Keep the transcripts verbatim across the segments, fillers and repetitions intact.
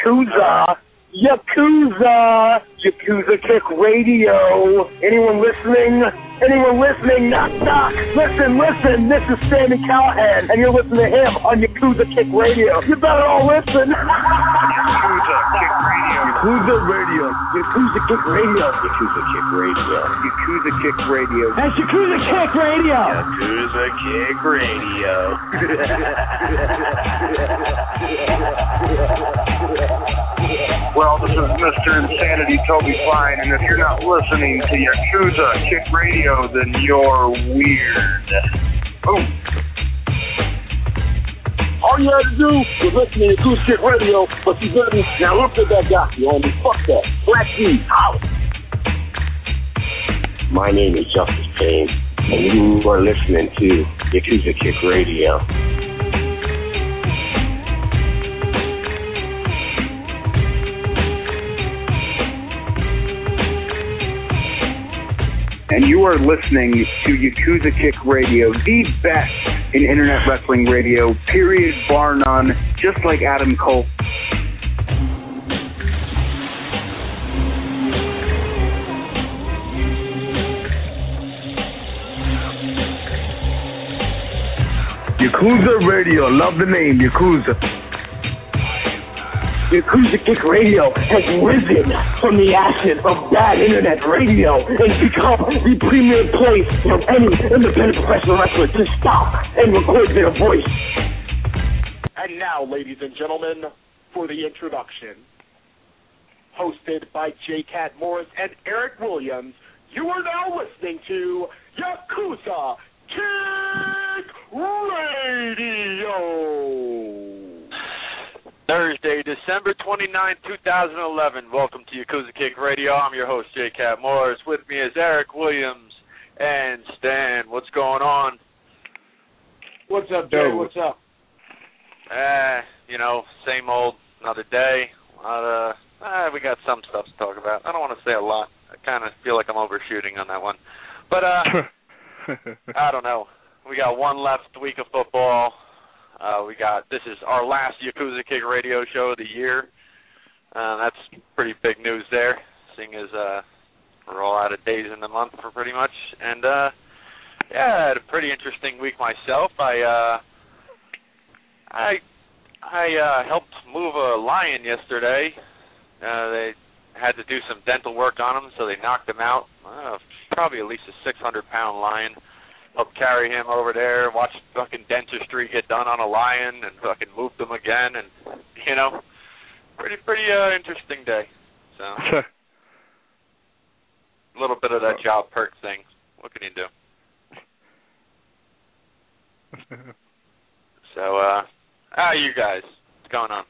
Yakuza. Yakuza. Yakuza Kick Radio. Anyone listening? Anyone listening? Knock, knock. Listen, listen. This is Sammy Callahan, and you're listening to him on Yakuza Kick Radio. You better all listen. Yakuza Kick Radio. Yakuza Radio. Yakuza Kick Radio. Yakuza Kick Radio. Yakuza Kick Radio. That's Yakuza Kick Radio. Yakuza Kick Radio. Well, this is Mister Insanity Toby Fine, and if you're not listening to Yakuza Kick Radio, then you're weird. Boom. All you had to do was listen to Yakuza Kick Radio, but you didn't. Now look at that guy, you homie. Fuck that. Black D, holla. My name is Justice Payne, and you are listening to Yakuza Kick Radio. And you are listening to Yakuza Kick Radio, the best in internet wrestling radio, period, bar none, just like Adam Cole. Yakuza Radio, love the name, Yakuza. Yakuza Kick Radio has risen from the ashes of bad internet radio and become the premier place for any independent professional wrestler to stop and record their voice. And now, ladies and gentlemen, for the introduction. Hosted by J. Cat Morris and Eric Williams, you are now listening to Yakuza Kick Radio. Thursday, December twenty-ninth, two thousand eleven. Welcome to Yakuza Kick Radio. I'm your host, J. Cat Morris. With me is Eric Williams and Stan. What's going on? What's up, Jay? What's up? Eh, you know, same old, another day. Uh, uh, we got some stuff to talk about. I don't want to say a lot. I kind of feel like I'm overshooting on that one. But, uh, I don't know. We got one left week of football. Uh, we got, this is our last Yakuza Kick Radio show of the year. Uh, that's pretty big news there, seeing as uh, we're all out of days in the month for pretty much. And, uh, yeah, I had a pretty interesting week myself. I, uh, I, I uh, helped move a lion yesterday. Uh, they had to do some dental work on him, so they knocked him out. Uh, probably at least a six hundred pound lion. Helped carry him over there, watched fucking dentistry get done on a lion, and fucking moved him again, and, you know, pretty, pretty uh, interesting day. So, a little bit of that job perk thing. What can you do? So, uh, how are you guys? What's going on?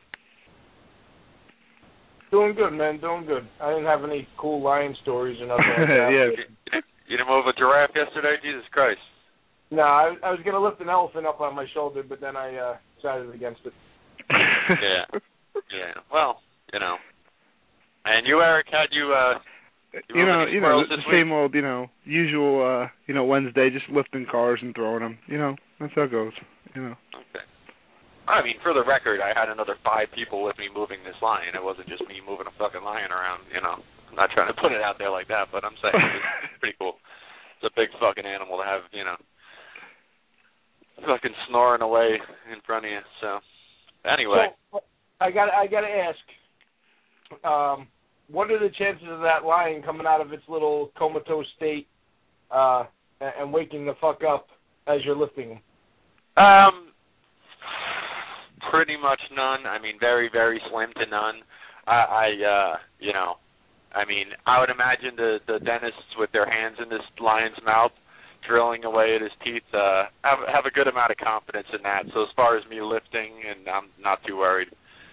Doing good, man, doing good. I didn't have any cool lion stories or nothing like that. Yeah. You, you didn't move a giraffe yesterday? Jesus Christ. No, I, I was going to lift an elephant up on my shoulder, but then I uh, decided against it. Yeah. Yeah. Well, you know. And you, Eric, how'd you, uh, you, you know, you know, the week? same old, you know, usual, uh, you know, Wednesday, just lifting cars and throwing them. You know, that's how it goes, you know. Okay. I mean, for the record, I had another five people with me moving this lion. It wasn't just me moving a fucking lion around, you know. I'm not trying to put it out there like that, but I'm saying it's pretty cool. It's a big fucking animal to have, you know, fucking snoring away in front of you. So, anyway. So, I got I got to ask, um, what are the chances of that lion coming out of its little comatose state uh, and waking the fuck up as you're lifting him? Um, pretty much none. I mean, very, very slim to none. I, I uh, you know, I mean, I would imagine the, the dentists with their hands in this lion's mouth, drilling away at his teeth, uh, have, have a good amount of confidence in that. So as far as me lifting, and I'm not too worried.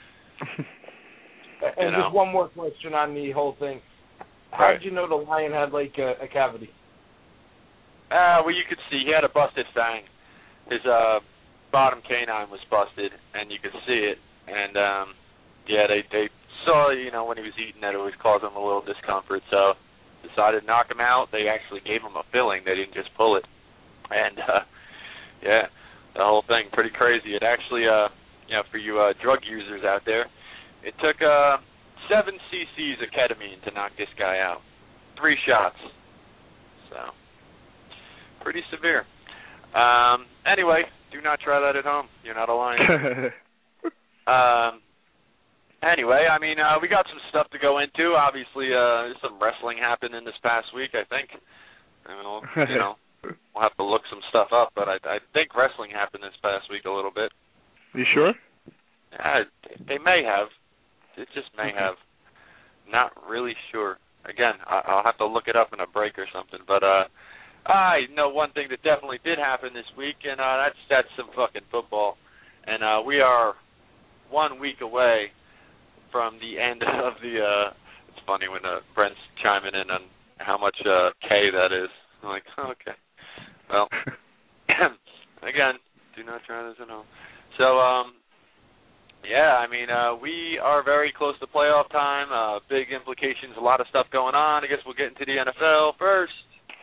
And you know? Just one more question on the whole thing. How Right. did you know the lion had, like, a, a cavity? Uh, well, you could see he had a busted fang. His uh, bottom canine was busted, and you could see it. And, um, yeah, they, they saw, you know, when he was eating that it was causing him a little discomfort, so decided to knock him out. They actually gave him a filling. They didn't just pull it. And, uh, yeah, the whole thing, pretty crazy. It actually, uh, you know, for you uh, drug users out there, It took uh, seven cc's of ketamine to knock this guy out. Three shots. So, pretty severe. Um, anyway, do not try that at home. You're not alone. um, anyway, I mean, uh, we got some stuff to go into. Obviously, uh, some wrestling happened in this past week, I think. I mean, we'll, you know, we'll have to look some stuff up, but I, I think wrestling happened this past week a little bit. You sure? Yeah, they may have. It just may okay. have. Not really sure. Again, I'll have to look it up in a break or something. But uh, I know one thing that definitely did happen this week, and uh, that's that's some fucking football. And uh, we are one week away from the end of the. Uh, it's funny when uh, Brent's chiming in on how much uh, K that is. I'm like, oh, okay. Well, again, do not try this at home. So, um, yeah, I mean, uh, we are very close to playoff time. Uh, big implications, a lot of stuff going on. I guess we'll get into the N F L first.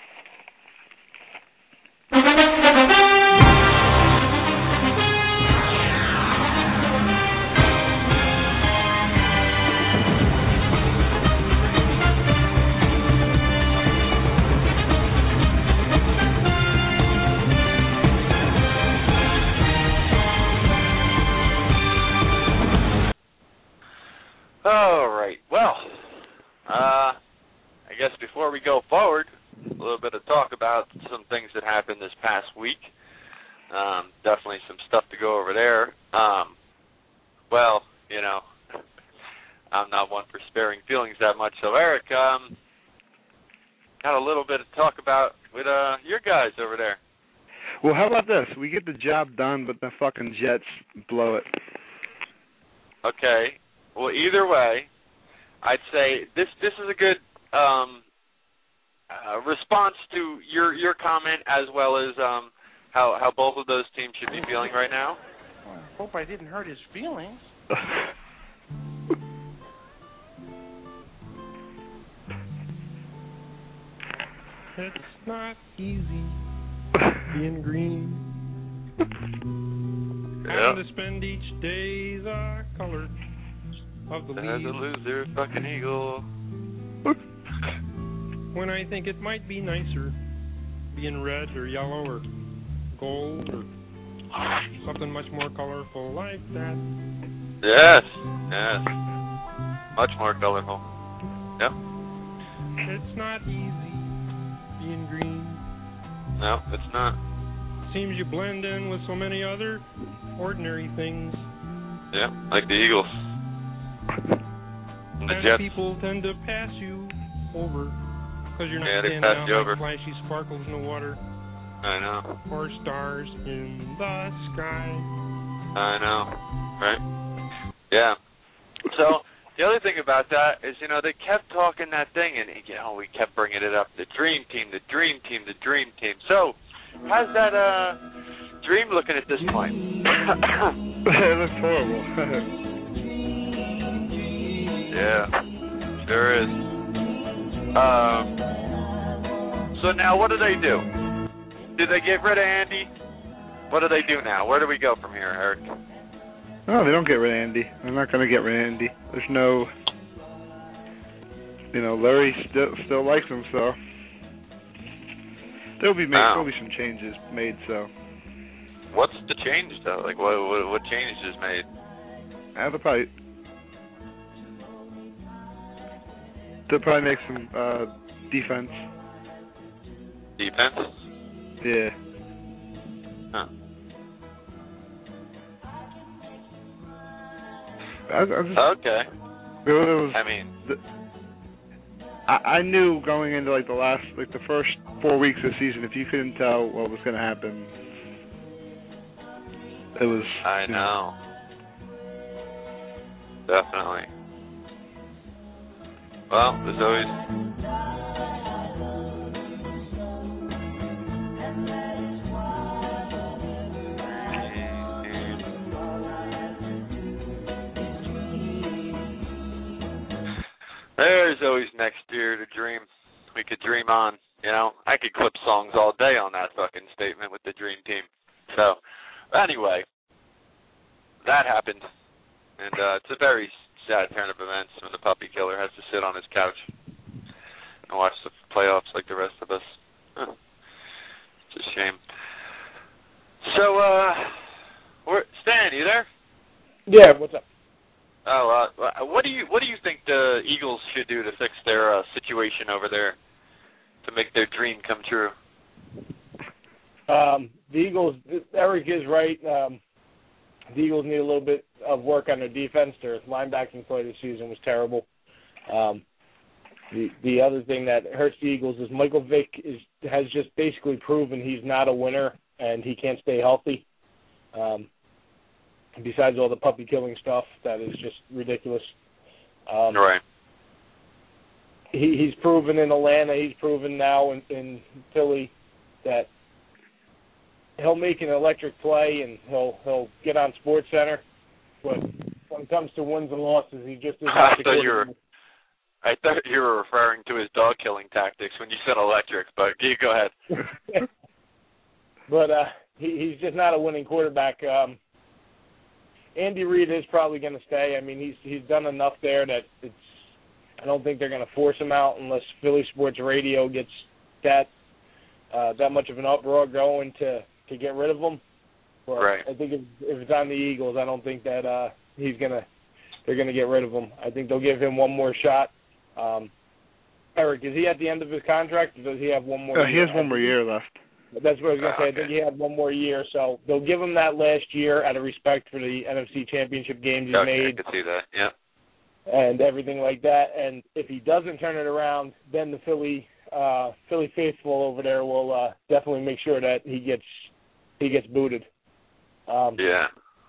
All right. Well, uh, I guess before we go forward, a little bit of talk about some things that happened this past week. Um, definitely some stuff to go over there. Um, well, you know, I'm not one for sparing feelings that much. So, Eric, um, got a little bit to talk about with uh, your guys over there. Well, how about this? We get the job done, but the fucking Jets blow it. Okay. Well, either way, I'd say this this is a good um, uh, response to your your comment as well as um, how how both of those teams should be feeling right now. Well, I hope I didn't hurt his feelings. It's not easy being green. Yeah. Having to spend each day the color of the As leaves. a loser, fucking eagle. When I think it might be nicer being red or yellow or gold or something much more colorful like that. Yes, yes. Much more colorful. Yep. It's not easy being green. No, it's not. Seems you blend in with so many other ordinary things. Yeah, like the Eagles. And the and Jets. people tend to pass you over because you're not Yeah, they standing pass out you like over. flashy sparkles in the water I know. or stars in the sky. I know. Right? Yeah. So, the other thing about that is, you know, they kept talking that thing, and, you know, we kept bringing it up. The dream team, the dream team, the dream team. So, how's that uh, dream looking at this point? It looks horrible. Yeah, sure is. Um, so now what do they do? Do they get rid of Andy? What do they do now? Where do we go from here, Eric? No, they don't get rid of Andy. They're not going to get rid of Andy. There's no, you know, Larry still still likes him, so there'll be made, Wow. there'll be some changes made. So What's the change though? Like what what, what change is made? uh, they'll probably they'll probably make some uh, defense. Defense? Yeah. Huh. I, I just, Okay. there was, I mean, the, I, I knew going into like the last, like the first four weeks of the season, if you couldn't tell what was going to happen, it was. I you know. Definitely. Well, there's always. There's always next year to dream. We could dream on. You know, I could clip songs all day on that fucking statement with the dream team. So, anyway, that happened. And uh, it's a very sad turn of events when the puppy killer has to sit on his couch and watch the playoffs like the rest of us. Huh. It's a shame. So, uh, we're, Stan, you there? Yeah, what's up? Oh, uh, what do you what do you think the Eagles should do to fix their uh, situation over there to make their dream come true? Um, the Eagles, Eric is right. Um, the Eagles need a little bit of work on their defense. Their linebacking play this season was terrible. Um, the the other thing that hurts the Eagles is Michael Vick is has just basically proven he's not a winner and he can't stay healthy. Um, besides all the puppy killing stuff, that is just ridiculous. Um, right. He, he's proven in Atlanta, he's proven now in, in Philly that he'll make an electric play and he'll he'll get on SportsCenter, but when it comes to wins and losses, he just isn't. I thought you were, I thought you were referring to his dog killing tactics when you said electric, but you go ahead. But uh, he, he's just not a winning quarterback. Um, Andy Reid is probably going to stay. I mean, he's he's done enough there that it's. I don't think they're going to force him out unless Philly Sports Radio gets that uh, that much of an uproar going to, to get rid of him. But right. I think if, if it's on the Eagles, I don't think that uh, he's gonna they're going to get rid of him. I think they'll give him one more shot. Um, Eric, is he at the end of his contract, or does he have one more? Uh, year? He has one more year left. That's what I was going to uh, say. okay. I think he had one more year, so they'll give him that last year out of respect for the N F C Championship games he okay, made. I could see that, yeah. And everything like that. And if he doesn't turn it around, then the Philly uh, Philly faithful over there will uh, definitely make sure that he gets he gets booted. Um, yeah.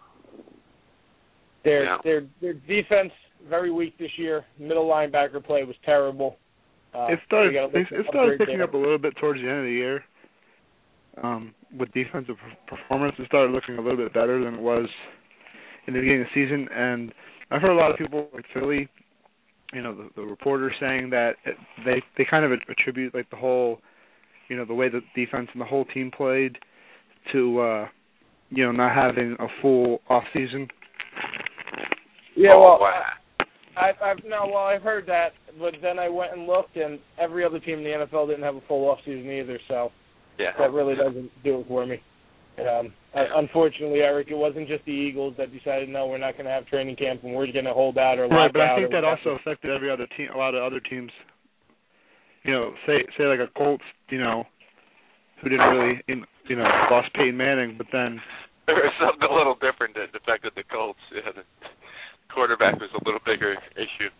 Their yeah. their their defense very weak this year. Middle linebacker play was terrible. Uh, it started they it started picking there. up a little bit towards the end of the year. Um, with defensive performance, it started looking a little bit better than it was in the beginning of the season. And I've heard a lot of people like Philly, you know, the, the reporters saying that it, they they kind of attribute like the whole, you know, the way the defense and the whole team played to, uh, you know, not having a full off season. Yeah, oh, well, wow. I, I've no, well, I've heard that, but then I went and looked, and every other team in the N F L didn't have a full off season either. So yeah. that really doesn't do it for me. Um, unfortunately, Eric, it wasn't just the Eagles that decided, no, we're not going to have training camp and we're going to hold out or lock out. Right, but I think that also affected every other team, a lot of other teams. You know, say say like a Colts, you know, who didn't really, you know, lost Peyton Manning, but then there was something a little different that affected the Colts. Yeah, the quarterback was a little bigger issue.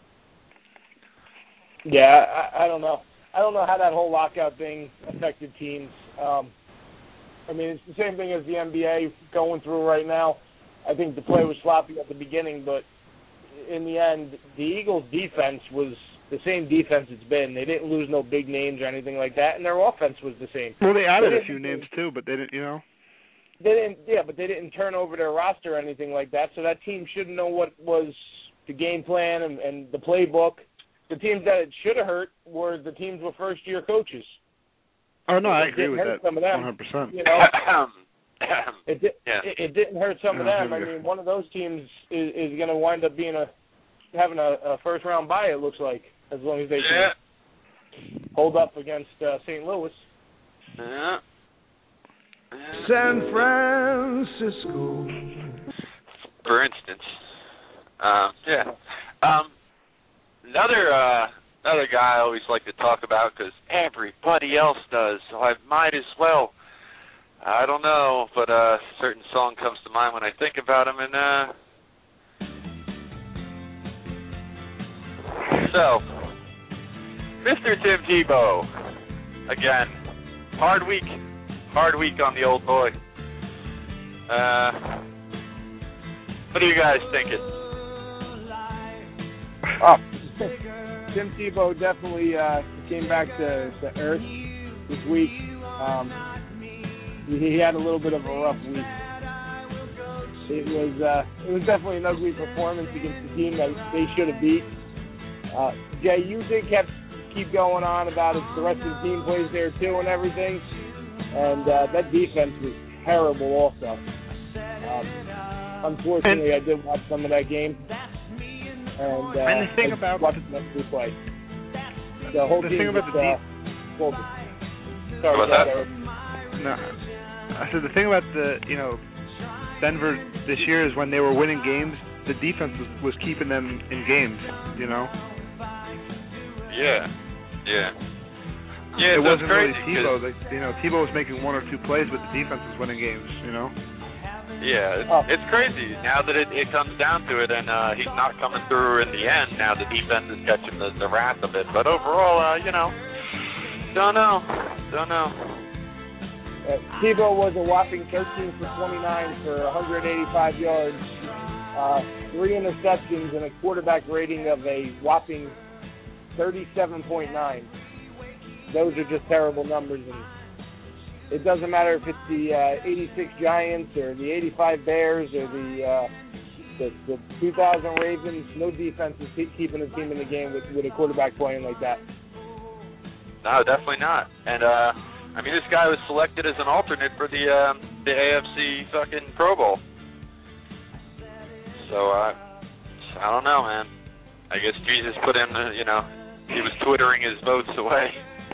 Yeah, I, I don't know. I don't know how that whole lockout thing affected teams. Um, I mean, it's the same thing as the N B A going through right now. I think the play was sloppy at the beginning, but in the end, the Eagles' defense was the same defense it's been. They didn't lose no big names or anything like that, and their offense was the same. Well, they added they a few names too, but they didn't, you know. They didn't, yeah, but they didn't turn over their roster or anything like that, so that team should know what was the game plan and, and the playbook. The teams that it should have hurt were the teams with first-year coaches. Oh, no, I It agree didn't with hurt that some of them, one hundred percent. You know, it, di- yeah. it, it didn't hurt some of Yeah, them. I yeah. mean, one of those teams is, is going to wind up being a having a, a first-round bye, it looks like, as long as they yeah. can hold up against uh, Saint Louis. Yeah. San Francisco. For instance. Um, yeah. Um, another uh, another guy I always like to talk about because everybody else does, so I might as well. I don't know, but a certain song comes to mind when I think about him, and uh, so Mister Tim Tebow, again, hard week. Hard week on the old boy. Uh, what are you guys thinking? Oh, Tim Tebow definitely uh, came back to, to earth this week. Um, he, he had a little bit of a rough week. It was uh, it was definitely an ugly performance against the team that they should have beat. Uh, Jay, you did kept keep going on about it. The rest of the team plays there too and everything. And uh, that defense was terrible also. Um, unfortunately, and, I did watch some of that game. and, uh, and the thing about watching them play. The whole the team thing about just, the uh, folded. Sorry, What's that? No, I said the thing about the you know Denver this year is when they were winning games, the defense was, was keeping them in games. You know. Yeah. Yeah. Yeah. It wasn't really crazy Tebow. Like, you know, Tebow was making one or two plays, but the defense was winning games. You know. Yeah, it's, oh. it's crazy now that it, it comes down to it, and uh, he's not coming through in the end. Now the defense is catching the, the wrath of it, but overall, uh, you know, don't know, don't know. Uh, Tebow was a whopping thirteen for twenty-nine for one hundred eighty-five yards, uh, three interceptions, and a quarterback rating of a whopping thirty-seven point nine. Those are just terrible numbers, and it doesn't matter if it's the uh, eighty-six Giants or the eighty-five Bears or the uh, the, the two thousand Ravens. No defense is keep, keeping a team in the game with, with a quarterback playing like that. No, definitely not. And uh, I mean, this guy was selected as an alternate for the um, the A F C fucking Pro Bowl. So uh, I don't know, man. I guess Jesus put him. Uh, you know, he was twittering his votes away.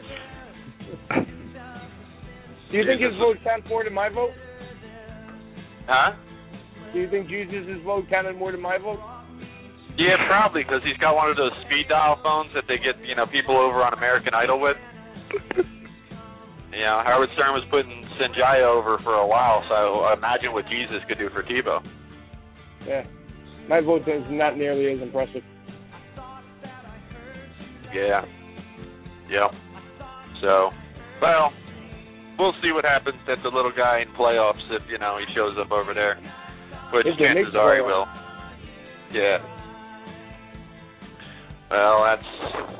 Do you think his vote counted more than my vote? Huh? Do you think Jesus' vote counted more than my vote? Yeah, probably, because he's got one of those speed dial phones that they get, you know, people over on American Idol with. You know, Howard Stern was putting Sanjaya over for a while, so imagine what Jesus could do for Tebow. Yeah. My vote is not nearly as impressive. Yeah. Yep. So, well... we'll see what happens to the little guy in playoffs if, you know, he shows up over there. Which if chances are he will. Yeah. Well, that's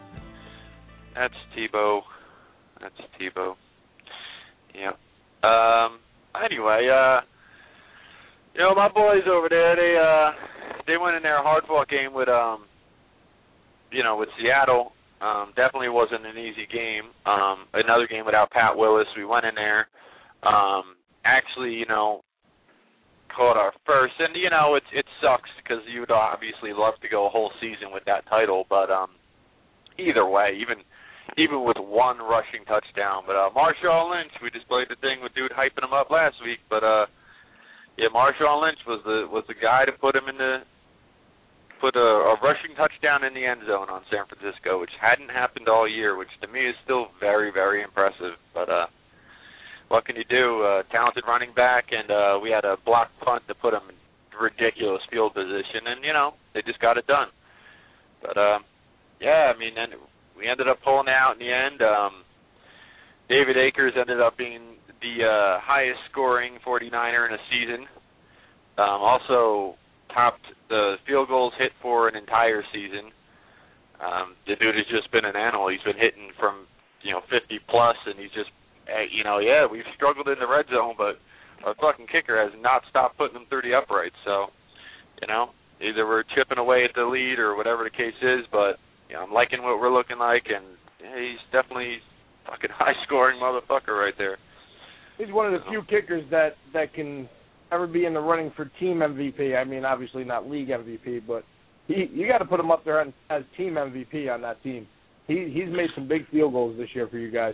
that's Tebow. That's Tebow. Yeah. Um. Anyway, uh, you know, my boys over there, they uh, they went in there a hard-fought game with um, you know, with Seattle. Um, definitely wasn't an easy game. Um, another game without Pat Willis. We went in there. Um, actually, you know, caught our first, and you know, it it sucks because you'd obviously love to go a whole season with that title, but um, either way, even even with one rushing touchdown. But uh, Marshawn Lynch, we displayed the thing with dude hyping him up last week, but uh, yeah, Marshawn Lynch was the was the guy to put him in the. put a, a rushing touchdown in the end zone on San Francisco, which hadn't happened all year, which to me is still very, very impressive. But uh, what can you do? Uh, talented running back, and uh, we had a block punt to put him in ridiculous field position, and, you know, they just got it done. But, uh, yeah, I mean, and we ended up pulling out in the end. Um, David Akers ended up being the uh, highest scoring forty-niner in a season. Um, also... topped the field goals hit for an entire season. Um, the dude has just been an animal. He's been hitting from, you know, fifty plus, and he's just, you know, yeah, we've struggled in the red zone, but our fucking kicker has not stopped putting them through the uprights. So, you know, either we're chipping away at the lead or whatever the case is, but, you know, I'm liking what we're looking like, and yeah, he's definitely a fucking high-scoring motherfucker right there. He's one of the few kickers that, that can ever be in the running for team M V P. I mean, obviously not league M V P, but he, you got to put him up there as team M V P on that team. He he's made some big field goals this year for you guys.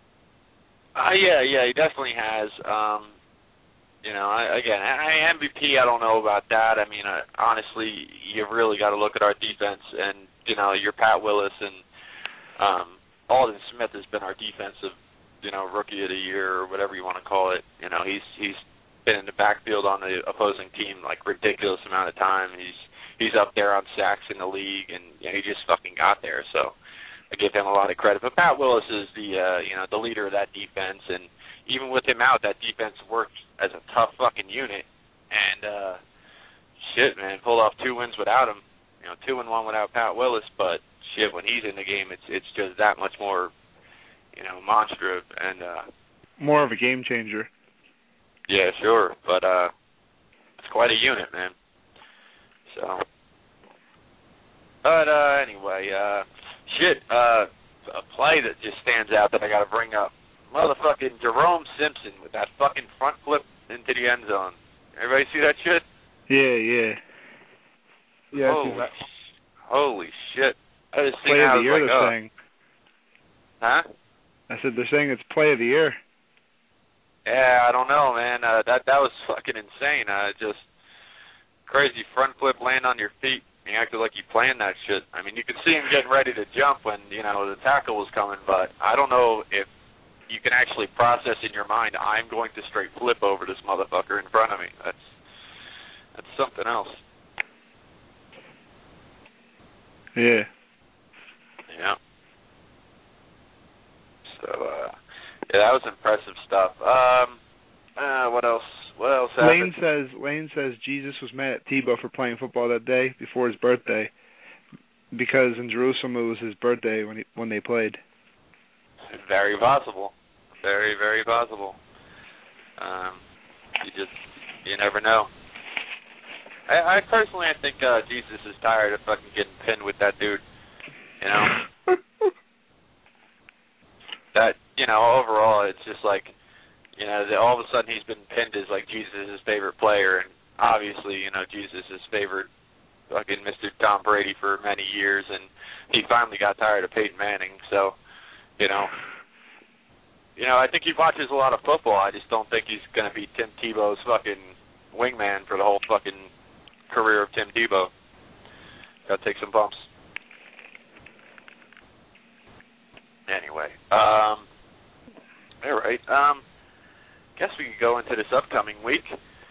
Uh, yeah, yeah, he definitely has. Um, you know, I, again, I, M V P, I don't know about that. I mean, uh, honestly, you've really got to look at our defense, and you know, your Pat Willis and um, Alden Smith has been our defensive, you know, rookie of the year or whatever you want to call it. You know, he's he's been in the backfield on the opposing team like ridiculous amount of time. He's he's up there on sacks in the league, and you know, he just fucking got there. So I give him a lot of credit. But Pat Willis is the uh, you know the leader of that defense, and even with him out, that defense worked as a tough fucking unit. And uh, shit, man, pulled off two wins without him. You know, two and one without Pat Willis. But shit, when he's in the game, it's it's just that much more, you know, monstrous and uh, more of a game changer. Yeah, sure, but uh, it's quite a unit, man. So, but uh, anyway, uh, shit, uh, a play that just stands out that I got to bring up. Motherfucking Jerome Simpson with that fucking front flip into the end zone. Everybody see that shit? Yeah, yeah. Yeah, Holy Holy shit! I just Play seen of that. the year, like, they're oh. saying. Huh? I said they're saying it's play of the year. Yeah, I don't know, man. Uh, that that was fucking insane. Uh, just crazy front flip, land on your feet. He acted like he planned that shit. I mean, you could see him getting ready to jump when, you know, the tackle was coming, but I don't know if you can actually process in your mind, I'm going to straight flip over this motherfucker in front of me. That's that's something else. Yeah. Yeah. So, uh, yeah, that was impressive stuff. Um, uh, what else? What else happened? Lane says Lane says Jesus was mad at Tebow for playing football that day before his birthday, because in Jerusalem it was his birthday when he, when they played. Very possible. Very, very possible. Um, you just you never know. I, I personally, I think uh, Jesus is tired of fucking getting pinned with that dude. You know. That, you know, overall, it's just like, you know, that all of a sudden he's been pinned as, like, Jesus' favorite player, and obviously, you know, Jesus has favored fucking Mister Tom Brady for many years, and he finally got tired of Peyton Manning, so, you know, you know, I think he watches a lot of football. I just don't think he's going to be Tim Tebow's fucking wingman for the whole fucking career of Tim Tebow. Got to take some bumps. Anyway, um, all right. Um, guess we could go into this upcoming week.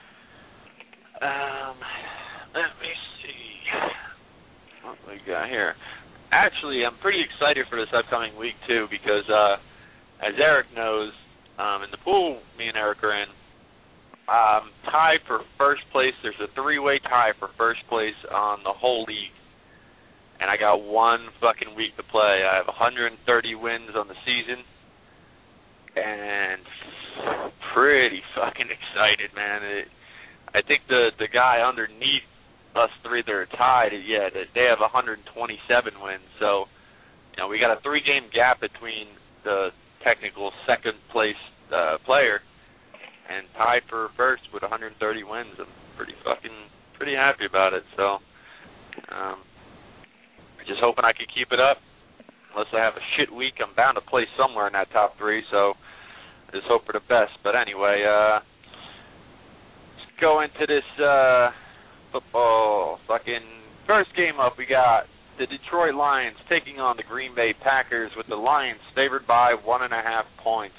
Um, let me see what we got here. Actually, I'm pretty excited for this upcoming week too, because uh, as Eric knows, um, in the pool me and Eric are in, um, tied for first place. There's a three-way tie for first place on the whole league. And I got one fucking week to play. I have one hundred thirty wins on the season, and pretty fucking excited, man. It, I think the the guy underneath us three that are tied, yeah, they have one hundred twenty-seven wins. So, you know, we got a three-game gap between the technical second place uh, player and tied for first with one hundred thirty wins. I'm pretty fucking pretty happy about it. So. Um, Just hoping I can keep it up. Unless I have a shit week, I'm bound to play somewhere in that top three, so I just hope for the best. But anyway, uh, let's go into this uh, football fucking first game up. We got the Detroit Lions taking on the Green Bay Packers, with the Lions favored by one and a half points.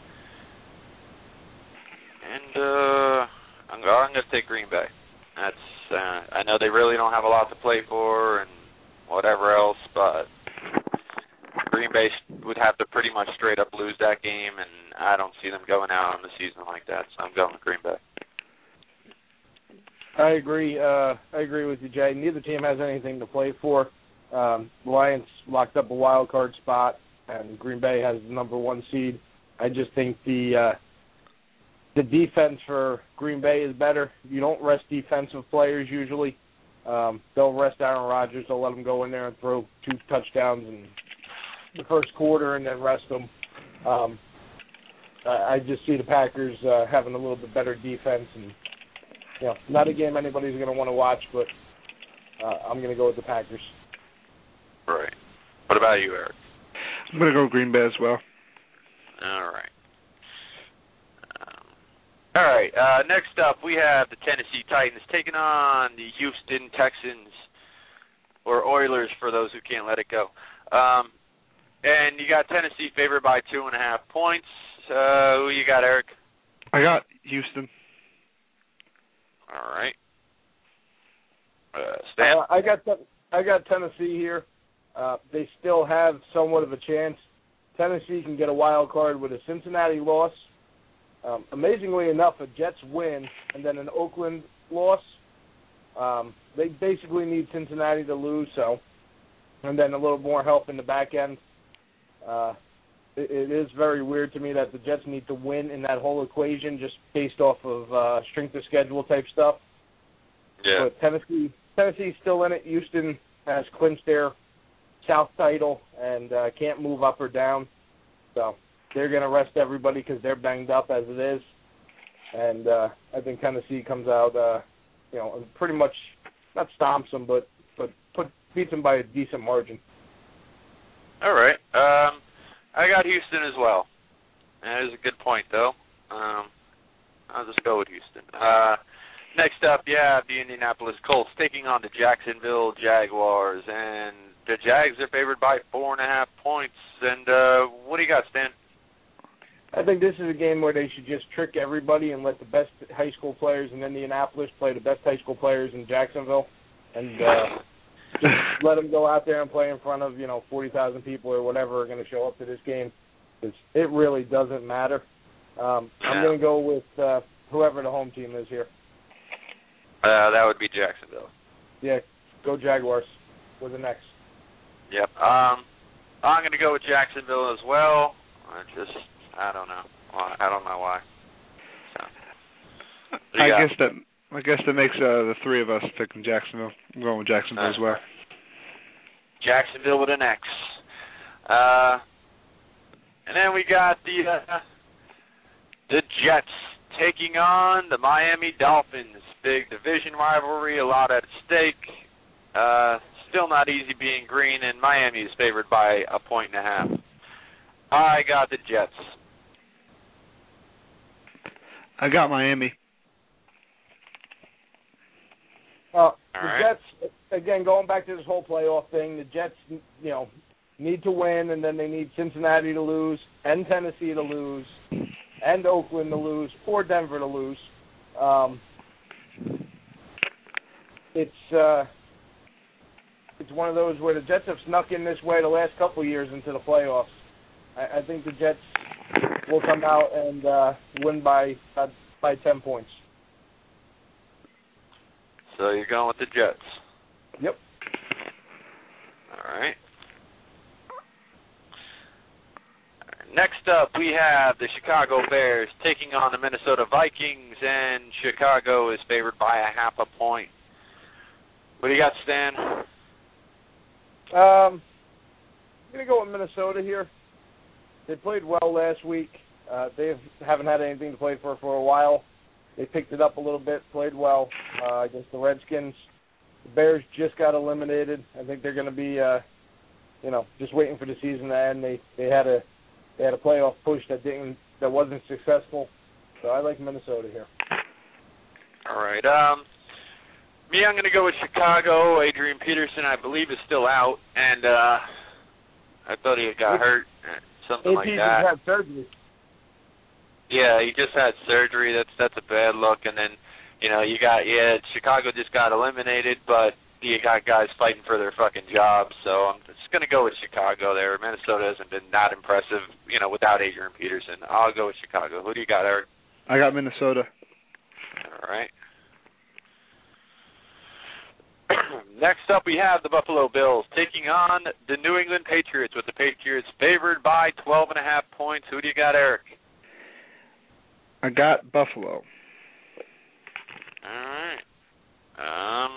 And uh, I'm, I'm going to take Green Bay. That's uh, I know they really don't have a lot to play for, and whatever else, but Green Bay would have to pretty much straight up lose that game, and I don't see them going out on the season like that, so I'm going with Green Bay. I agree. Uh, I agree with you, Jay. Neither team has anything to play for. Um, the Lions locked up a wild card spot, and Green Bay has the number one seed. I just think the uh, the defense for Green Bay is better. You don't rest defensive players usually. Um, they'll rest Aaron Rodgers. They'll let him go in there and throw two touchdowns in the first quarter and then rest them. Um, I, I just see the Packers uh, having a little bit better defense, and you know, not a game anybody's going to want to watch, but uh, I'm going to go with the Packers. Right. What about you, Eric? I'm going to go Green Bay as well. All right. All right, uh, next up we have the Tennessee Titans taking on the Houston Texans, or Oilers for those who can't let it go. Um, and you got Tennessee favored by two and a half points. Uh, who you got, Eric? I got Houston. All right. Uh, Stan? Uh, I got I got Tennessee here. Uh, they still have somewhat of a chance. Tennessee can get a wild card with a Cincinnati loss. Um, amazingly enough, a Jets win and then an Oakland loss. Um, they basically need Cincinnati to lose, so, and then a little more help in the back end. Uh, it, it is very weird to me that the Jets need to win in that whole equation just based off of uh, strength of schedule type stuff. Yeah. But Tennessee, Tennessee's still in it. Houston has clinched their South title and uh, can't move up or down, so they're going to rest everybody because they're banged up as it is. And uh, I think Tennessee comes out, uh, you know, and pretty much, not stomps them, but but put beats them by a decent margin. All right. Um, I got Houston as well. That is a good point, though. Um, I'll just go with Houston. Uh, next up, yeah, the Indianapolis Colts taking on the Jacksonville Jaguars, and the Jags are favored by four and a half points. And uh, what do you got, Stan? I think this is a game where they should just trick everybody and let the best high school players in Indianapolis play the best high school players in Jacksonville, and uh, just let them go out there and play in front of, you know, forty thousand people or whatever are going to show up to this game. It's, it really doesn't matter. Um, yeah. I'm going to go with uh, whoever the home team is here. Uh, that would be Jacksonville. Yeah, go Jaguars. We're the next. Yep. Um, I'm going to go with Jacksonville as well. I just, I don't know. Well, I don't know why. So, I got? guess that I guess that makes uh, the three of us picking Jacksonville. I'm going with Jacksonville uh, as well. Jacksonville with an X. Uh, and then we got the uh, the Jets taking on the Miami Dolphins. Big division rivalry, a lot at stake. Uh, still not easy being green, and Miami is favored by a point and a half. I got the Jets. I got Miami. Well, the right. Jets, again, going back to this whole playoff thing, the Jets, you know, need to win, and then they need Cincinnati to lose, and Tennessee to lose, and Oakland to lose, or Denver to lose. Um, it's uh, it's one of those where the Jets have snuck in this way the last couple of years into the playoffs. I, I think the Jets will come out and uh, win by uh, by ten points. So you're going with the Jets? Yep. All right. Next up, we have the Chicago Bears taking on the Minnesota Vikings, and Chicago is favored by a half a point. What do you got, Stan? Um, I'm going to go with Minnesota here. They played well last week. Uh, they haven't had anything to play for for a while. They picked it up a little bit, played well uh, against the Redskins. The Bears just got eliminated. I think they're going to be, uh, you know, just waiting for the season to end. They they had a they had a playoff push that didn't that wasn't successful. So I like Minnesota here. All right. Um, me, I'm going to go with Chicago. Adrian Peterson, I believe, is still out, and uh, I thought he got hurt, something like that. He had surgery. Yeah, he just had surgery. That's that's a bad look. And then, you know, you got yeah, Chicago just got eliminated, but you got guys fighting for their fucking jobs. So I'm just gonna go with Chicago there. Minnesota hasn't been that impressive, you know, without Adrian Peterson. I'll go with Chicago. Who do you got, Eric? I got Minnesota. All right. Next up, we have the Buffalo Bills taking on the New England Patriots, with the Patriots favored by twelve and a half points. Who do you got, Eric? I got Buffalo. All right. Um,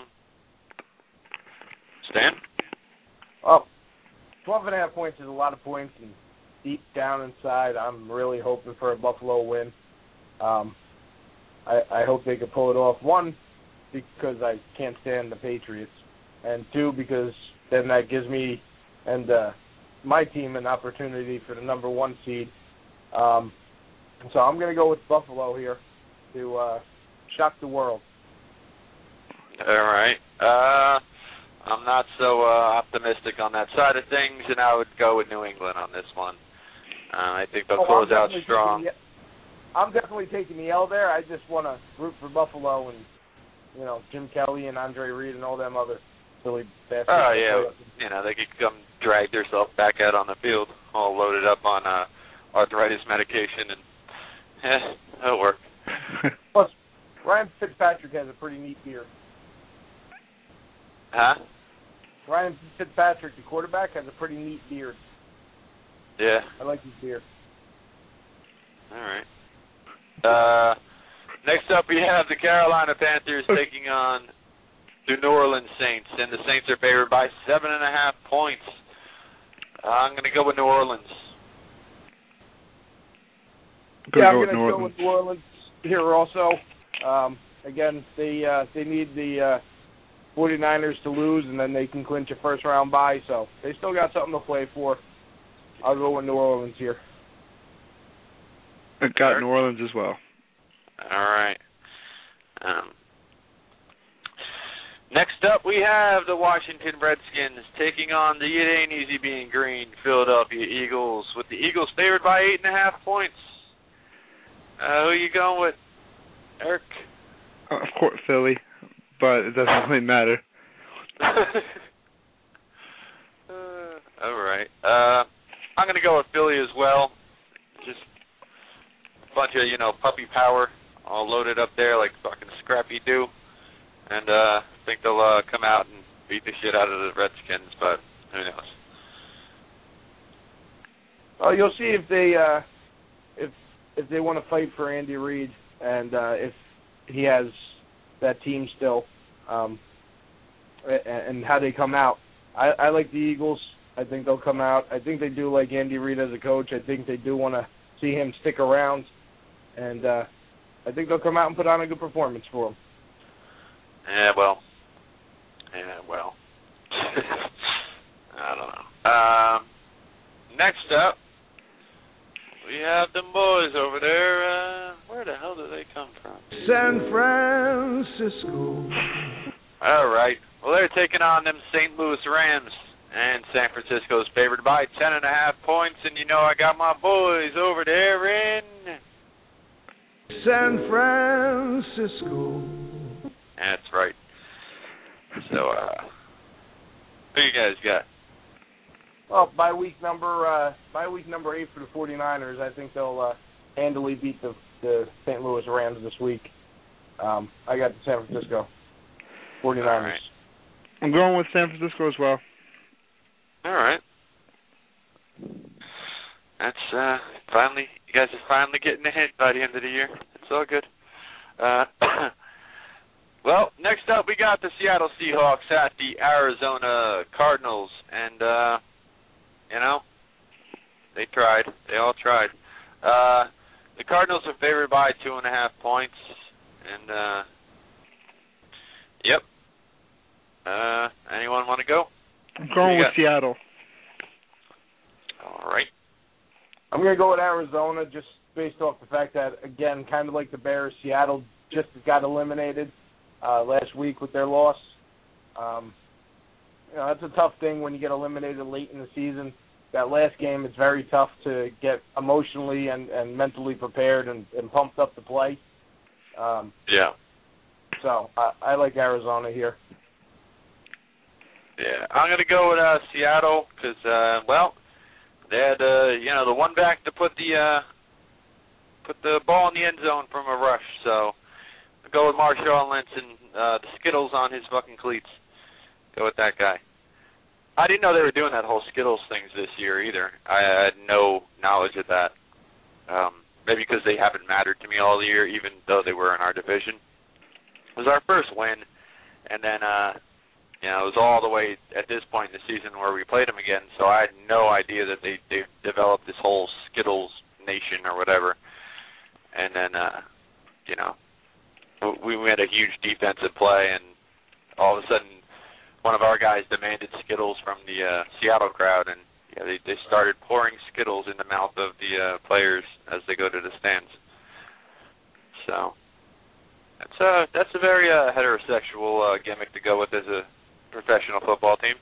Stan? Oh, twelve and a half points is a lot of points, and deep down inside, I'm really hoping for a Buffalo win. Um, I, I hope they can pull it off. One, because I can't stand the Patriots, and two, because then that gives me and uh, my team an opportunity for the number one seed. Um, so I'm going to go with Buffalo here to uh, shock the world. All right. Uh, I'm not so uh, optimistic on that side of things, and I would go with New England on this one. Uh, I think they'll oh, close out strong. The, I'm definitely taking the L there. I just want to root for Buffalo and, you know, Jim Kelly and Andre Reed and all them other silly bastards. Oh, yeah. You know, they could come drag themselves back out on the field all loaded up on uh, arthritis medication, and eh, that'll work. Plus, Ryan Fitzpatrick has a pretty neat beard. Huh? Ryan Fitzpatrick, the quarterback, has a pretty neat beard. Yeah. I like his beard. All right. Uh, next up, we have the Carolina Panthers taking on the New Orleans Saints, and the Saints are favored by seven and a half points. Uh, I'm going to go with New Orleans. Yeah, I'm going to go with New Orleans here also. Um, again, they uh, they need the uh, forty-niners to lose, and then they can clinch a first-round bye. So they still got something to play for. I'll go with New Orleans here. I got New Orleans as well. All right. Um, next up, we have the Washington Redskins taking on the It Ain't Easy Being Green Philadelphia Eagles, with the Eagles favored by eight and a half points. Uh, who are you going with, Eric? Uh, of course, Philly, but it doesn't really matter. uh, all right. Uh, I'm going to go with Philly as well. Just a bunch of, you know, puppy power all loaded up there like fucking Scrappy Doo. And uh, I think they'll uh, come out and beat the shit out of the Redskins, but who knows? Oh, you'll see if they uh, if if they want to fight for Andy Reid and uh, if he has that team still, um, and, and how they come out. I, I like the Eagles. I think they'll come out. I think they do like Andy Reid as a coach. I think they do want to see him stick around, and uh, I think they'll come out and put on a good performance for him. Yeah, well, yeah, well, I don't know. Um, next up, we have them boys over there. Uh, where the hell do they come from? San Francisco. All right. Well, they're taking on them Saint Louis Rams, and San Francisco's favored by ten and a half points. And you know I got my boys over there in San Francisco. That's right. So, uh, who you guys got? Well, by week number uh, by week number eight for the forty-niners, I think they'll uh, handily beat the, the Saint Louis Rams this week. Um, I got the San Francisco forty-niners. Right. I'm going with San Francisco as well. All right. That's uh, finally, you guys are finally getting a hint by the end of the year. It's all good. Uh, well, next up we got the Seattle Seahawks at the Arizona Cardinals, and uh, you know, they tried. They all tried. Uh, the Cardinals are favored by two and a half points, and uh, yep. Uh, anyone want to go? I'm going with got? Seattle. All right. I'm going to go with Arizona just based off the fact that, again, kind of like the Bears, Seattle just got eliminated uh, last week with their loss. Um, you know, that's a tough thing when you get eliminated late in the season. That last game, it's very tough to get emotionally and, and mentally prepared and, and pumped up to play. Um, yeah. So I, I like Arizona here. Yeah, I'm going to go with uh, Seattle because, uh, well, they had, uh, you know, the one back to put the uh, put the ball in the end zone from a rush. So I'll go with Marshawn Lynch and uh, the Skittles on his fucking cleats. Go with that guy. I didn't know they were doing that whole Skittles things this year either. I had no knowledge of that. Um, maybe because they haven't mattered to me all year, even though they were in our division. It was our first win, and then, uh, you know, it was all the way at this point in the season where we played them again, so I had no idea that they, they developed this whole Skittles nation or whatever. And then, uh, you know, we, we had a huge defensive play, and all of a sudden, one of our guys demanded Skittles from the uh, Seattle crowd, and yeah, they, they started pouring Skittles in the mouth of the uh, players as they go to the stands. So that's uh that's a very uh, heterosexual uh, gimmick to go with as a professional football team.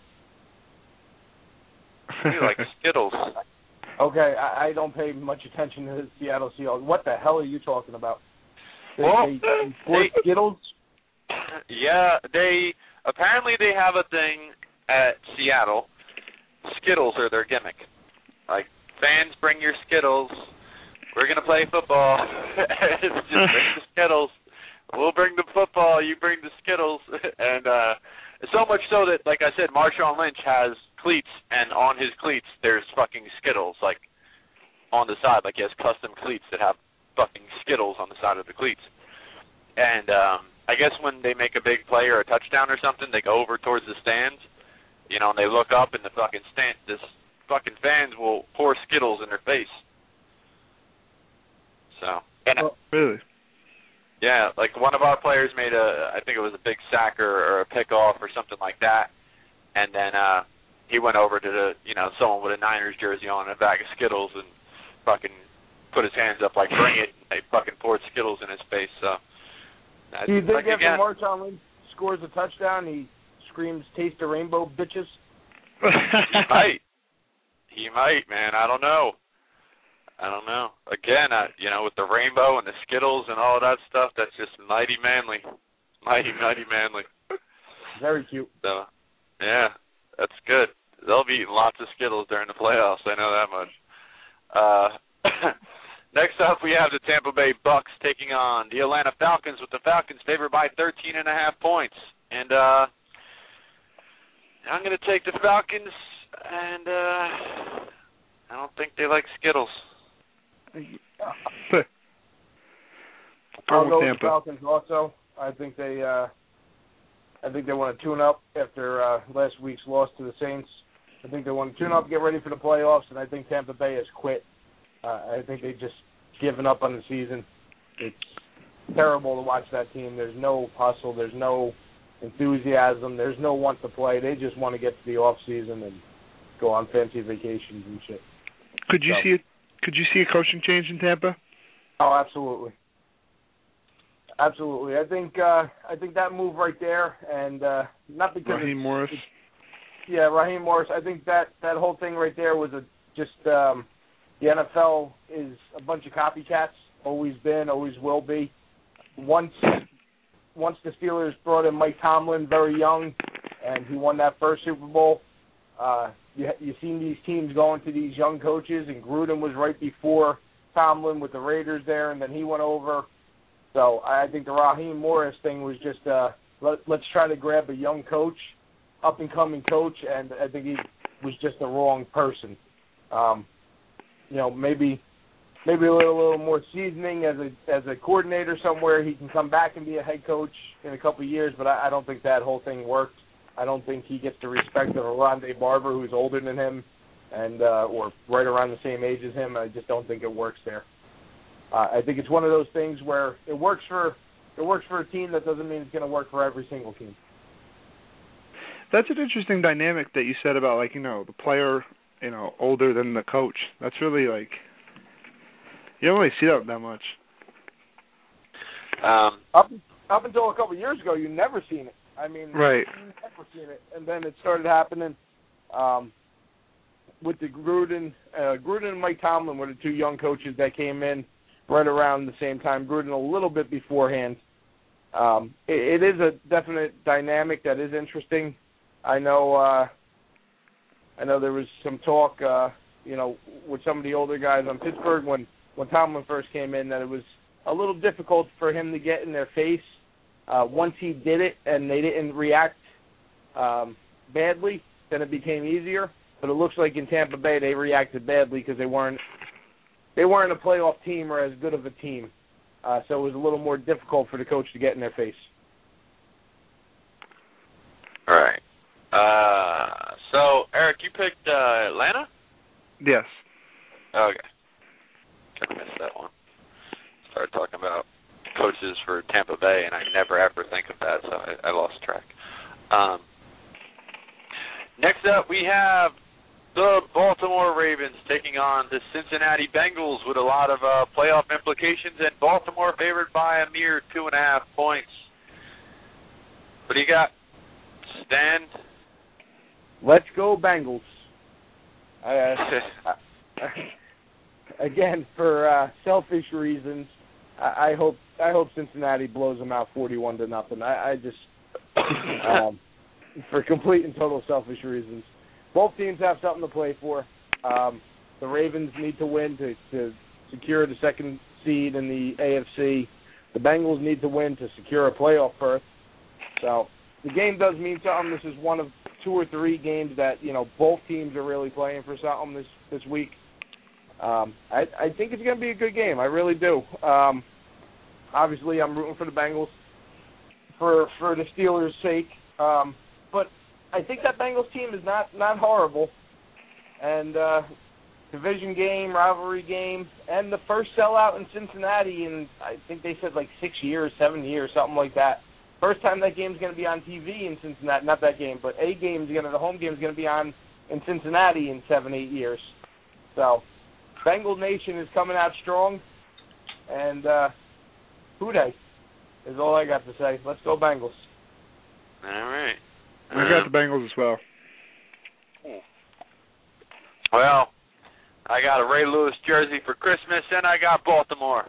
You like Skittles? Okay, I, I don't pay much attention to the Seattle Seahawks. What the hell are you talking about? They, well, they, they pour they, Skittles? Yeah, they apparently they have a thing at Seattle. Skittles are their gimmick. Like, fans, bring your Skittles. We're gonna play football. Just bring the Skittles. We'll bring the football. You bring the Skittles. And uh, so much so that, like I said, Marshawn Lynch has cleats, and on his cleats there's fucking Skittles, like on the side. Like he has custom cleats that have fucking Skittles on the side of the cleats. And um, I guess when they make a big play or a touchdown or something, they go over towards the stands, you know, and they look up, and the fucking stand, this fucking fans will pour Skittles in their face. So, and oh, really? Yeah, like one of our players made a, I think it was a big sack or, or a pickoff or something like that, and then uh, he went over to the, you know, someone with a Niners jersey on and a bag of Skittles and fucking put his hands up like, bring it, and they fucking poured Skittles in his face, so. Do you think like, if again, Lamar Tomlin scores a touchdown, he screams, taste the rainbow, bitches? He might. He might, man, I don't know. I don't know. Again, I, you know, with the rainbow and the Skittles and all of that stuff, that's just mighty manly. Mighty, mighty manly. Very cute. So, yeah, that's good. They'll be eating lots of Skittles during the playoffs, I know that much. Uh, next up, we have the Tampa Bay Bucks taking on the Atlanta Falcons, with the Falcons favored by thirteen and a half points. And uh, I'm going to take the Falcons, and uh, I don't think they like Skittles. I'll go with the Falcons also. I think they, uh, I think they want to tune up after uh, last week's loss to the Saints. I think they want to tune up, get ready for the playoffs, and I think Tampa Bay has quit. Uh, I think they've just given up on the season. It's terrible to watch that team. There's no hustle. There's no enthusiasm. There's no want to play. They just want to get to the off season and go on fancy vacations and shit. Could you so. see it? Could you see a coaching change in Tampa? Oh, absolutely, absolutely. I think uh, I think that move right there, and uh, not because Raheem it's, Morris. It's, yeah, Raheem Morris. I think that, that whole thing right there was a just um, the N F L is a bunch of copycats. Always been, always will be. Once once the Steelers brought in Mike Tomlin very young, and he won that first Super Bowl. Uh, you you've seen these teams going to these young coaches, and Gruden was right before Tomlin with the Raiders there, and then he went over. So I think the Raheem Morris thing was just uh, let, let's try to grab a young coach, up-and-coming coach, and I think he was just the wrong person. Um, you know, maybe maybe a little, little more seasoning as a as a coordinator somewhere. He can come back and be a head coach in a couple of years, but I, I don't think that whole thing worked. I don't think he gets the respect of Rondé Barber, who's older than him, and uh, or right around the same age as him. I just don't think it works there. Uh, I think it's one of those things where it works for it works for a team. That doesn't mean it's going to work for every single team. That's an interesting dynamic that you said about, like, you know, the player, you know, older than the coach. That's really, like, you don't really see that that much. Um, up up until a couple of years ago, you never seen it. I mean, right. you never seen it, and then it started happening um, with the Gruden. Uh, Gruden and Mike Tomlin were the two young coaches that came in right around the same time. Gruden a little bit beforehand. Um, it, it is a definite dynamic that is interesting. I know. Uh, I know there was some talk, uh, you know, with some of the older guys on Pittsburgh when when Tomlin first came in, that it was a little difficult for him to get in their face. Uh, once he did it and they didn't react um, badly, then it became easier. But it looks like in Tampa Bay they reacted badly because they weren't they weren't a playoff team or as good of a team. Uh, so it was a little more difficult for the coach to get in their face. All right. Uh, so Eric, you picked uh, Atlanta? Yes. Okay. Kind of missed that one. Started talking about coaches for Tampa Bay, and I never ever think of that, so I, I lost track. Um, next up, we have the Baltimore Ravens taking on the Cincinnati Bengals with a lot of uh, playoff implications, and Baltimore favored by a mere two and a half points. What do you got, Stan? Let's go Bengals. Uh, again, for uh, selfish reasons, I, I hope I hope Cincinnati blows them out forty-one to nothing. I, I just, um, for complete and total selfish reasons. Both teams have something to play for. Um, the Ravens need to win to, to secure the second seed in the A F C. The Bengals need to win to secure a playoff berth. So the game does mean something. This is one of two or three games that, you know, both teams are really playing for something this, this week. Um, I, I think it's going to be a good game. I really do. Um, obviously, I'm rooting for the Bengals for for the Steelers' sake. Um, but I think that Bengals team is not, not horrible. And uh, division game, rivalry game, and the first sellout in Cincinnati in, I think they said like six years, seven years, something like that. First time that game's going to be on T V in Cincinnati. Not that game, but a game's going to, the home game's going to be on in Cincinnati in seven, eight years. So, Bengal Nation is coming out strong, and uh, who dey is all I got to say. Let's go Bengals. All right. I got the Bengals as well. Well, I got a Ray Lewis jersey for Christmas, and I got Baltimore.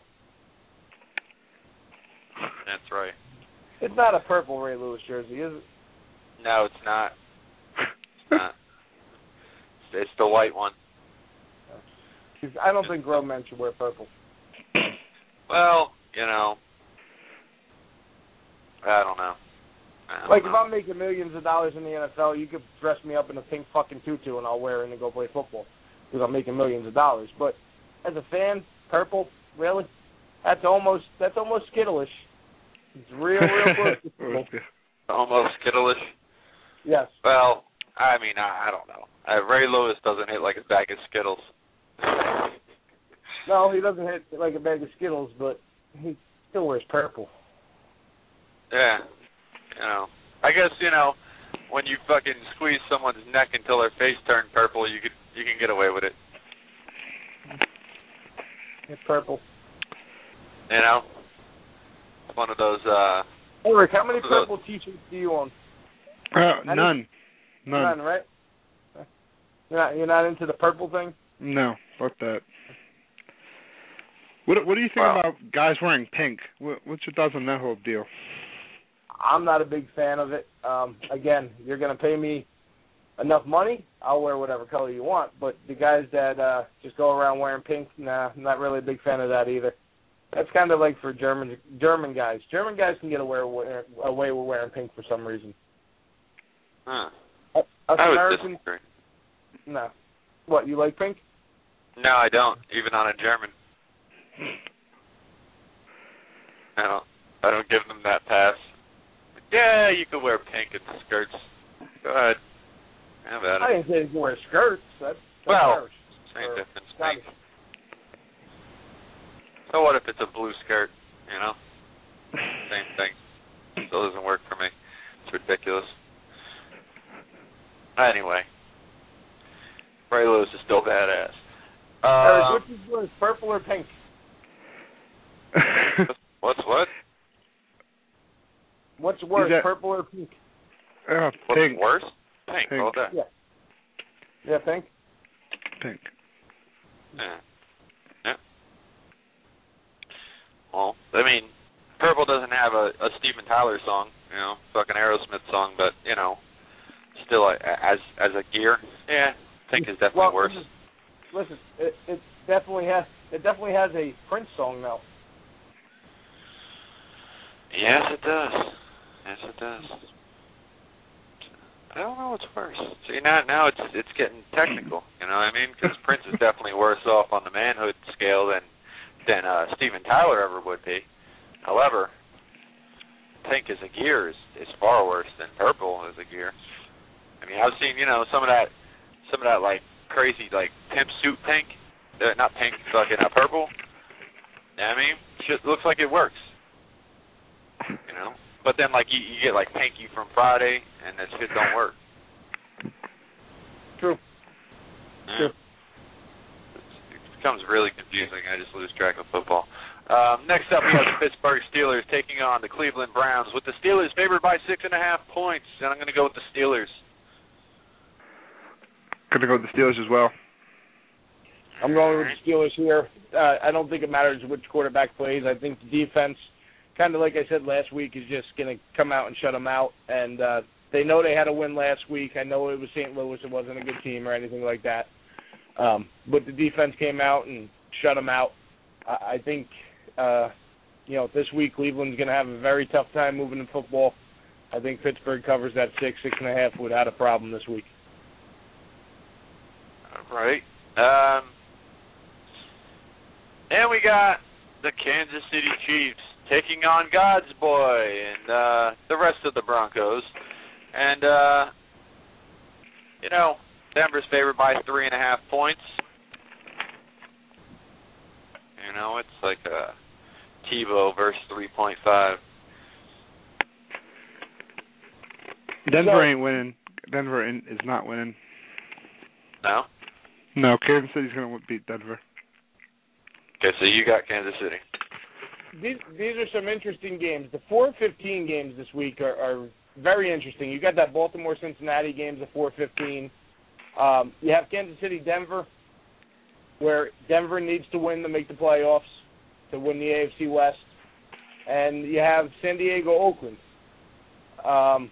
That's right. It's not a purple Ray Lewis jersey, is it? No, it's not. It's not. It's the white one. I don't think grown men should wear purple. Well, you know, I don't know. I don't like, know. if I'm making millions of dollars in the N F L, you could dress me up in a pink fucking tutu and I'll wear it and go play football because I'm making millions of dollars. But as a fan, purple, really? That's almost that's almost Skittleish. It's real, real close. Almost Skittleish? Yes. Well, I mean, I, I don't know. Uh, Ray Lewis doesn't hit like a bag of Skittles. No, he doesn't hit like a bag of Skittles, but he still wears purple. Yeah. You know, I guess, you know, when you fucking squeeze someone's neck until their face turned purple, you could you can get away with it. It's purple. You know? It's one of those, uh... Eric, how many purple t-shirts do you own? Uh, none. None. None, right? You're not, you're not into the purple thing? No, fuck that. What What do you think wow. about guys wearing pink? What, what's your thoughts on that whole deal? I'm not a big fan of it. Um, again, you're going to pay me enough money, I'll wear whatever color you want. But the guys that uh, just go around wearing pink, nah, I'm not really a big fan of that either. That's kind of like for German German guys. German guys can get away with, away with wearing pink for some reason. Huh. Us I would Americans, disagree. No. What, you like pink? No, I don't. Even on a German. I don't. I don't give them that pass. Yeah, you can wear pink in skirts. Go ahead. How about I it? didn't say you can wear skirts. That's, that's Well, Irish. same Or difference. Scottish. Pink. So what if it's a blue skirt? You know, same thing. Still doesn't work for me. It's ridiculous. Anyway, Ray Lewis is still badass. Uh, Eric, which is worse, purple or pink? What's what? What's worse, that, purple or pink? Uh, What's pink. worse? Pink, Pink. all day. Yeah. Yeah, pink? Pink. Yeah. Yeah. Well, I mean, purple doesn't have a, a Steven Tyler song, you know, fucking Aerosmith song, but, you know, still, uh, as as a gear, yeah, pink is definitely well, worse. Listen, listen it, it definitely has it definitely has a Prince song now. Yes, it does. Yes, it does. I don't know what's worse. See, now now it's it's getting technical. You know what I mean? Because Prince is definitely worse off on the manhood scale than than uh, Steven Tyler ever would be. However, pink as a gear is, is far worse than purple as a gear. I mean, I've seen, you know, some of that, some of that like crazy like pimp suit pink, uh, not pink, fucking uh, purple. You know what I mean? Shit looks like it works. You know, but then like you, you get like Pinky from Friday, and that shit don't work. True. Yeah. True. It becomes really confusing. I just lose track of football. Um, next up, we have the Pittsburgh Steelers taking on the Cleveland Browns, with the Steelers favored by six and a half points, and I'm going to go with the Steelers. Going to go with the Steelers as well. I'm going with the Steelers here. Uh, I don't think it matters which quarterback plays. I think the defense, kind of like I said last week, is just going to come out and shut them out. And uh, they know they had a win last week. I know it was Saint Louis. It wasn't a good team or anything like that. Um, but the defense came out and shut them out. I, I think, uh, you know, this week Cleveland's going to have a very tough time moving the football. I think Pittsburgh covers that six, six and a half without a problem this week. All right. Um, and we got the Kansas City Chiefs taking on God's Boy and uh, the rest of the Broncos. And, uh, you know, Denver's favored by three and a half points. You know, it's like a TiVo versus three point five. Denver So- ain't winning. Denver in, is not winning. No? No, Kansas City's going to beat Denver. Okay, so you got Kansas City. These, these are some interesting games. The four fifteen games this week are, are very interesting. You got that Baltimore-Cincinnati games at four fifteen. Um, you have Kansas City-Denver, where Denver needs to win to make the playoffs, to win the A F C West. And you have San Diego-Oakland, um,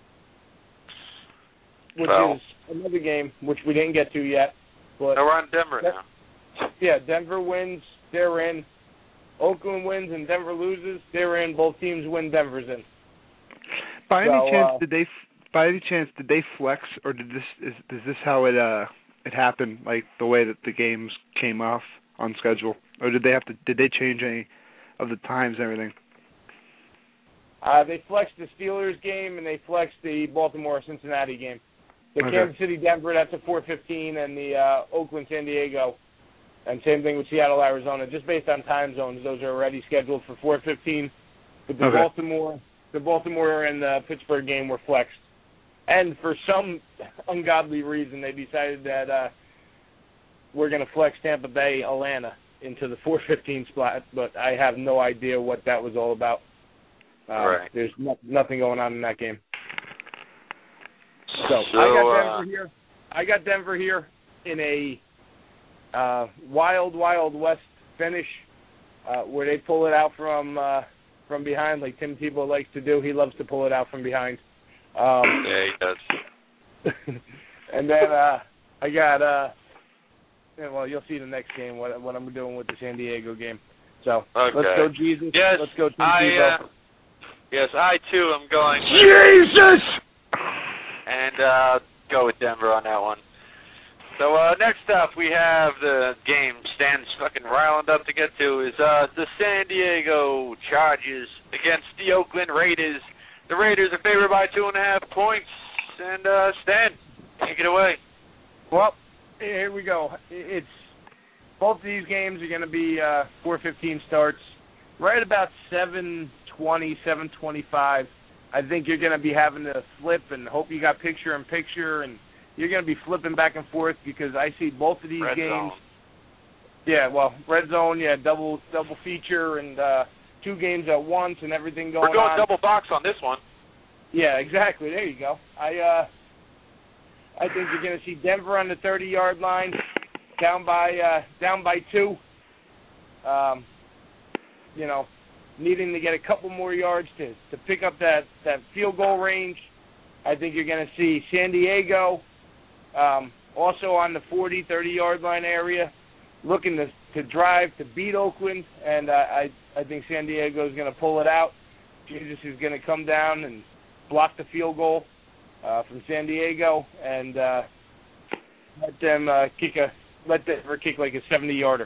which Well. is another game, which we didn't get to yet. But No, we're on Denver now. yeah, Denver wins, they're in. Oakland wins and Denver loses, they're in. Both teams win, Denver's in. By So, any chance, uh, did they? By any chance, did they flex, or did this? Is, is this how it uh it happened? Like the way that the games came off on schedule, or did they have to? Did they change any of the times and everything? Uh, they flexed the Steelers game and they flexed the Baltimore-Cincinnati game. The Okay. Kansas City-Denver, that's a four fifteen, and the uh, Oakland-San Diego, and same thing with Seattle-Arizona. Just based on time zones, those are already scheduled for four fifteen. But the Okay. Baltimore, the Baltimore and the Pittsburgh game were flexed. And for some ungodly reason, they decided that uh, we're going to flex Tampa Bay, Atlanta into the four fifteen spot, but I have no idea what that was all about. Uh, Right. There's no, nothing going on in that game. So, So, I got uh, Denver here. I got Denver here in a uh, wild, wild west finish uh, where they pull it out from uh, from behind, like Tim Tebow likes to do. He loves to pull it out from behind. Um, Yeah, he does. and then uh, I got, uh, yeah, well, you'll see the next game what what I'm doing with the San Diego game. So Okay. let's go Jesus. Yes, Let's go Tim I, Tebow. uh, yes, I too am going with, Jesus! and uh, go with Denver on that one. So uh, next up, we have the game Stan's fucking riling up to get to is uh, the San Diego Chargers against the Oakland Raiders. The Raiders are favored by two and a half points. And uh, Stan, take it away. Well, here we go. It's both of these games are going to be uh, four fifteen starts. Right about seven twenty, seven twenty-five. I think you're going to be having to flip and hope you got picture in picture, and you're going to be flipping back and forth because I see both of these Red games. zone. Yeah, well, red zone, yeah, double double feature and uh, two games at once and everything going We're going on. double box on this one. Yeah, exactly. There you go. I uh, I think you're going to see Denver on the thirty-yard line, down by uh, down by two. Um, you know, needing to get a couple more yards to, to pick up that, that field goal range. I think you're going to see San Diego um, also on the forty, thirty-yard line area, looking to to drive to beat Oakland, and uh, I I think San Diego is going to pull it out. Jesus is going to come down and block the field goal uh, from San Diego, and uh, let them uh, kick a let Denver kick like a seventy-yarder.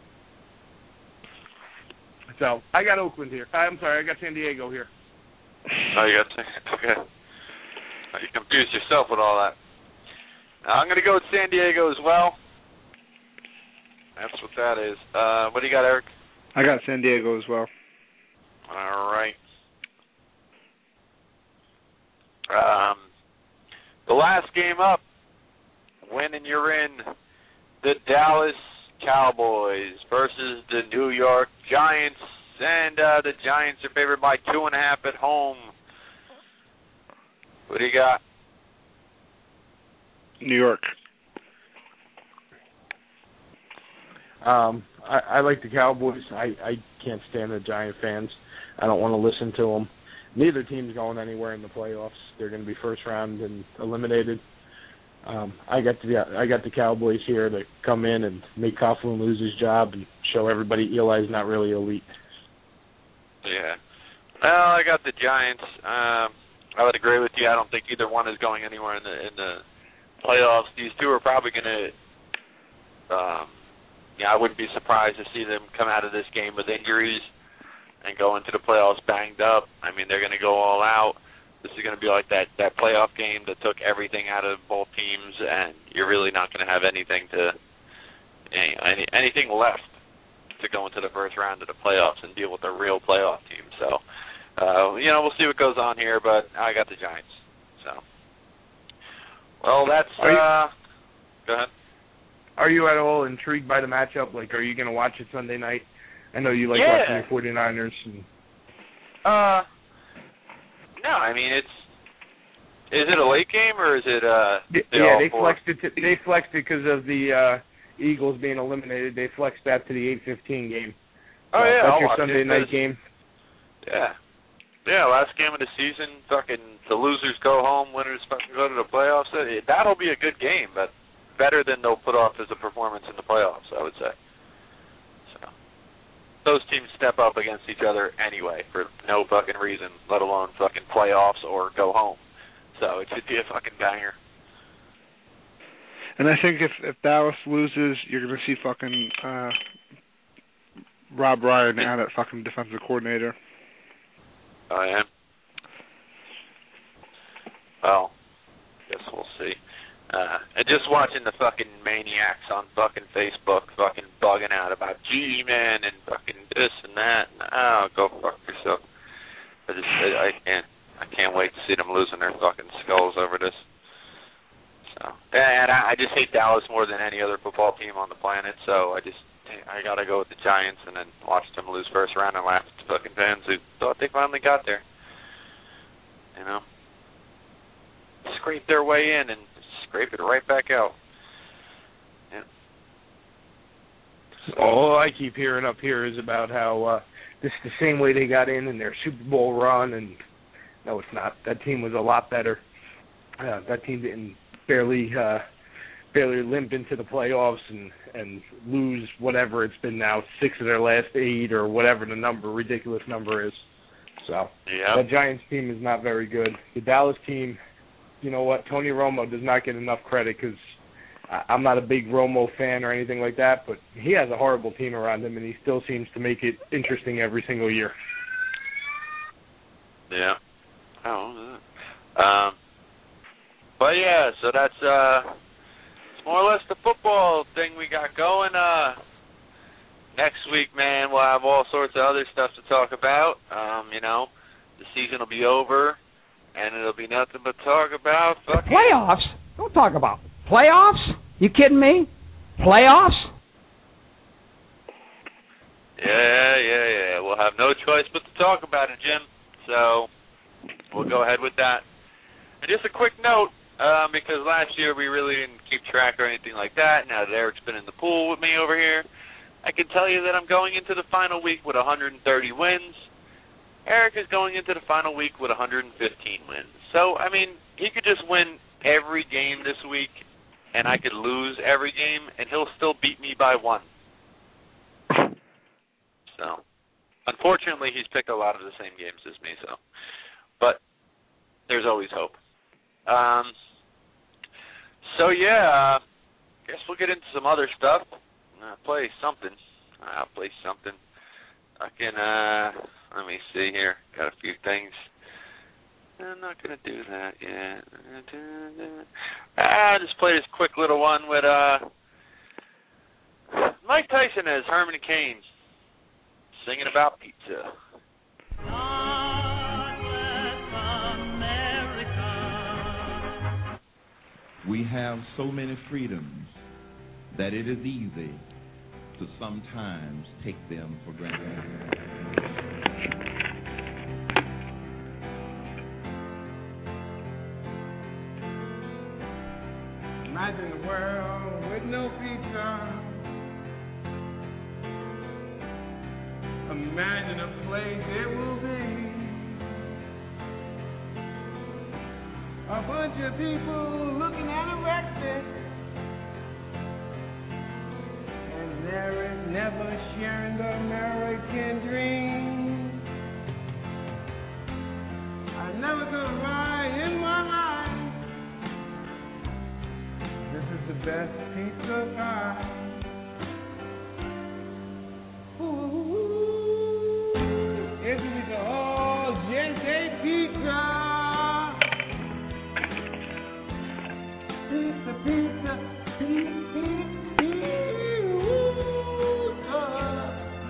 So I got Oakland here. I'm sorry, I got San Diego here. Oh, you got to, okay. Oh, you confused yourself with all that. Now, I'm going to go with San Diego as well. That's what that is. Uh, what do you got, Eric? I got San Diego as well. All right. Um, the last game up, win and you're in, the Dallas Cowboys versus the New York Giants, and uh, the Giants are favored by two and a half at home. What do you got? New York. Um, I, I like the Cowboys. I, I can't stand the Giant fans. I don't want to listen to them. Neither team's going anywhere in the playoffs. They're going to be first round and eliminated. Um, I got the I got the Cowboys here to come in and make Coughlin lose his job and show everybody Eli's not really elite. Yeah. Well, I got the Giants. Um, I would agree with you. I don't think either one is going anywhere in the in the playoffs. These two are probably going to. Um, yeah, I wouldn't be surprised to see them come out of this game with injuries and go into the playoffs banged up. I mean, they're going to go all out. This is going to be like that, that playoff game that took everything out of both teams, and you're really not going to have anything to any, anything left to go into the first round of the playoffs and deal with a real playoff team. So, uh, you know, we'll see what goes on here, but I got the Giants. So, well, that's, you, uh, go ahead. Are you at all intrigued by the matchup? Like, are you going to watch it Sunday night? I know you like yeah. watching your forty-niners. And... Uh, no, I mean, it's, is it a late game or is it, uh, they yeah, they four? flexed it, to, they flexed it because of the, uh, Eagles being eliminated. They flexed that to the eight fifteen game. Oh, uh, yeah. That's I'll your Sunday it, night game. Yeah. Yeah, last game of the season, fucking the losers go home, winners fucking go to the playoffs. That'll be a good game, but better than they'll put off as a performance in the playoffs, I would say. So those teams step up against each other anyway for no fucking reason, let alone fucking playoffs or go home. So it should be a fucking banger. And I think if, if Dallas loses, you're going to see fucking uh, Rob Ryan out at fucking defensive coordinator. Oh, yeah? Well, guess we'll see. Uh, and just watching the fucking maniacs on fucking Facebook fucking bugging out about G-Man and fucking this and that. And, oh, go fuck yourself. I just, I, I can't, I can't wait to see them losing their fucking skulls over this. So, and I, I just hate Dallas more than any other football team on the planet, so I just, I gotta go with the Giants and then watch them lose first round and laugh at the fucking fans who thought they finally got there. You know? Scrape their way in and scrape it right back out. Yeah. So, all I keep hearing up here is about how uh, this is the same way they got in in their Super Bowl run, and no, it's not. That team was a lot better. Uh, that team didn't barely uh, barely limp into the playoffs and, and lose whatever it's been now, six of their last eight or whatever the number, ridiculous number is. So yeah. That Giants team is not very good. The Dallas team, you know what, Tony Romo does not get enough credit because I'm not a big Romo fan or anything like that, but he has a horrible team around him, and he still seems to make it interesting every single year. Yeah. Oh, um, but yeah, so that's uh, it's more or less the football thing we got going. Uh, next week, man, we'll have all sorts of other stuff to talk about. Um, you know, the season will be over, and it'll be nothing but talk about fucking playoffs. Don't talk about playoffs. You kidding me? Playoffs? Yeah, yeah, yeah. We'll have no choice but to talk about it, Jim. So we'll go ahead with that. And just a quick note, um, because last year we really didn't keep track or anything like that. Now that Eric's been in the pool with me over here, I can tell you that I'm going into the final week with one hundred thirty wins. Eric is going into the final week with one hundred fifteen wins. So, I mean, he could just win every game this week, and I could lose every game, and he'll still beat me by one. So, unfortunately, he's picked a lot of the same games as me, so. But there's always hope. Um, so, yeah, uh, guess we'll get into some other stuff. Uh, play something. I'll play something. I can, uh, let me see here. Got a few things. I'm not going to do that yet. Ah, just play this quick little one with uh, Mike Tyson as Herman Cain singing about pizza. We have so many freedoms that it is easy to sometimes take them for granted. Imagine a world with no pizza. Imagine a place it will be. A bunch of people looking at a breakfast, and there is never sharing the American dream. I never could lie in my mind. This is the best pizza pie. Ooh, it is the all gente pizza. Pizza, pizza, pizza, pizza.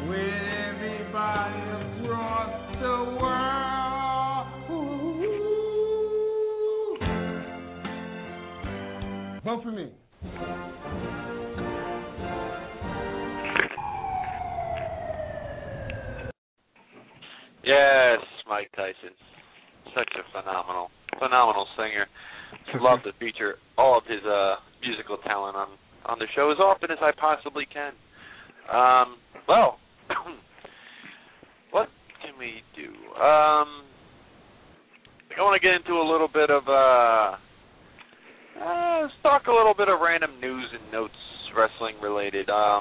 with everybody across the world. Ooh. Vote for me. Yes, Mike Tyson. Such a phenomenal, phenomenal singer. Love to feature all of his uh, musical talent on, on the show as often as I possibly can. Um, well, what can we do? Um, I want to get into a little bit of, uh, uh, let's talk a little bit of random news and notes, wrestling related. Um,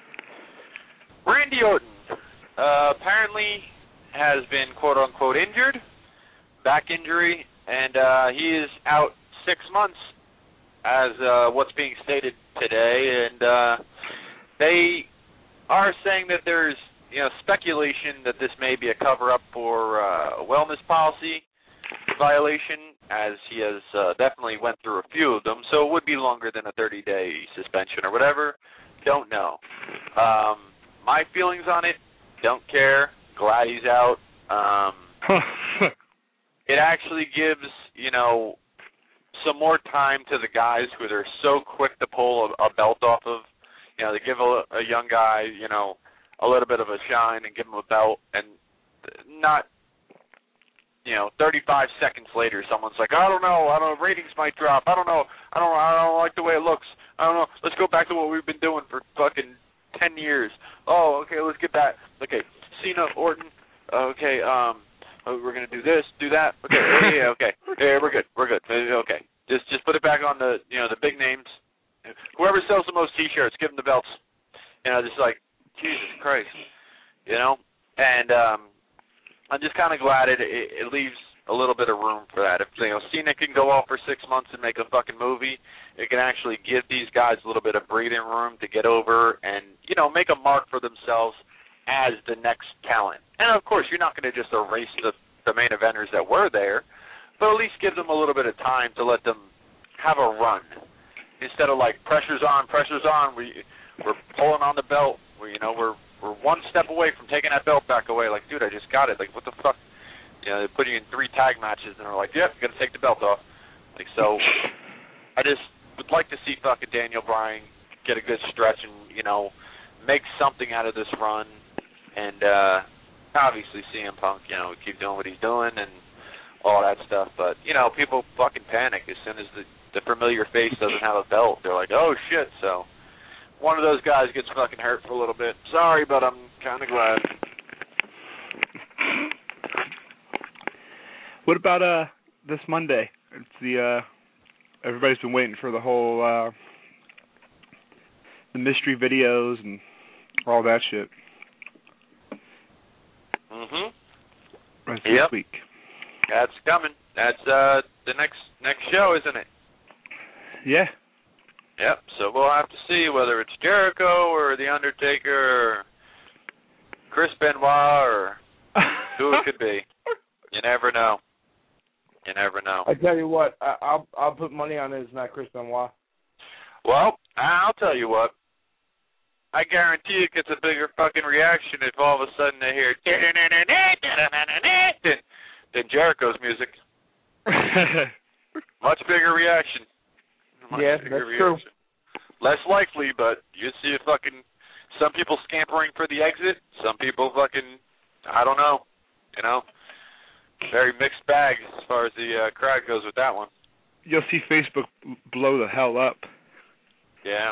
Randy Orton uh, apparently has been quote-unquote injured, back injury, and uh, he is out six months as uh, what's being stated today, and uh, they are saying that there's you know speculation that this may be a cover-up for uh, a wellness policy violation, as he has uh, definitely went through a few of them, so it would be longer than a thirty-day suspension or whatever. Don't know. Um, my feelings on it, don't care. Glad he's out. Um, it actually gives, you know, some more time to the guys who are so quick to pull a, a belt off of. You know, they give a, a young guy, you know, a little bit of a shine and give him a belt, and not, you know, thirty-five seconds later, someone's like, I don't know, I don't know, ratings might drop. I don't know, I don't, I don't like the way it looks. I don't know. Let's go back to what we've been doing for fucking ten years. Oh, okay, let's get back. Okay. Cena, Orton, okay, um, we're going to do this, do that. Okay, yeah, yeah, okay. Yeah, we're good, we're good. Okay. Just just put it back on the, you know, the big names. Whoever sells the most T-shirts, give them the belts. You know, just like, Jesus Christ. You know? And um, I'm just kind of glad it, it it leaves a little bit of room for that. If, you know, Cena can go off for six months and make a fucking movie, it can actually give these guys a little bit of breathing room to get over and, you know, make a mark for themselves as the next talent. And, of course, you're not going to just erase the, the main eventers that were there, but at least give them a little bit of time to let them have a run. Instead of, like, pressure's on, pressure's on, we, we're pulling on the belt. We, you know, we're we're one step away from taking that belt back away. Like, dude, I just got it. Like, what the fuck? You know, they put you in three tag matches, and they're like, yep, you're going to take the belt off. Like, so I just would like to see fucking Daniel Bryan get a good stretch and, you know, make something out of this run. And uh, obviously C M Punk, you know, keep doing what he's doing and all that stuff. But, you know, people fucking panic as soon as the, the familiar face doesn't have a belt. They're like, oh, shit. So one of those guys gets fucking hurt for a little bit. Sorry, but I'm kind of glad. What about uh this Monday? It's the, uh, everybody's been waiting for the whole, uh, the mystery videos and all that shit. Mm-hmm. Right yep. This week. That's coming. That's uh the next next show, isn't it? Yeah. Yep. So we'll have to see whether it's Jericho or The Undertaker or Chris Benoit or who it could be. You never know. You never know. I tell you what, I, I'll I'll put money on it. It's not Chris Benoit. Well, I'll tell you what. I guarantee it gets a bigger fucking reaction if all of a sudden they hear than, than Jericho's music. Much bigger reaction. Much yeah, bigger that's reaction. true. Less likely, but you see a fucking some people scampering for the exit, some people fucking I don't know, you know, very mixed bag as far as the uh, crowd goes with that one. You'll see Facebook blow the hell up. Yeah.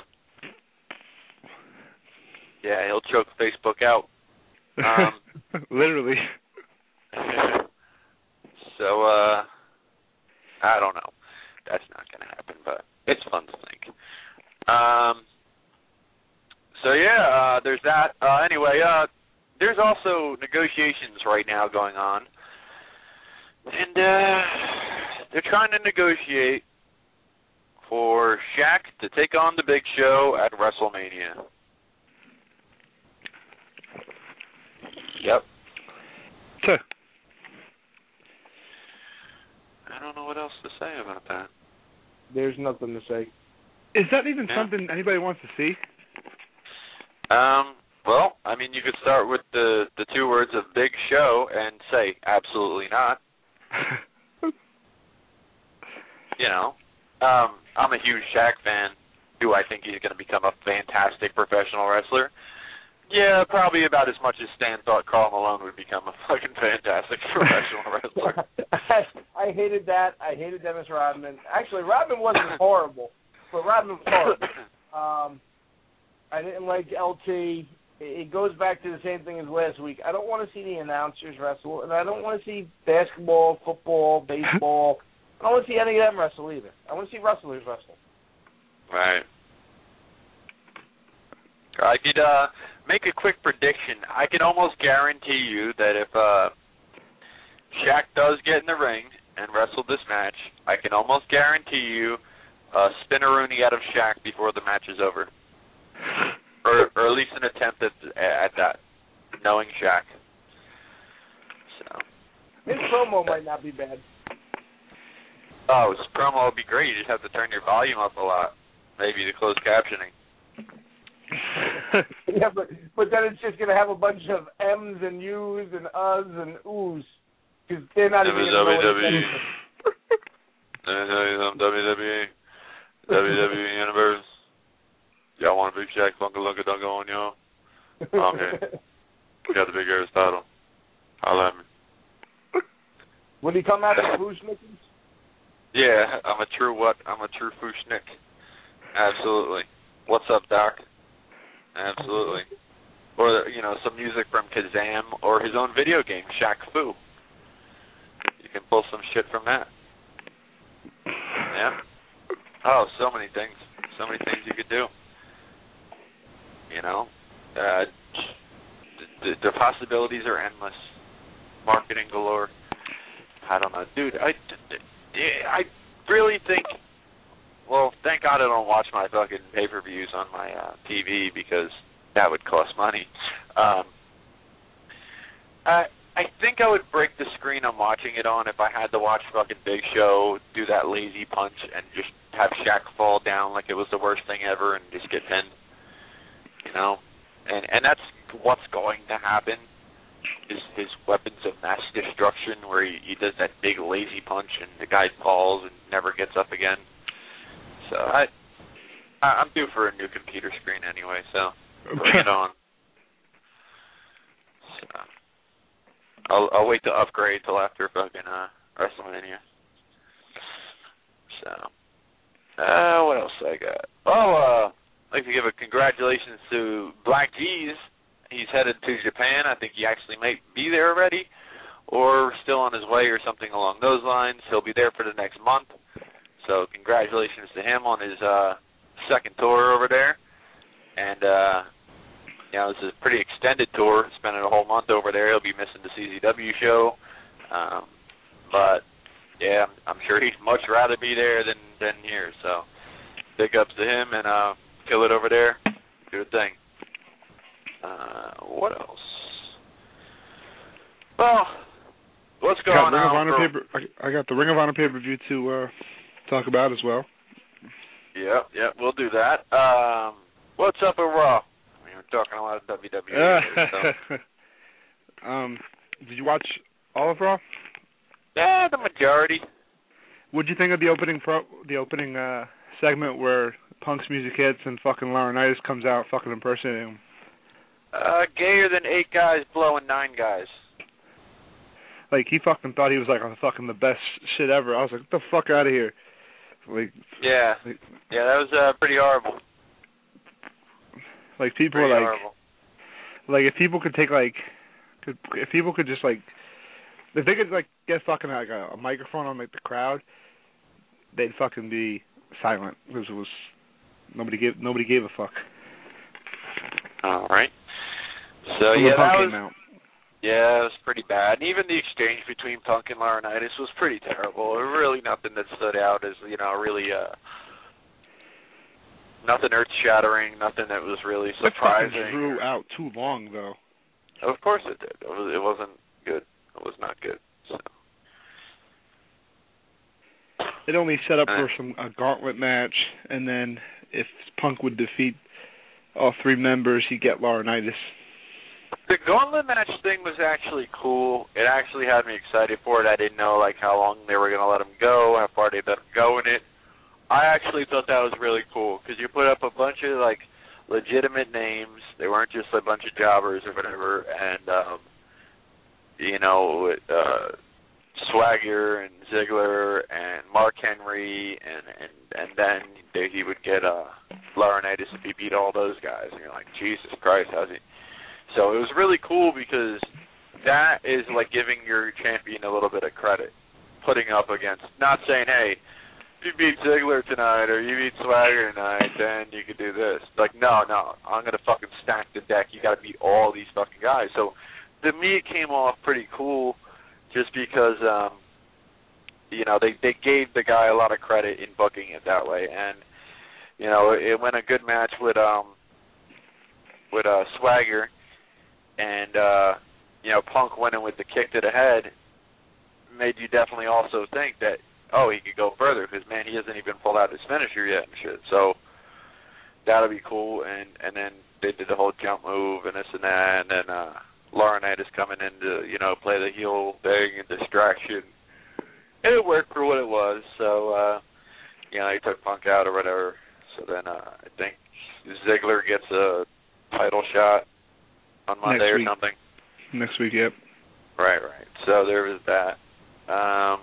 Yeah, he'll choke Facebook out. Um, Literally. So, uh, I don't know. That's not going to happen, but it's fun to think. Um, so, yeah, uh, there's that. Uh, anyway, uh, there's also negotiations right now going on. And uh, they're trying to negotiate for Shaq to take on the Big Show at WrestleMania. Yep. Sure. I don't know what else to say about that. There's nothing to say. Is that even yeah. something anybody wants to see? Um. Well, I mean, you could start with the, the two words of Big Show and say, absolutely not. You know, um, I'm a huge Shaq fan. Do I think he's going to become a fantastic professional wrestler? Yeah, probably about as much as Stan thought Karl Malone would become a fucking fantastic professional wrestler. I hated that. I hated Dennis Rodman. Actually, Rodman wasn't horrible, but Rodman was horrible. Um, I didn't like L T. It goes back to the same thing as last week. I don't want to see the announcers wrestle, and I don't want to see basketball, football, baseball. I don't want to see any of them wrestle either. I want to see wrestlers wrestle. Right. I could uh, make a quick prediction. I can almost guarantee you that if uh, Shaq does get in the ring and wrestle this match, I can almost guarantee you a spin-a-rooney out of Shaq before the match is over. Or, or at least an attempt at, at that, knowing Shaq. So. His promo might not be bad. Oh, his promo would be great. You just have to turn your volume up a lot. Maybe the closed captioning. Yeah, but, but then it's just going to have a bunch of M's and U's and U's and Oo's. Because they're not even going to know what W W E. Let me tell you something, W W E. W W E Universe. Y'all want a big Shaq Funka Lunka Dunka on y'all? I'm here. Got the big Aristotle. Holla at me. Would he come after Fushnickens? Yeah, I'm a true what? I'm a true Fushnick. Absolutely. What's up, Doc? Absolutely. Or, you know, some music from Kazam or his own video game, Shaq Fu. You can pull some shit from that. Yeah. Oh, so many things. So many things you could do. You know? Uh, the, the possibilities are endless. Marketing galore. I don't know. Dude, I, I really think... Well, thank God I don't watch my fucking pay-per-views on my uh, T V because that would cost money. Um, I I think I would break the screen I'm watching it on if I had to watch fucking Big Show do that lazy punch and just have Shaq fall down like it was the worst thing ever and just get pinned. You know? And and that's what's going to happen is his weapons of mass destruction where he, he does that big lazy punch and the guy falls and never gets up again. So I, I'm due for a new computer screen anyway. So bring it on. So, I'll I'll wait to upgrade till after fucking uh, WrestleMania. So, uh, what else I got? Oh, uh, I'd like to give a congratulations to Black G's. He's headed to Japan. I think he actually might be there already, or still on his way, or something along those lines. He'll be there for the next month. So congratulations to him on his uh, second tour over there. And, uh, you know, this is a pretty extended tour, spending a whole month over there. He'll be missing the C Z W show. Um, but, yeah, I'm, I'm sure he'd much rather be there than, than here. So big ups to him, and uh, kill it over there. Do a thing. Uh, what else? Well, what's going got Ring on? Of Honor paper, I, I got the Ring of Honor pay-per-view to... Uh, talk about as well. Yeah, yeah, we'll do that. Um, what's up at Raw? I mean, we're talking a lot of W W E. Uh, so. um, did you watch all of Raw? Yeah, the majority. What'd you think of the opening pro, the opening uh, segment where Punk's music hits and fucking Laurinaitis comes out fucking impersonating him? Uh, gayer than eight guys blowing nine guys. Like, he fucking thought he was like fucking the best shit ever. I was like, get the fuck out of here. Like, yeah, like, yeah, that was uh, pretty horrible. Like people pretty are like, horrible. like if people could take like, could, if people could just like, if they could like get fucking like a, a microphone on like the crowd, they'd fucking be silent because it was nobody gave nobody gave a fuck. All right. So When yeah, the Punk that came was. out. Yeah, it was pretty bad. And even the exchange between Punk and Laurinaitis was pretty terrible. Really nothing that stood out as, you know, really, uh, nothing earth-shattering, nothing that was really surprising. It fucking drew out too long, though. Of course it did. It, was, it wasn't good. It was not good. So. It only set up for some a gauntlet match, and then if Punk would defeat all three members, he'd get Laurinaitis. The gauntlet match thing was actually cool. It actually had me excited for it. I didn't know like how long they were going to let him go, how far they let him go in it. I actually thought that was really cool because you put up a bunch of like legitimate names. They weren't just a bunch of jobbers or whatever. And um, you know, uh, Swagger and Ziggler and Mark Henry, and and and then they, he would get uh, Laurinaitis if he beat all those guys. And you're like, Jesus Christ, how's he? So it was really cool because that is like giving your champion a little bit of credit, putting up against, not saying, hey, if you beat Ziggler tonight or you beat Swagger tonight, then you could do this. Like, no, no, I'm going to fucking stack the deck. You got to beat all these fucking guys. So to me, it came off pretty cool just because, um, you know, they, they gave the guy a lot of credit in booking it that way. And, you know, it went a good match with, um, with uh, Swagger. And, uh, you know, Punk winning with the kick to the head made you definitely also think that, oh, he could go further because, man, he hasn't even pulled out his finisher yet and shit. So that'll be cool. And, and then they did the whole jump move and this and that. And then uh, Laurinaitis coming in to, you know, play the heel thing and distraction. And it worked for what it was. So, uh, you know, he took Punk out or whatever. So then uh, I think Ziggler gets a title shot on Monday or something. Next week, yep. Right, right. So there was that. Um,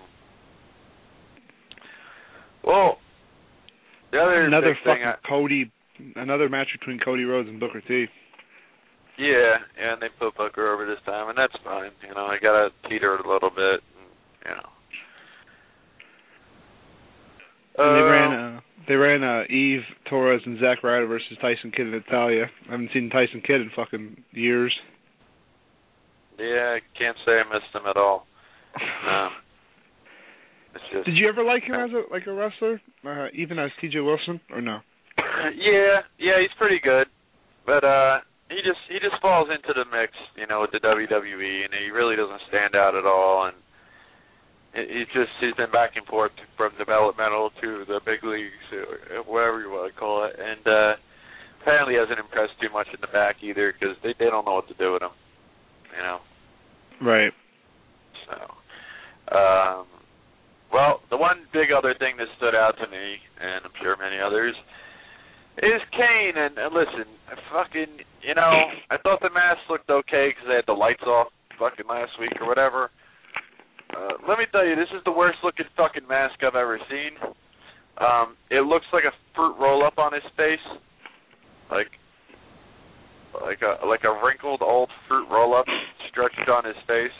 well, the other another fucking I, Cody, another match between Cody Rhodes and Booker T. Yeah, yeah, and they put Booker over this time, and that's fine. You know, I got to teeter it a little bit, and, you know. And uh, they ran, uh, they ran uh, Eve Torres and Zack Ryder versus Tyson Kidd and Natalya. I haven't seen Tyson Kidd in fucking years. Yeah, I can't say I missed him at all. Um, it's just, Did you ever like him as a like a wrestler, uh, even as T J Wilson, or no? yeah, yeah, he's pretty good, but uh, he just he just falls into the mix, you know, with the W W E, and he really doesn't stand out at all. And he's just he's been back and forth from developmental to the big leagues, or whatever you want to call it, and uh, apparently hasn't impressed too much in the back either because they they don't know what to do with him, you know. Right. So, um, well, the one big other thing that stood out to me, and I'm sure many others, is Kane. And, and listen, I fucking, you know, I thought the mask looked okay because they had the lights off fucking last week or whatever. Uh, let me tell you, this is the worst looking fucking mask I've ever seen. Um, it looks like a fruit roll up on his face, like like a like a wrinkled old fruit roll up stretched on his face,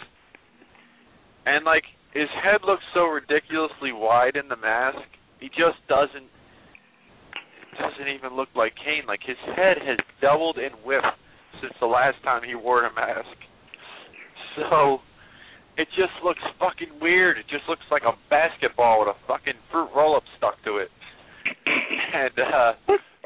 and like his head looks so ridiculously wide in the mask. He just doesn't it doesn't even look like Kane. Like his head has doubled in width since the last time he wore a mask. So it just looks fucking weird. It just looks like a basketball with a fucking fruit roll-up stuck to it. And uh,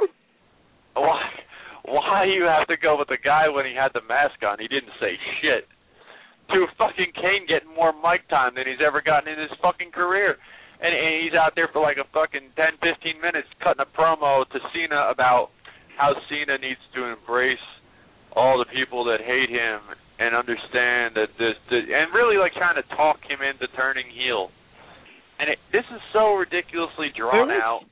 why, why you have to go with the guy when he had the mask on? He didn't say shit. To fucking Kane getting more mic time than he's ever gotten in his fucking career. And, and he's out there for like a fucking ten, fifteen minutes cutting a promo to Cena about how Cena needs to embrace all the people that hate him and understand that this, this, and really like trying to talk him into turning heel. And it, this is so ridiculously drawn really? out.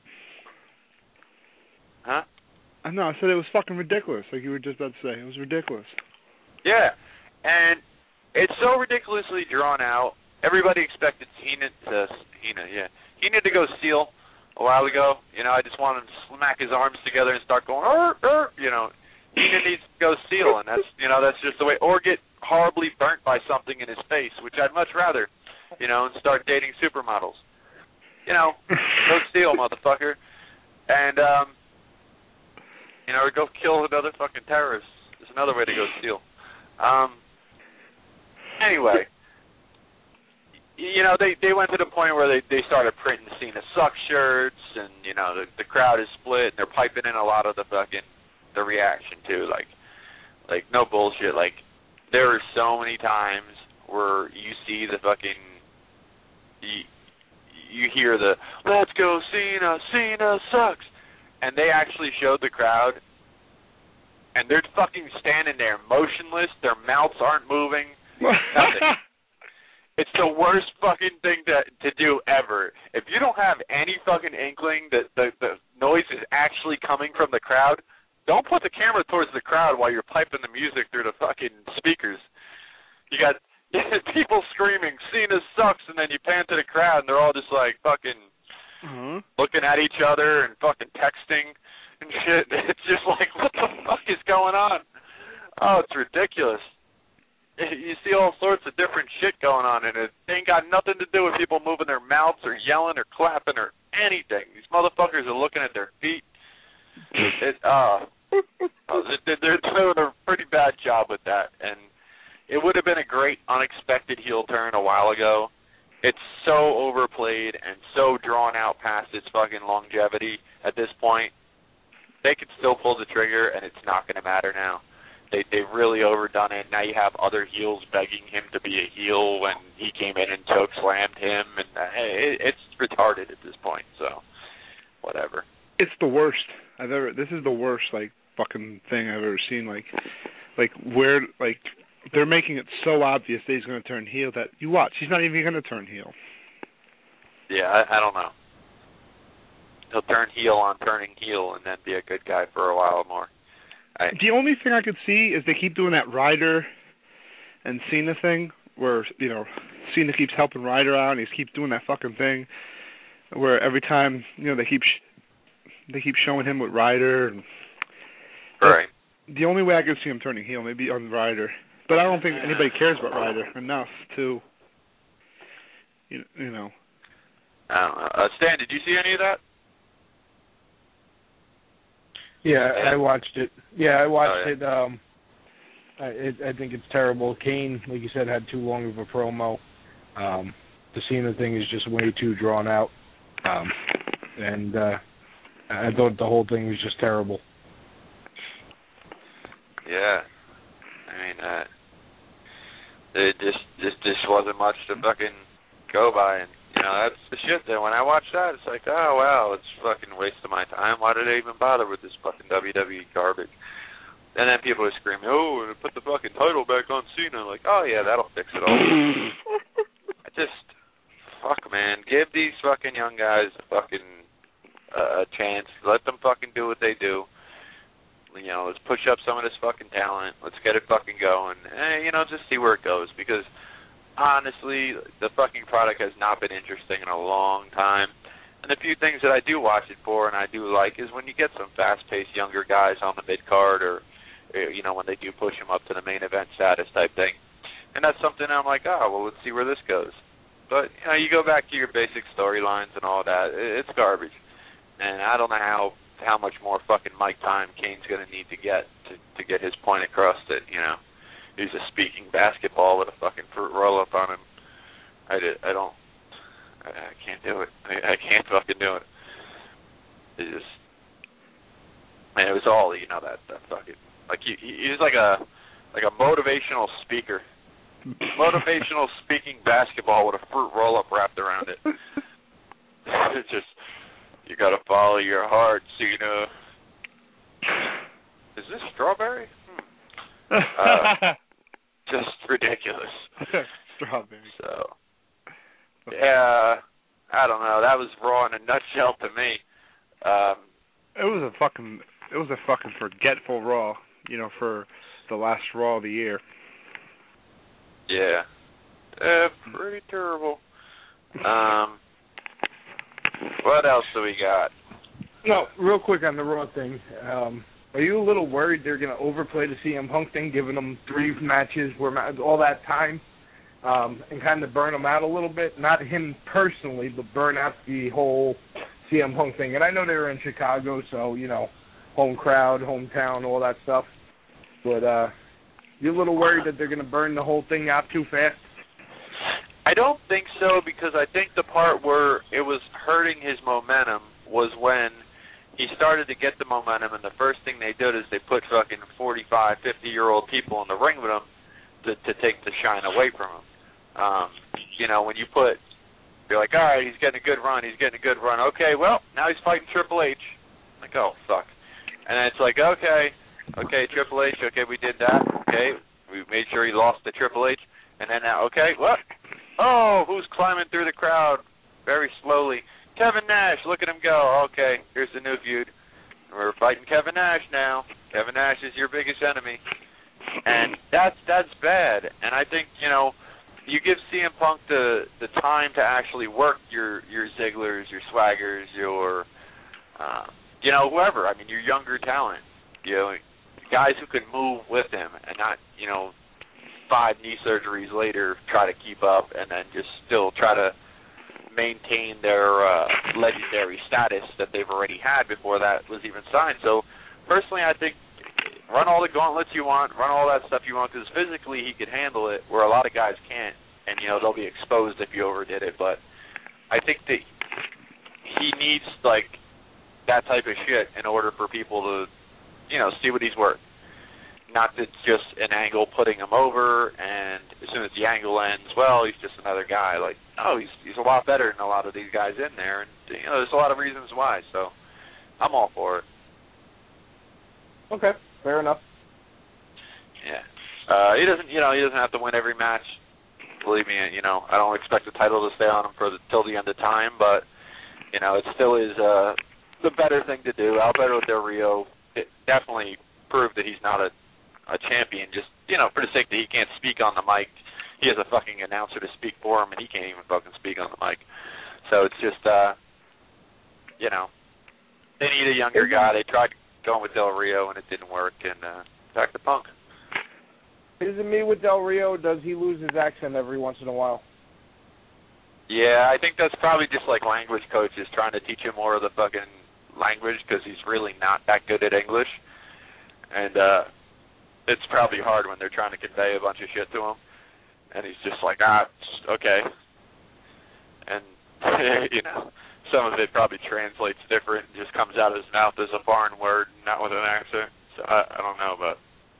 Huh? I know, I said it was fucking ridiculous, like you were just about to say. It was ridiculous. Yeah, and it's so ridiculously drawn out. Everybody expected Heenan to, Heenan, yeah, Heenan to go steal a while ago. You know, I just wanted him to smack his arms together and start going, er, er, you know. Heenan needs to go steal, and that's, you know, that's just the way, or get horribly burnt by something in his face, which I'd much rather, you know, and start dating supermodels. You know, go steal, motherfucker. And, um, you know, or go kill another fucking terrorist. There's another way to go steal. Um, anyway, you know, they, they went to the point where they, they started printing Cena suck shirts, and, you know, the, the crowd is split, and they're piping in a lot of the fucking, the reaction too, like, like no bullshit. Like, there are so many times where you see the fucking, you, you hear the "Let's go Cena, Cena sucks," and they actually showed the crowd, and they're fucking standing there motionless. Their mouths aren't moving. Nothing. It's the worst fucking thing to to do ever. If you don't have any fucking inkling that the, the noise is actually coming from the crowd, don't put the camera towards the crowd while you're piping the music through the fucking speakers. You got people screaming, Cena sucks, and then you pan to the crowd, and they're all just like fucking mm-hmm. looking at each other and fucking texting and shit. It's just like, what the fuck is going on? Oh, it's ridiculous. You see all sorts of different shit going on, and it ain't got nothing to do with people moving their mouths or yelling or clapping or anything. These motherfuckers are looking at their feet. It, uh, they're doing a pretty bad job with that, and it would have been a great unexpected heel turn a while ago. It's so overplayed and so drawn out past its fucking longevity at this point. They could still pull the trigger, and it's not going to matter now. They, they've really overdone it. Now you have other heels begging him to be a heel when he came in and choke slammed him, and uh, it, it's retarded at this point. So, whatever. It's the worst I've ever. This is the worst like fucking thing I've ever seen. Like, like where like they're making it so obvious that he's going to turn heel that you watch. He's not even going to turn heel. Yeah, I, I don't know. He'll turn heel on turning heel and then be a good guy for a while more. I, the only thing I could see is they keep doing that Ryder and Cena thing where, you know, Cena keeps helping Ryder out and he keeps doing that fucking thing where every time, you know, they keep sh- they keep showing him with Ryder. And right. The only way I could see him turning heel maybe on Ryder. But I don't think anybody cares about Ryder enough to, you, you know. I don't know. Uh, Stan, did you see any of that? Yeah, I watched it. Yeah, I watched oh, yeah. it. Um, I, it. I think it's terrible. Kane, like you said, had too long of a promo. Um, the Cena thing is just way too drawn out. Um, and uh, I thought the whole thing was just terrible. Yeah. I mean, uh, it just, just, just wasn't much to fucking go by. And, you know, that's the shit that when I watch that, it's like, oh, wow, it's fucking a waste of my time. Why did I even bother with this fucking W W E garbage? And then people are screaming, oh, put the fucking title back on Cena. Like, oh, yeah, that'll fix it all. I just, fuck, man. Give these fucking young guys a fucking uh, a chance. Let them fucking do what they do. You know, let's push up some of this fucking talent. Let's get it fucking going. And, you know, just see where it goes. Because honestly, the fucking product has not been interesting in a long time. And the few things that I do watch it for and I do like is when you get some fast-paced younger guys on the mid-card or, you know, when they do push them up to the main event status type thing. And that's something I'm like, oh, well, let's see where this goes. But, you know, you go back to your basic storylines and all that, it's garbage. And I don't know how, how much more fucking mic time Kane's going to need to get to, to get his point across that, you know, he's a speaking basketball with a fucking fruit roll-up on him. I, did, I don't, I, I can't do it. I, I can't fucking do it. It just, man, it was all, you know, that, that fucking, like, he, he was like a, like a motivational speaker. Motivational speaking basketball with a fruit roll-up wrapped around it. It's just, you gotta follow your heart, Cena. Is this strawberry? Hmm. Uh, just ridiculous. Strawberry. So, yeah, I don't know. That was Raw in a nutshell to me. Um, it was a fucking, it was a fucking forgetful Raw, you know, for the last Raw of the year. Yeah. Uh, pretty terrible. Um, what else do we got? No, real quick on the Raw thing. Um, are you a little worried they're going to overplay the C M Punk thing, giving them three matches, where all that time, um, and kind of burn him out a little bit? Not him personally, but burn out the whole C M Punk thing. And I know they were in Chicago, so, you know, home crowd, hometown, all that stuff. But uh, you a little worried that they're going to burn the whole thing out too fast? I don't think so, because I think the part where it was hurting his momentum was when he started to get the momentum, and the first thing they did is they put fucking forty-five, fifty-year-old people in the ring with him to, to take the shine away from him. Um, you know, when you put, you're like, all right, he's getting a good run, he's getting a good run. Okay, well, now he's fighting Triple H. Like, oh, fuck. And then it's like, okay, Okay, Triple H. Okay, we did that. Okay, we made sure he lost to Triple H, and then now, okay, what? Oh, who's climbing through the crowd very slowly? Kevin Nash. Look at him go. Okay, here's the new feud. We're fighting Kevin Nash now. Kevin Nash is your biggest enemy, and that's that's bad. And I think, you know, you give C M Punk the the time to actually work your your Zigglers, your Swaggers, your uh, you know, whoever. I mean, your younger talent. You know, guys who can move with him and not, you know, five knee surgeries later try to keep up and then just still try to maintain their uh, legendary status that they've already had before that was even signed. So, personally, I think run all the gauntlets you want, run all that stuff you want, because physically he could handle it, where a lot of guys can't, and, you know, they'll be exposed if you overdid it. But I think that he needs, like, that type of shit in order for people to, you know, see what he's worth. Not that just an angle putting him over, and as soon as the angle ends, well, he's just another guy. Like, no, he's he's a lot better than a lot of these guys in there, and, you know, there's a lot of reasons why. So I'm all for it. Okay, fair enough. Yeah, uh, he doesn't, you know, he doesn't have to win every match. Believe me, you know, I don't expect the title to stay on him for the, till the end of time, but you know, it still is uh, the better thing to do. Alberto Del Rio, it definitely proved that he's not a a champion, just, you know, for the sake that he can't speak on the mic. He has a fucking announcer to speak for him, and he can't even fucking speak on the mic. So it's just, uh, you know, they need a younger guy. They tried going with Del Rio, and it didn't work, and uh, back to Punk. Is it me with Del Rio? Does he lose his accent every once in a while? Yeah, I think that's probably just like language coaches trying to teach him more of the fucking language, because he's really not that good at English. And, uh, it's probably hard when they're trying to convey a bunch of shit to him, and he's just like, ah, okay. And, you know, some of it probably translates different and just comes out of his mouth as a foreign word, not with an accent. So I, I don't know, but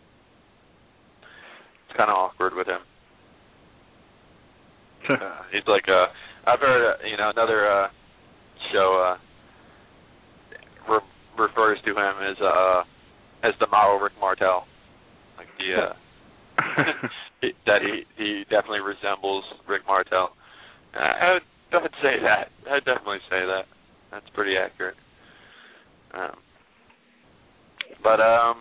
it's kind of awkward with him. uh, he's like, uh, I've heard, uh, you know, another uh, show uh, re- refers to him as uh, as the model Rick Martel. Like the, uh, he, that he he definitely resembles Rick Martel. Uh, I would, I would say that. I'd definitely say that. That's pretty accurate. Um, but um,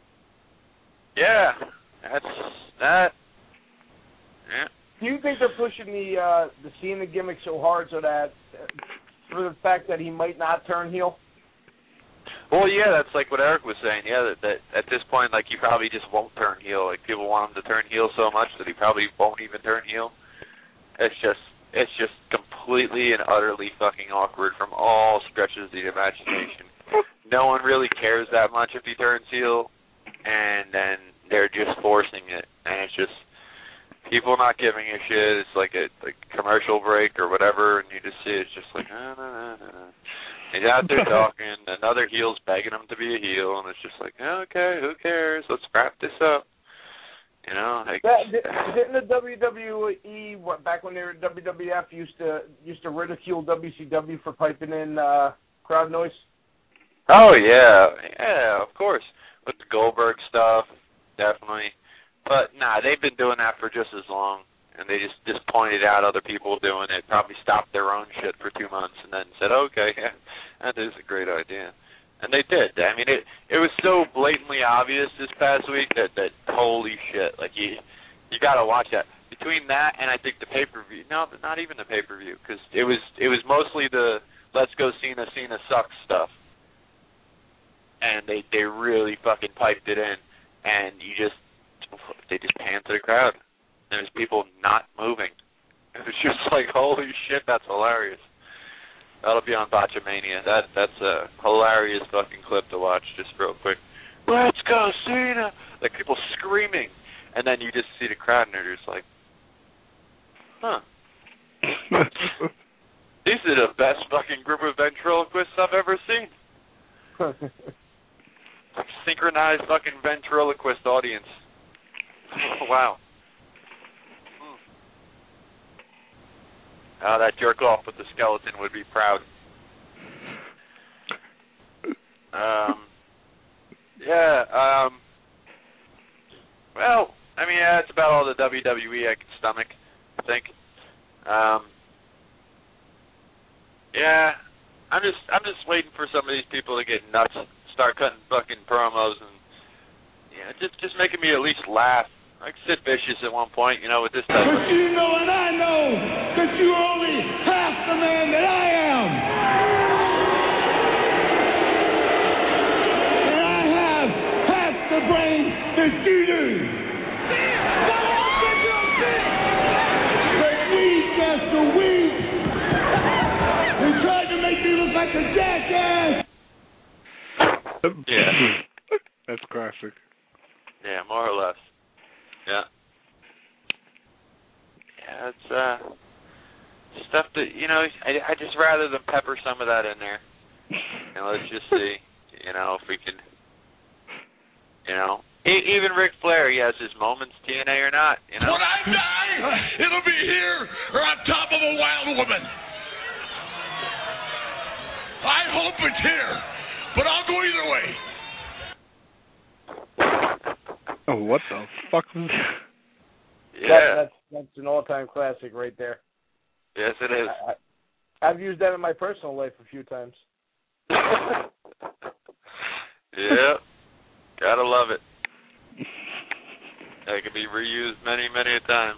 yeah, that's that. Yeah. Do you think they're pushing the uh, the Cena gimmick so hard so that uh, for the fact that he might not turn heel? Well, yeah, that's like what Eric was saying. Yeah, that, that at this point, like, he probably just won't turn heel. Like, people want him to turn heel so much that he probably won't even turn heel. It's just, it's just completely and utterly fucking awkward from all stretches of the imagination. No one really cares that much if he turns heel, and then they're just forcing it, and it's just people not giving a shit. It's like a like commercial break or whatever, and you just see it's just like, nah, nah, nah, nah. He's out there talking, another heel's begging him to be a heel, and it's just like, okay, who cares? Let's wrap this up. You know, like, yeah, didn't the W W E, what, back when they were W W F, used to used to ridicule W C W for piping in uh, crowd noise? Oh yeah, yeah, of course, with the Goldberg stuff, definitely. But nah, they've been doing that for just as long. And they just, just pointed out other people doing it, probably stopped their own shit for two months and then said, okay, yeah, that is a great idea. And they did. I mean, it it was so blatantly obvious this past week that, that holy shit, like, you you got to watch that. Between that and I think the pay-per-view, no, not even the pay-per-view, because it was, it was mostly the let's go Cena, Cena sucks stuff. And they, they really fucking piped it in. And you just, they just panned to the crowd. There's people not moving. It's just like, holy shit, that's hilarious. That'll be on Botchamania. That that's a hilarious fucking clip to watch, just real quick. Let's go, Cena! Like, people screaming. And then you just see the crowd, and they're just like, huh. These are the best fucking group of ventriloquists I've ever seen. Synchronized fucking ventriloquist audience. Wow. Uh, that jerk off with the skeleton would be proud. Um, Yeah. Um. Well, I mean, yeah, that's about all the W W E I can stomach, I think. Um. Yeah. I'm just, I'm just waiting for some of these people to get nuts, start cutting fucking promos, and yeah, just, just making me at least laugh. Like Sid Vicious at one point, you know, with this type of... But you know and I know that you're only half the man that I am. And I have half the brain that you do. But weak after weak, they tried to make me look like a jackass. Yeah. That's classic. Yeah, more or less. Yeah. Yeah, it's uh stuff that, you know, I I just rather than pepper some of that in there. You know, let's just see, you know, if we can, you know, e- even Ric Flair, he has his moments, T N A or not, you know. When I die, it'll be here or on top of a wild woman. I hope it's here, but I'll go either way. Oh, what the fuck was that? Yeah. That, that's, that's an all-time classic right there. Yes, it is. I, I, I've used that in my personal life a few times. Yeah. Gotta love it. That can be reused many, many a time.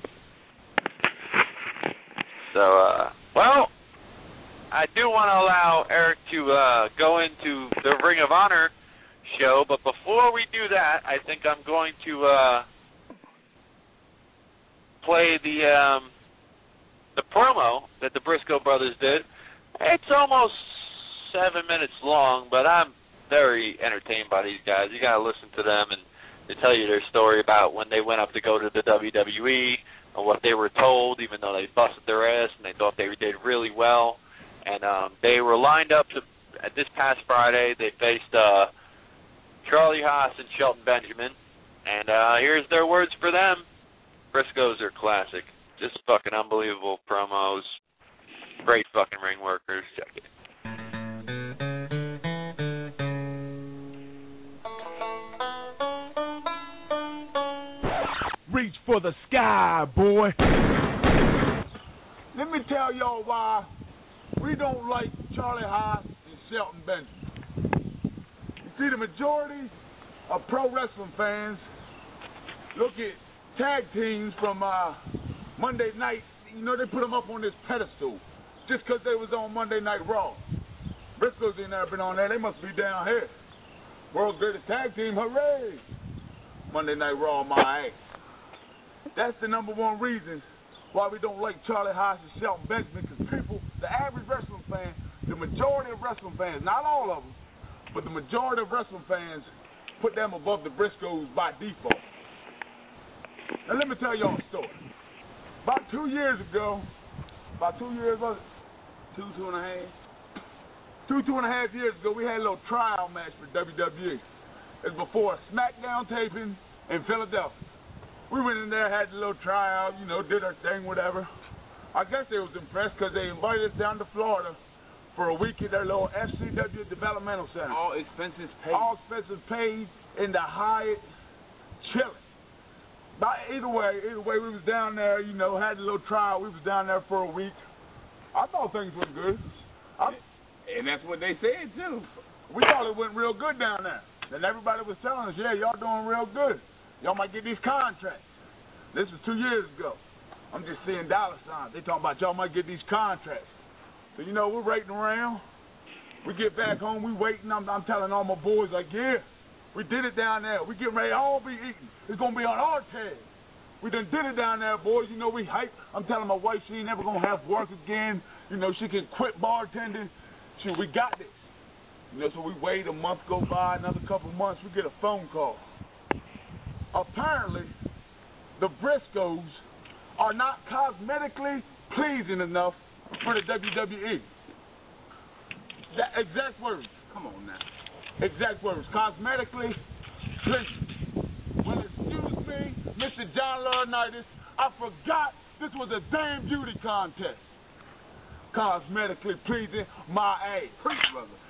So, uh, well, I do want to allow Eric to uh, go into the Ring of Honor show, but before we do that, I think I'm going to uh, play the um, the promo that the Briscoe brothers did. It's almost seven minutes long, but I'm very entertained by these guys. You got to listen to them, and they tell you their story about when they went up to go to the W W E and what they were told, even though they busted their ass and they thought they did really well. And um, they were lined up to, at this past Friday, they faced uh, Charlie Haas and Shelton Benjamin. And uh, here's their words for them. Briscoes are classic. Just fucking unbelievable promos. Great fucking ring workers. Check it. Reach for the sky, boy. Let me tell y'all why we don't like Charlie Haas and Shelton Benjamin. You see, the majority of pro wrestling fans look at tag teams from uh, Monday night. You know, they put them up on this pedestal just because they was on Monday Night Raw. Briscoes ain't never been on there. They must be down here. World's greatest tag team, hooray! Monday Night Raw, my ass. That's the number one reason why we don't like Charlie Haas and Shelton Benjamin, because people, the average wrestling fan, the majority of wrestling fans, not all of them, but the majority of wrestling fans put them above the Briscoes by default. Now let me tell y'all a story. About two years ago, about two years, was it? Two, two and a half? Two, two and a half years ago, we had a little trial match for W W E. It was before a SmackDown taping in Philadelphia. We went in there, had a little tryout, you know, did our thing, whatever. I guess they was impressed because they invited us down to Florida for a week at their little F C W Developmental Center. All expenses paid. All expenses paid in the Hyatt, chilling. But either way, either way, we was down there, you know, had a little trial. We was down there for a week. I thought things went good. I, and that's what they said, too. We thought it went real good down there. And everybody was telling us, yeah, y'all doing real good. Y'all might get these contracts. This was two years ago. I'm just seeing dollar signs. They talking about y'all might get these contracts. So, you know, we're waiting around. We get back home, we waiting. I'm, I'm telling all my boys, like, yeah, we did it down there. We getting ready to all be eating. It's going to be on our tag. We done did it down there, boys. You know, we hype. I'm telling my wife she ain't never going to have work again. You know, she can quit bartending. She, we got this. You know, so we wait a month, go by, another couple months, we get a phone call. Apparently, the Briscoes are not cosmetically pleasing enough for the W W E. That exact words. Come on now. Exact words. Cosmetically pleasing. Well, excuse me, Mister John Laurinaitis, I forgot this was a damn beauty contest. Cosmetically pleasing, my ass. Preach, brother.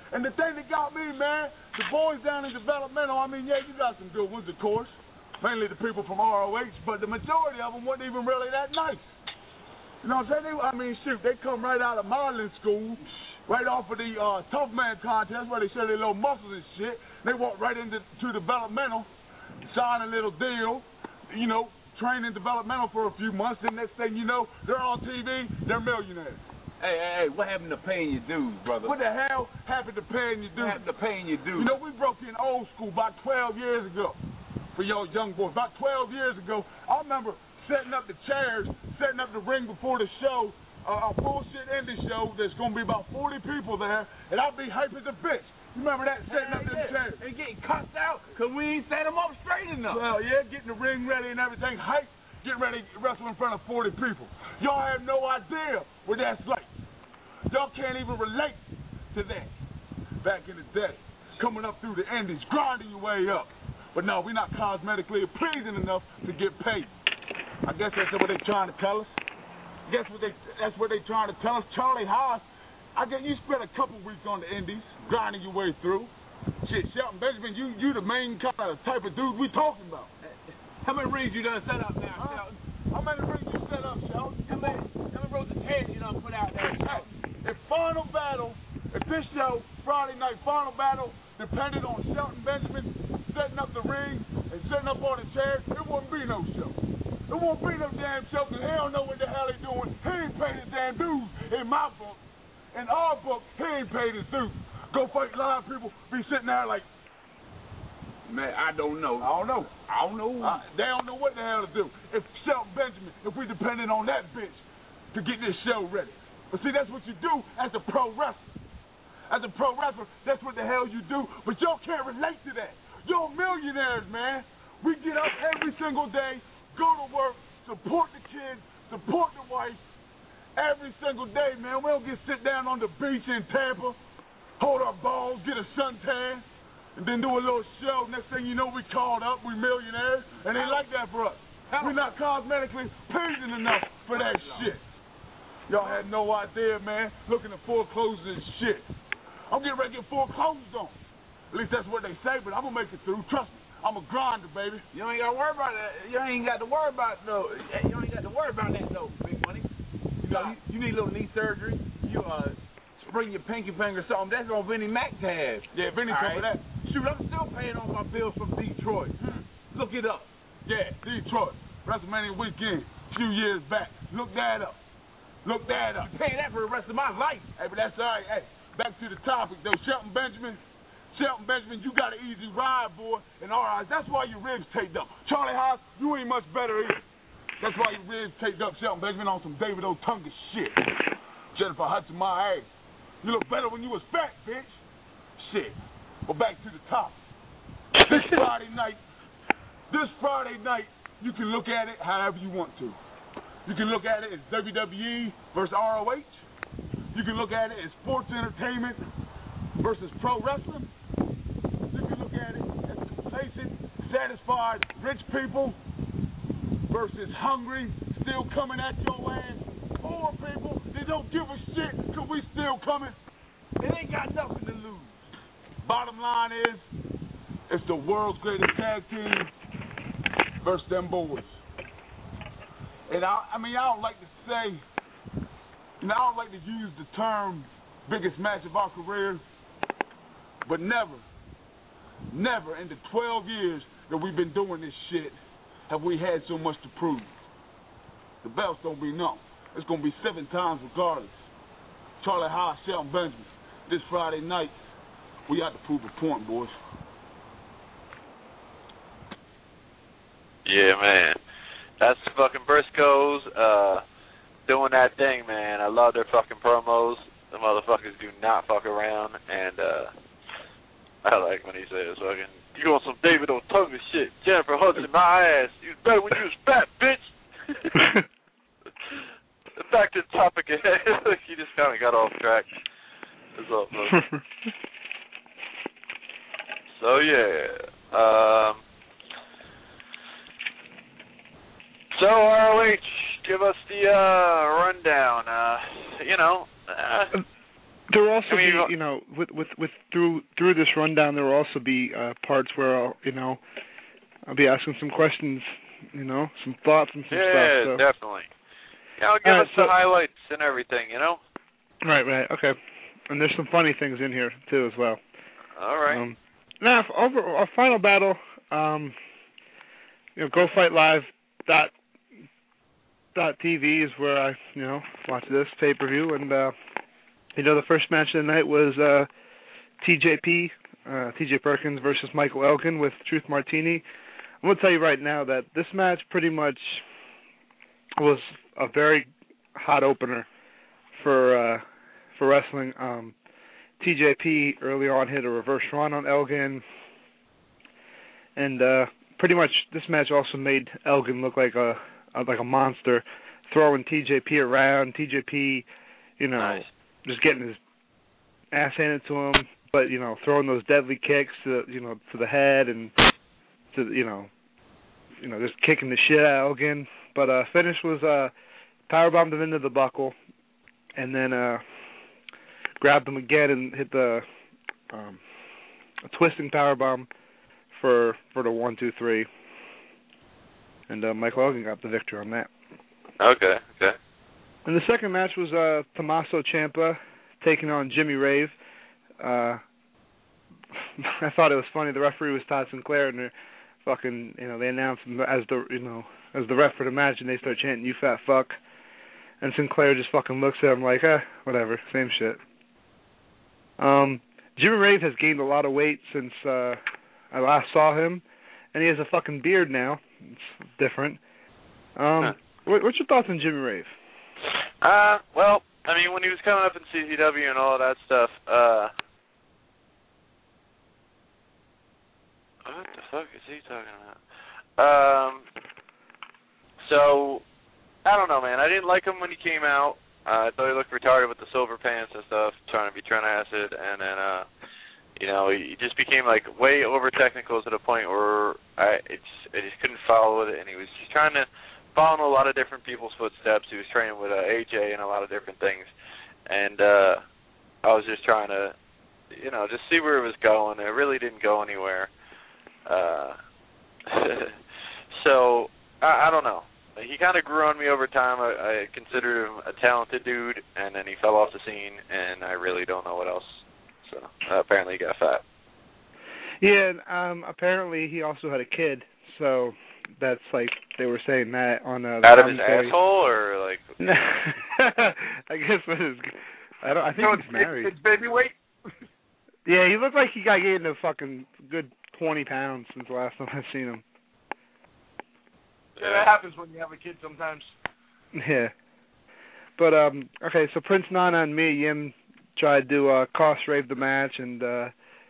And the thing that got me, man, the boys down in developmental, I mean, yeah, you got some good ones, of course. Mainly the people from R O H, but the majority of them wasn't even really that nice. You know what I'm saying? They, I mean, shoot, they come right out of modeling school, right off of the uh, Tough Man contest where they show their little muscles and shit. They walk right into to developmental, sign a little deal, you know, train in developmental for a few months, and next thing you know, they're on T V, they're millionaires. Hey, hey, hey, what happened to paying your dues, brother? What the hell happened to paying your dues? What happened to paying your dues? You know, we broke in old school about twelve years ago for y'all young boys. About twelve years ago, I remember setting up the chairs, setting up the ring before the show, uh, a bullshit indie show that's going to be about forty people there, and I'll be hype as a bitch. You remember that, setting hey, up them yeah. chairs? And getting cussed out because we ain't set them up straight enough. Well, yeah, getting the ring ready and everything, hype, getting ready to wrestle in front of forty people. Y'all have no idea what that's like. Y'all can't even relate to that. Back in the day, coming up through the indies, grinding your way up. But no, we're not cosmetically pleasing enough to get paid. I guess that's what they're trying to tell us. Guess what they that's what they're trying to tell us. Charlie Haas, I guess you spent a couple weeks on the indies, grinding your way through. Shit, Shelton Benjamin, you you the main kind of type of dude we talking about. How many rings you done set up now, huh? Shelton? How many rings you set up, Shelton? How many, how many rows of tents you done put out there, Shelton? If Final Battle, if this show, Friday night Final Battle, depended on Shelton Benjamin setting up the ring and setting up on the chairs, it wouldn't be no show. It won't be no damn show because he don't know what the hell he's doing. He ain't paid his damn dues in my book. In our book, he ain't paid his dues. Go fight live people, be sitting there like, man, I don't know. I don't know. I don't know. Uh, they don't know what the hell to do. If Shelton Benjamin, if we depended on that bitch to get this show ready. But see, that's what you do as a pro wrestler. As a pro wrestler, that's what the hell you do. But y'all can't relate to that. Y'all millionaires, man. We get up every single day, go to work, support the kids, support the wife. Every single day, man. We don't get sit down on the beach in Tampa, hold our balls, get a suntan, and then do a little show. Next thing you know, we called up, we millionaires, and they like that for us. We're not cosmetically pleasing enough for that shit. Y'all had no idea, man. Looking at foreclosures and shit. I'm getting ready to get foreclosed on. At least that's what they say, but I'm going to make it through. Trust me. I'm a grinder, baby. You ain't got to worry about that. You ain't got to worry about no. You ain't got to worry about that, though, big money. You know, you, you need a little knee surgery. You uh, spring your pinky finger or something. That's on Vinnie Mac to have. Yeah, Vinnie told me that. Shoot, I'm still paying off my bills from Detroit. Hmm. Look it up. Yeah, Detroit. WrestleMania weekend, a few years back. Look that up. Look that up. You pay that for the rest of my life. Hey, but that's all right. Hey, back to the topic, though. Shelton Benjamin, Shelton Benjamin, you got an easy ride, boy, in our eyes. That's why your ribs taped up. Charlie Haas, you ain't much better either. That's why your ribs taped up, Shelton Benjamin, on some David Otunga shit. Jennifer Hudson, my ass. You look better when you was fat, bitch. Shit. But back to the topic. This Friday night, this Friday night, you can look at it however you want to. You can look at it as W W E versus R O H. You can look at it as sports entertainment versus pro wrestling. You can look at it as complacent, satisfied rich people versus hungry, still coming at your ass. Poor people, they don't give a shit because we still coming. They ain't got nothing to lose. Bottom line is, it's the world's greatest tag team versus them boys. And I, I mean, I don't like to say, you know, I don't like to use the term biggest match of our career, but never, never in the twelve years that we've been doing this shit have we had so much to prove. The belts don't be known. It's going to be seven times regardless. Charlie Haas, Shelton Benjamin. This Friday night, we have to prove a point, boys. Yeah, man. That's fucking Briscoes uh, doing that thing, man. I love their fucking promos. The motherfuckers do not fuck around, and uh, I like when he says, fucking, you on some David Otunga shit. Jennifer Hudson, my ass. You was better when you was fat, bitch. Back to the topic ahead. He just kind of got off track. What's up, bro? So, yeah. Um... So, R O H, give us the uh, rundown. Uh, you know, uh, There will also I mean, be, you know, with with with through through this rundown, there will also be uh, parts where I'll, you know, I'll be asking some questions, you know, some thoughts and some yeah, stuff. So. definitely. Yeah, I'll give All us right, the so, highlights and everything, you know. Right, right, okay. And there's some funny things in here too as well. All right. Um, now, over our final battle, um, you know, Go Fight Live dot dot T V is where I, you know, watch this pay per view, and uh, you know, the first match of the night was uh, T J P, uh, T J Perkins versus Michael Elgin with Truth Martini. I'm gonna tell you right now that this match pretty much was a very hot opener for uh, for wrestling. Um, T J P early on hit a reverse run on Elgin, and uh, pretty much this match also made Elgin look like a, a like a monster, throwing T J P around. T J P, you know, nice. just getting his ass handed to him, but you know, throwing those deadly kicks to you know to the head and to you know, you know, just kicking the shit out of Elgin. But uh, finish was uh, powerbombed him into the buckle, and then uh, grabbed him again and hit the um, a twisting powerbomb for for the one, two, three. And uh, Michael Elgin got the victory on that. Okay, okay. And the second match was uh, Tommaso Ciampa taking on Jimmy Rave. Uh, I thought it was funny. The referee was Todd Sinclair, and they're fucking, you know, they announced him as the, you know, as the ref for the match, and they start chanting, "You fat fuck." And Sinclair just fucking looks at him like, eh, whatever, same shit. Um, Jimmy Rave has gained a lot of weight since uh, I last saw him, and he has a fucking beard now. It's different. Um, huh. what, what's your thoughts on Jimmy Rave? Uh, well, I mean, when he was coming up in C Z W and all of that stuff, uh, what the fuck is he talking about? Um, so, I don't know, man. I didn't like him when he came out. Uh, I thought he looked retarded with the silver pants and stuff, trying to be Trent Acid, and then, uh, you know, he just became, like, way over-technical to the point where I, it's, I just couldn't follow it, and he was just trying to follow in a lot of different people's footsteps. He was training with uh, A J and a lot of different things, and uh, I was just trying to, you know, just see where it was going. It really didn't go anywhere. Uh, so, I, I don't know. He kind of grew on me over time. I, I considered him a talented dude, and then he fell off the scene, and I really don't know what else. So, uh, apparently he got fat. Yeah, um, apparently he also had a kid, so that's like, they were saying that on uh, the out of his commentary. asshole, or like? I guess with his, I don't. I think so he's married. It's baby weight. Yeah, he looked like he got gained a fucking good twenty pounds since the last time I've seen him. Yeah, that happens when you have a kid sometimes. Yeah. But, um, okay, so Prince Nana and Mia Yim tried to uh, cost Rave the match, and uh,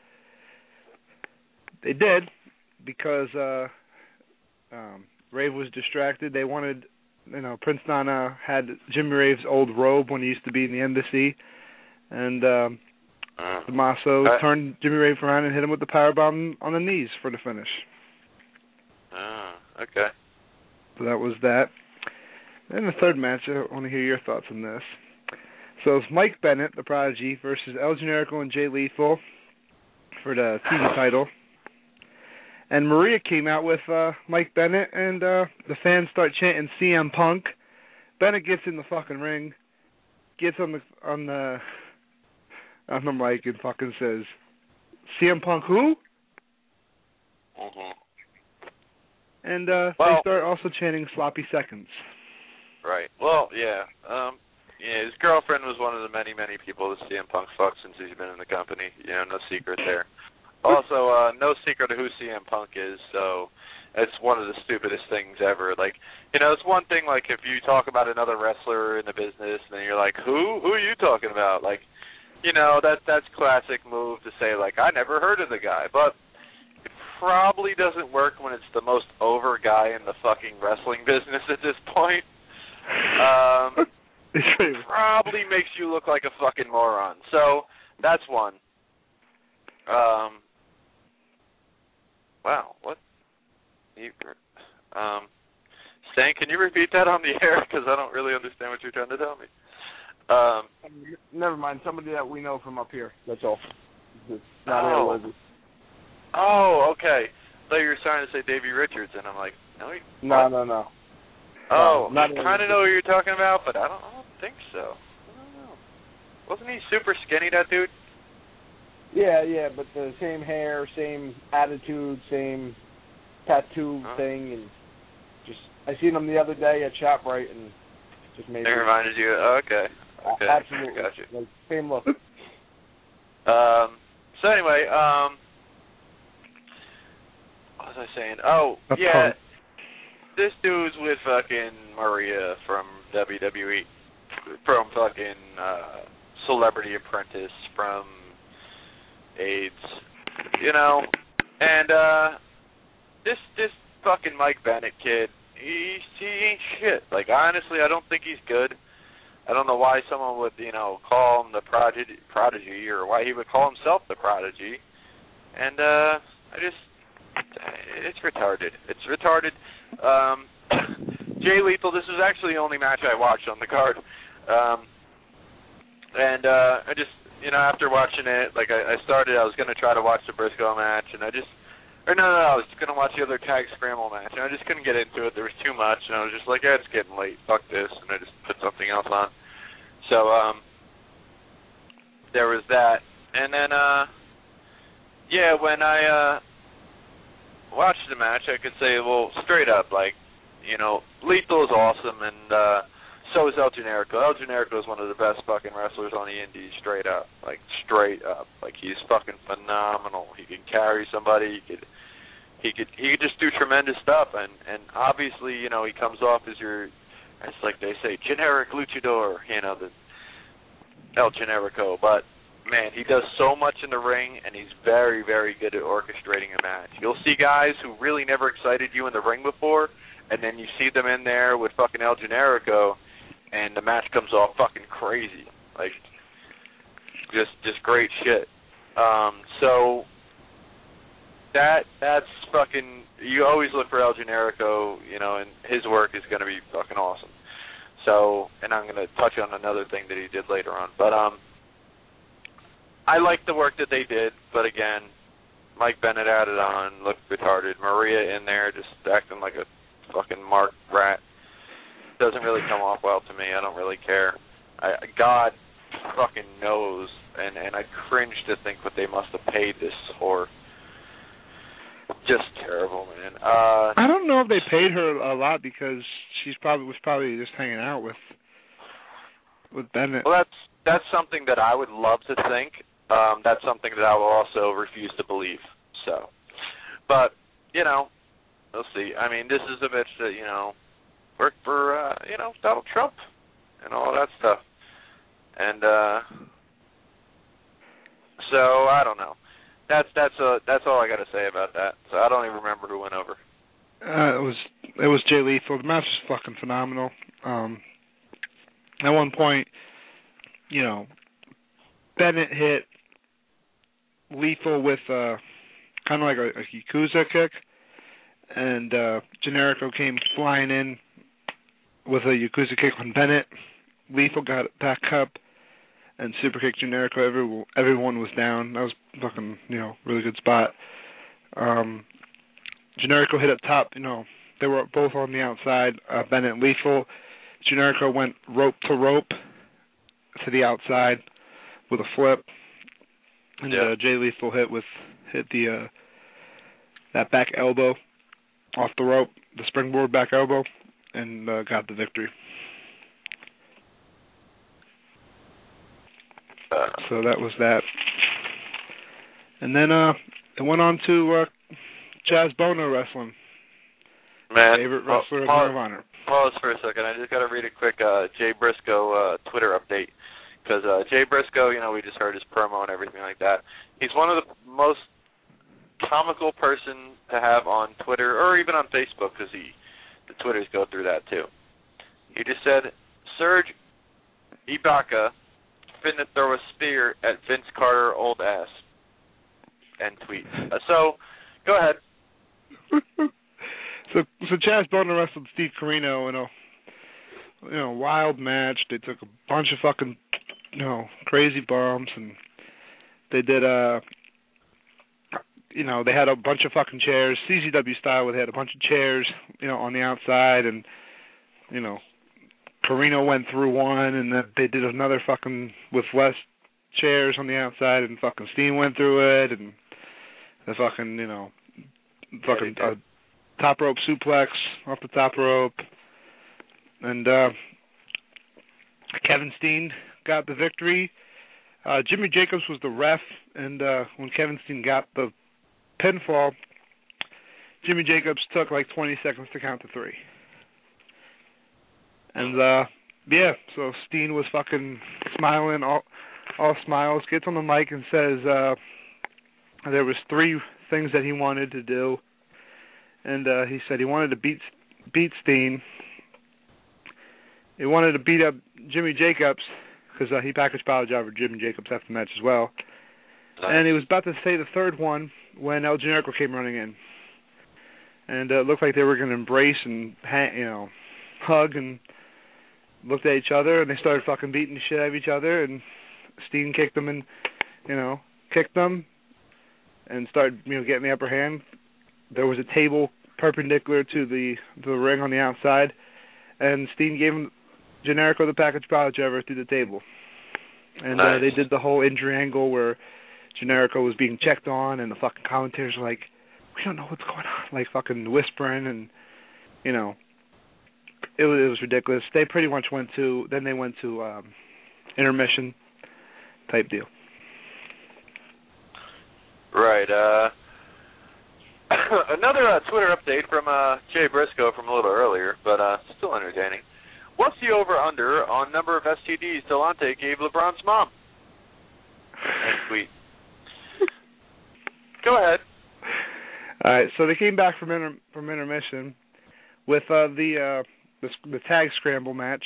they did, because uh, um, Rave was distracted. They wanted, you know, Prince Nana had Jimmy Rave's old robe when he used to be in the embassy, and um, uh, Tommaso uh, turned Jimmy Rave around and hit him with the powerbomb on the knees for the finish. Oh, okay. So that was that. And the third match, I want to hear your thoughts on this. So it's Mike Bennett, the Prodigy, versus El Generico and Jay Lethal for the T V title. And Maria came out with uh, Mike Bennett, and uh, the fans start chanting C M Punk. Bennett gets in the fucking ring, gets on the on the on the mic and fucking says, "C M Punk who?" Mm-hmm. And uh, well, they start also chanting sloppy seconds. Right. Well, yeah. Um, yeah, his girlfriend was one of the many, many people that C M Punk fucked since he's been in the company. You know, no secret there. Also, uh, no secret of who C M Punk is, so it's one of the stupidest things ever. Like, you know, it's one thing, like, if you talk about another wrestler in the business, and then you're like, who? Who are you talking about? Like, you know, that that's classic move to say, like, I never heard of the guy. But it probably doesn't work when it's the most over guy in the fucking wrestling business at this point. Um, probably makes you look like a fucking moron. So, that's one. Um, wow, what? You, um, Stan, can you repeat that on the air? Because I don't really understand what you're trying to tell me. Um, Never mind. Somebody that we know from up here. That's all. It's not oh. Air Lizzy. Oh, okay. I thought you were trying to say Davey Richards, and I'm like, no, he, no, what? no, no. Oh, no, I kind of know who you're talking about, but I don't, I don't think so. I don't know. Wasn't he super skinny, that dude? Yeah, yeah, but the same hair, same attitude, same tattoo huh? thing, and just I seen him the other day at ShopRite, and just made. It reminded you. Oh, okay. Okay. Absolutely. Gotcha. Like, same look. Um. So anyway, um, what was I saying? Oh, That's yeah. Punk. This dude's with fucking Maria from W W E, from fucking uh, Celebrity Apprentice, from AIDS, you know, and uh, this this fucking Mike Bennett kid, he he ain't shit. Like, honestly, I don't think he's good. I don't know why someone would, you know, call him the prodigy, prodigy, or why he would call himself the prodigy. And uh, I just, it's retarded. It's retarded. Um, Jay Lethal, this was actually the only match I watched on the card. Um, and uh, I just, you know, after watching it, like I, I started, I was going to try to watch the Briscoe match, and I just, or no, no, no, I was going to watch the other tag scramble match, and I just couldn't get into it. There was too much, and I was just like, yeah, it's getting late. Fuck this, and I just put something else on. So, um, there was that. And then, uh, yeah, when I uh, watched the match, I could say, well, straight up, like, you know, Lethal is awesome, and uh, so is El Generico. El Generico is one of the best fucking wrestlers on the indies, straight up. Like, straight up. Like, he's fucking phenomenal. He can carry somebody. He could, he could, he could just do tremendous stuff. And, and obviously, you know, he comes off as your, it's like they say, generic luchador, you know, the El Generico. But, man, he does so much in the ring, and he's very, very good at orchestrating a match. You'll see guys who really never excited you in the ring before, and then you see them in there with fucking El Generico, and the match comes off fucking crazy. Like, just just great shit. Um, so, that that's fucking, you always look for El Generico, you know, and his work is going to be fucking awesome. So, and I'm going to touch on another thing that he did later on. But, um, I like the work that they did, but again, Mike Bennett added on, looked retarded. Maria in there just acting like a fucking mark rat. Doesn't really come off well to me. I don't really care. I, God fucking knows, and, and I cringe to think what they must have paid this whore. Just terrible, man. Uh, I don't know if they paid her a lot because she's probably was probably just hanging out with with Bennett. Well, that's that's something that I would love to think. Um, that's something that I will also refuse to believe. So, but you know, we'll see. I mean, this is a bitch that you know worked for uh, you know Donald Trump and all that stuff, and uh, so I don't know. That's that's uh, that's all I got to say about that. So I don't even remember who went over. Uh, it was it was Jay Lethal. The match was fucking phenomenal. Um, at one point, you know, Bennett hit Lethal with uh, kind of like a, a Yakuza kick, and uh, Generico came flying in with a Yakuza kick on Bennett. Lethal got it back up and super kicked Generico. Every, everyone was down. That was fucking, you know, really good spot. Um, Generico hit up top. You know, they were both on the outside. Uh, Bennett and Lethal. Generico went rope to rope to the outside with a flip, and yeah. uh, Jay Lethal hit with hit the uh, that back elbow off the rope, the springboard back elbow, and uh, got the victory. Uh, so that was that, and then uh, it went on to uh, Chaz Bono wrestling. Man, favorite wrestler of pause, Ring of Honor. Pause for a second. I just got to read a quick uh, Jay Briscoe uh, Twitter update. Because uh, Jay Briscoe, you know, we just heard his promo and everything like that. He's one of the most comical person to have on Twitter or even on Facebook because he, the Twitters go through that too. He just said, Serge Ibaka finna throw a spear at Vince Carter old ass. End tweet. Uh, so, go ahead. so, so Chaz Bono wrestled Steve Corino in a you know, wild match. They took a bunch of fucking, you know, crazy bumps, and they did a, uh, you know, they had a bunch of fucking chairs, C Z W style, where they had a bunch of chairs, you know, on the outside, and, you know, Carino went through one, and then they did another fucking with less chairs on the outside, and fucking Steen went through it, and the fucking, you know, fucking uh, top rope suplex off the top rope, and uh, Kevin Steen got the victory. Uh, Jimmy Jacobs was the ref, and uh, when Kevin Steen got the pinfall, Jimmy Jacobs took like twenty seconds to count to three. And, uh, yeah, so Steen was fucking smiling, all, all smiles, gets on the mic and says uh, there was three things that he wanted to do. And uh, he said he wanted to beat beat Steen. He wanted to beat up Jimmy Jacobs, because uh, he package power job for Jimmy Jacobs after the match as well. And he was about to say the third one when El Generico came running in. And uh, it looked like they were going to embrace and, ha- you know, hug and looked at each other, and they started fucking beating the shit out of each other, and Steen kicked them and, you know, kicked them and started, you know, getting the upper hand. There was a table perpendicular to the to the ring on the outside, and Steen gave him Generico the package power driver through the table. And nice. uh, they did the whole injury angle where Generico was being checked on, and the fucking commentators were like, we don't know what's going on, like fucking whispering, and, you know, It was, it was ridiculous. They pretty much went to, then they went to um, intermission type deal. Right. Uh, another uh, Twitter update from uh, Jay Briscoe from a little earlier, but uh, still entertaining. What's the over-under on number of S T Ds Delonte gave LeBron's mom? Nice tweet. Go ahead. All right, so they came back from inter- from intermission with uh, the... Uh, The, the tag scramble match,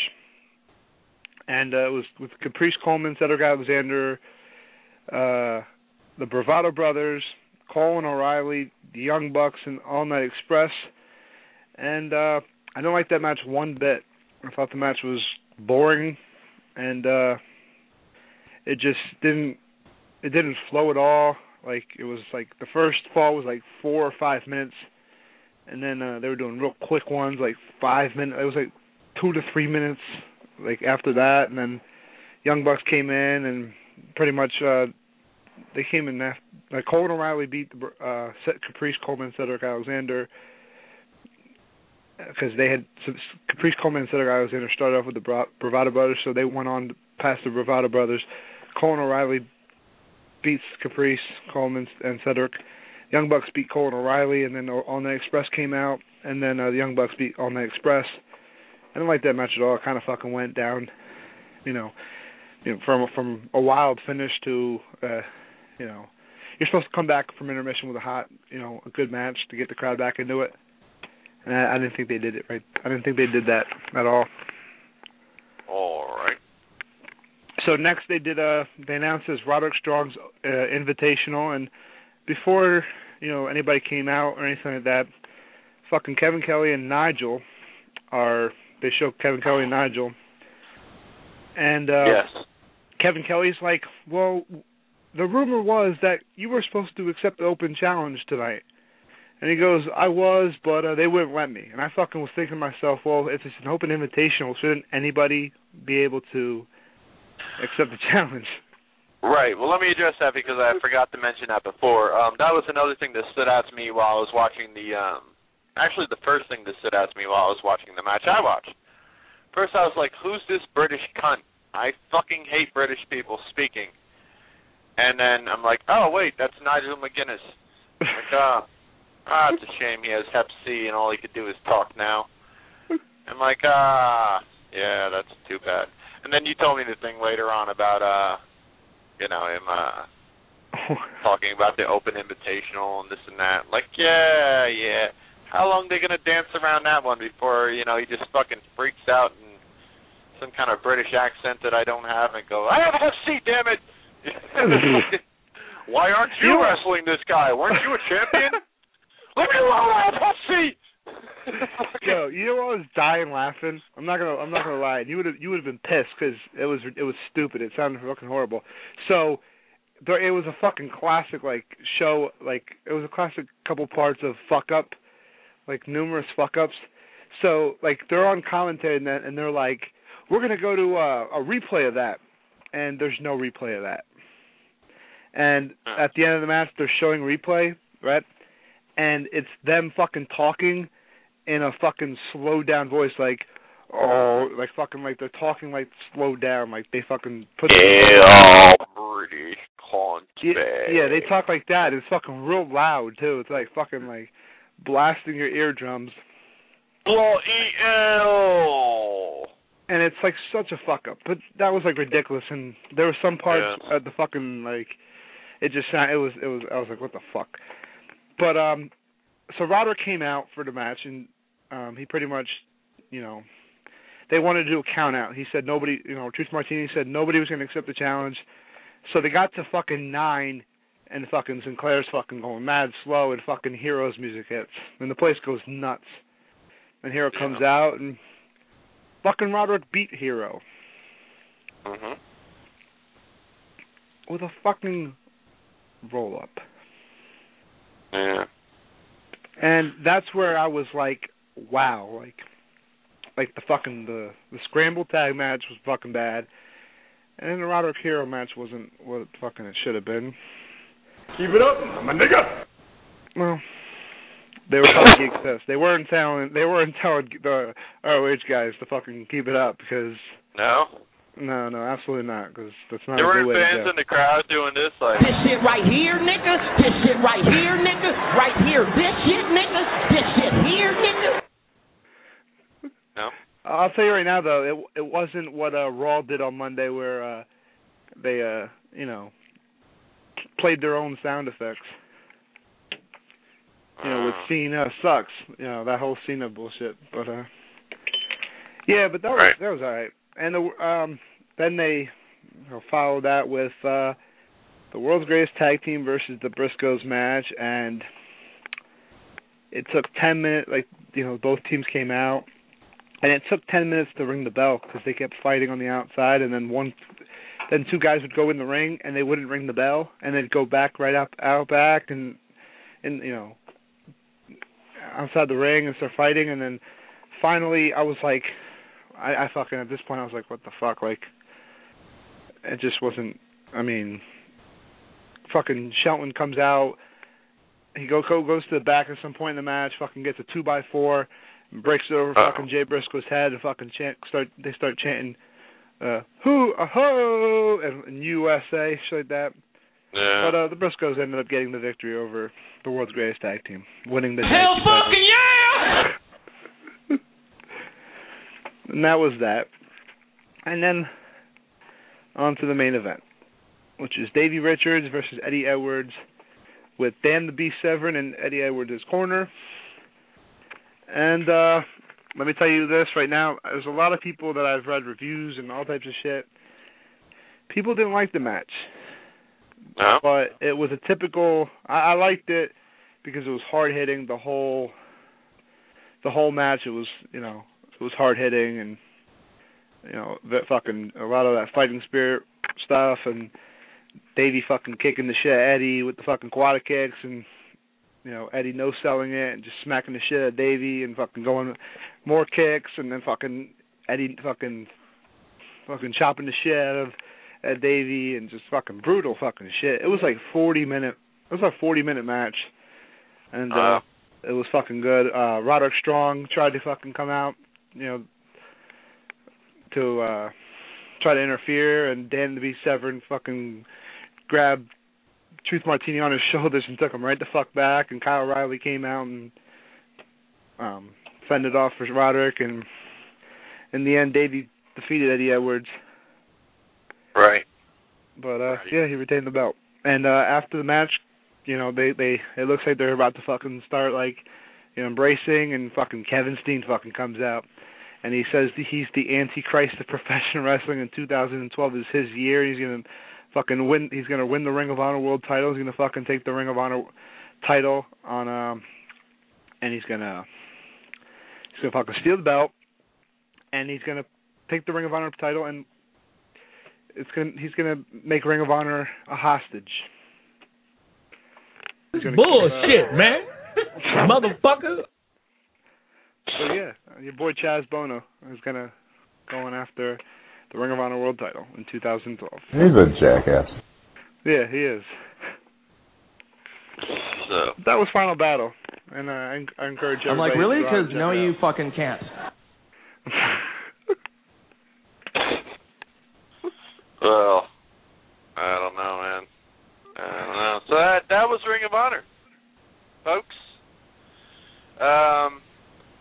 and uh, it was with Caprice Coleman, Cedric Alexander, uh, the Bravado Brothers, Colin O'Reilly, the Young Bucks, and All Night Express. And uh, I don't like that match one bit. I thought the match was boring, and uh, it just didn't it didn't flow at all. Like it was like the first fall was like four or five minutes. And then uh, they were doing real quick ones, like five minutes. It was like two to three minutes, like after that. And then Young Bucks came in, and pretty much uh, they came in after. Like Colin O'Reilly beat the, uh, Caprice Coleman, Cedric Alexander, because they had Caprice Coleman and Cedric Alexander started off with the Bra- Bravado Brothers, so they went on past the Bravado Brothers. Colin O'Reilly beats Caprice Coleman and Cedric. Young Bucks beat Colin O'Reilly, and then All Night Express came out, and then uh, the Young Bucks beat All Night Express. I didn't like that match at all. It kind of fucking went down, you know, you know, from from a wild finish to, uh, you know, you're supposed to come back from intermission with a hot, you know, a good match to get the crowd back into it. And I, I didn't think they did it right. I didn't think they did that at all. All right. So next they did uh they announced this Roderick Strong's uh, Invitational, and before, you know, anybody came out or anything like that, fucking Kevin Kelly and Nigel are, they show Kevin Kelly and Nigel. And uh, yes. Kevin Kelly's like, well, the rumor was that you were supposed to accept the open challenge tonight. And he goes, I was, but uh, they wouldn't let me. And I fucking was thinking to myself, well, if it's an open invitational, shouldn't anybody be able to accept the challenge? Right. Well, let me address that because I forgot to mention that before. Um, that was another thing that stood out to me while I was watching the. Um, actually, the first thing that stood out to me while I was watching the match I watched. First, I was like, "Who's this British cunt?" I fucking hate British people speaking. And then I'm like, "Oh wait, that's Nigel McGuinness." Like, uh, ah, it's a shame he has Hep C and all he could do is talk now. I'm like, ah, yeah, that's too bad. And then you told me the thing later on about uh. You know, him uh, talking about the open invitational and this and that. Like, yeah, yeah. How long they going to dance around that one before, you know, he just fucking freaks out in some kind of British accent that I don't have and go, I have a Hep C, damn it. Why aren't you wrestling this guy? Weren't you a champion? Let me alone, I have Hep C. Yo, you know what? I was dying laughing. I'm not gonna. I'm not gonna lie. You would have. You would have been pissed because it was. It was stupid. It sounded fucking horrible. So, there. It was a fucking classic like show. Like it was a classic couple parts of fuck up, like numerous fuck ups. So like they're on commentary and, that, and they're like, we're gonna go to uh, a replay of that, and there's no replay of that. And at the end of the match, they're showing replay, right? And it's them fucking talking in a fucking slowed down voice, like, oh, like fucking, like they're talking like slowed down, like they fucking put. Yeah, British yeah, yeah, they talk like that. It's fucking real loud too. It's like fucking like blasting your eardrums. Bloody hell! And it's like such a fuck up, but that was like ridiculous. And there were some parts yeah. at the fucking like, it just sounded, it was it was I was like, what the fuck. But um, so Roderick came out for the match, and um, he pretty much, you know, they wanted to do a count out. He said nobody, you know, Truth Martini said nobody was going to accept the challenge. So they got to fucking nine, and fucking Sinclair's fucking going mad slow, and fucking Hero's music hits, and the place goes nuts. And Hero comes yeah. out, and fucking Roderick beat Hero. Mhm. With a fucking roll up. Yeah. And that's where I was like, wow, like, like the fucking the the scramble tag match was fucking bad, and then the Roderick Hero match wasn't what fucking it should have been. Keep it up, my nigga. Well, they were fucking geek fest. They weren't telling. They weren't telling the R O H guys to fucking keep it up because. No. No, no, absolutely not, because that's not there a good were way fans to go. in the crowd doing this, like this shit right here, nigga. This shit right here, nigga. Right here, this shit, nigga. This shit here, nigga. No. I'll tell you right now, though, it it wasn't what uh, Raw did on Monday, where uh, they, uh, you know, played their own sound effects. You know, with Cena sucks. You know, that whole Cena bullshit. But uh, yeah, but that was right. that was all right. And the, um, then they you know, followed that with uh, the World's Greatest Tag Team versus the Briscoes match, and it took ten minutes. Like you know, both teams came out, and it took ten minutes to ring the bell because they kept fighting on the outside, and then one, then two guys would go in the ring and they wouldn't ring the bell, and they'd go back right out out back and and you know outside the ring and start fighting, and then finally I was like. I, I fucking, at this point, I was like, what the fuck? Like, it just wasn't, I mean, fucking Shelton comes out, he go, go goes to the back at some point in the match, fucking gets a two by four, and breaks it over Uh-oh. fucking Jay Briscoe's head, and fucking chant, start, they start chanting, uh, hoo, a ho, and, and U S A, shit like that. Yeah. But uh, the Briscoes ended up getting the victory over the World's Greatest Tag Team, winning the Hell fucking yeah! And that was that. And then on to the main event, which is Davey Richards versus Eddie Edwards with Dan the Beast Severn in Eddie Edwards' corner. And uh, let me tell you this right now. There's a lot of people that I've read reviews and all types of shit. People didn't like the match. No. But it was a typical... I, I liked it because it was hard-hitting the whole... The whole match, it was, you know... It was hard hitting, and you know that fucking a lot of that fighting spirit stuff, and Davey fucking kicking the shit at Eddie with the fucking quad kicks, and you know Eddie no selling it and just smacking the shit at Davey and fucking going more kicks, and then fucking Eddie fucking fucking chopping the shit out of at Davey, and just fucking brutal fucking shit. It was like forty minute. It was like a forty minute match, and uh, uh, it was fucking good. Uh, Roderick Strong tried to fucking come out. You know, to uh, try to interfere, and Dan the Beast Severn fucking grabbed Truth Martini on his shoulders and took him right the fuck back, and Kyle O'Reilly came out and um, fended off for Roderick, and in the end, Davey defeated Eddie Edwards. Right. But, uh, yeah, he retained the belt. And uh, after the match, you know, they, they it looks like they're about to fucking start, like, you know, embracing, and fucking Kevin Steen fucking comes out, and he says he's the Antichrist of professional wrestling, and two thousand twelve is his year. He's gonna fucking win. He's gonna win the Ring of Honor World Title. He's gonna fucking take the Ring of Honor title on, um, and he's gonna He's going to fucking steal the belt, and he's going to take the Ring of Honor title, and it's going he's going to make Ring of Honor a hostage. Bullshit, keep, uh, man. Motherfucker. So, yeah, your boy Chaz Bono is going to go on after the Ring of Honor World title in two thousand twelve. He's a jackass. Yeah, he is. So. That was Final Battle, and uh, I, I encourage everybody. I'm like, really? Because Because no, you fucking can't. Well, I don't know, man. I don't know. So that that was Ring of Honor, folks. Um.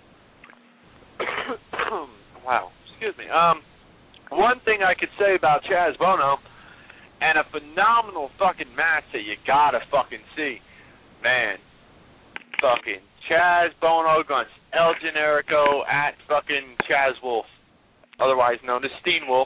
Wow. Excuse me. Um. One thing I could say about Chaz Bono, and a phenomenal fucking match that you gotta fucking see, man. Fucking Chaz Bono against El Generico at fucking Chaz Wolf, otherwise known as Steen Wolf,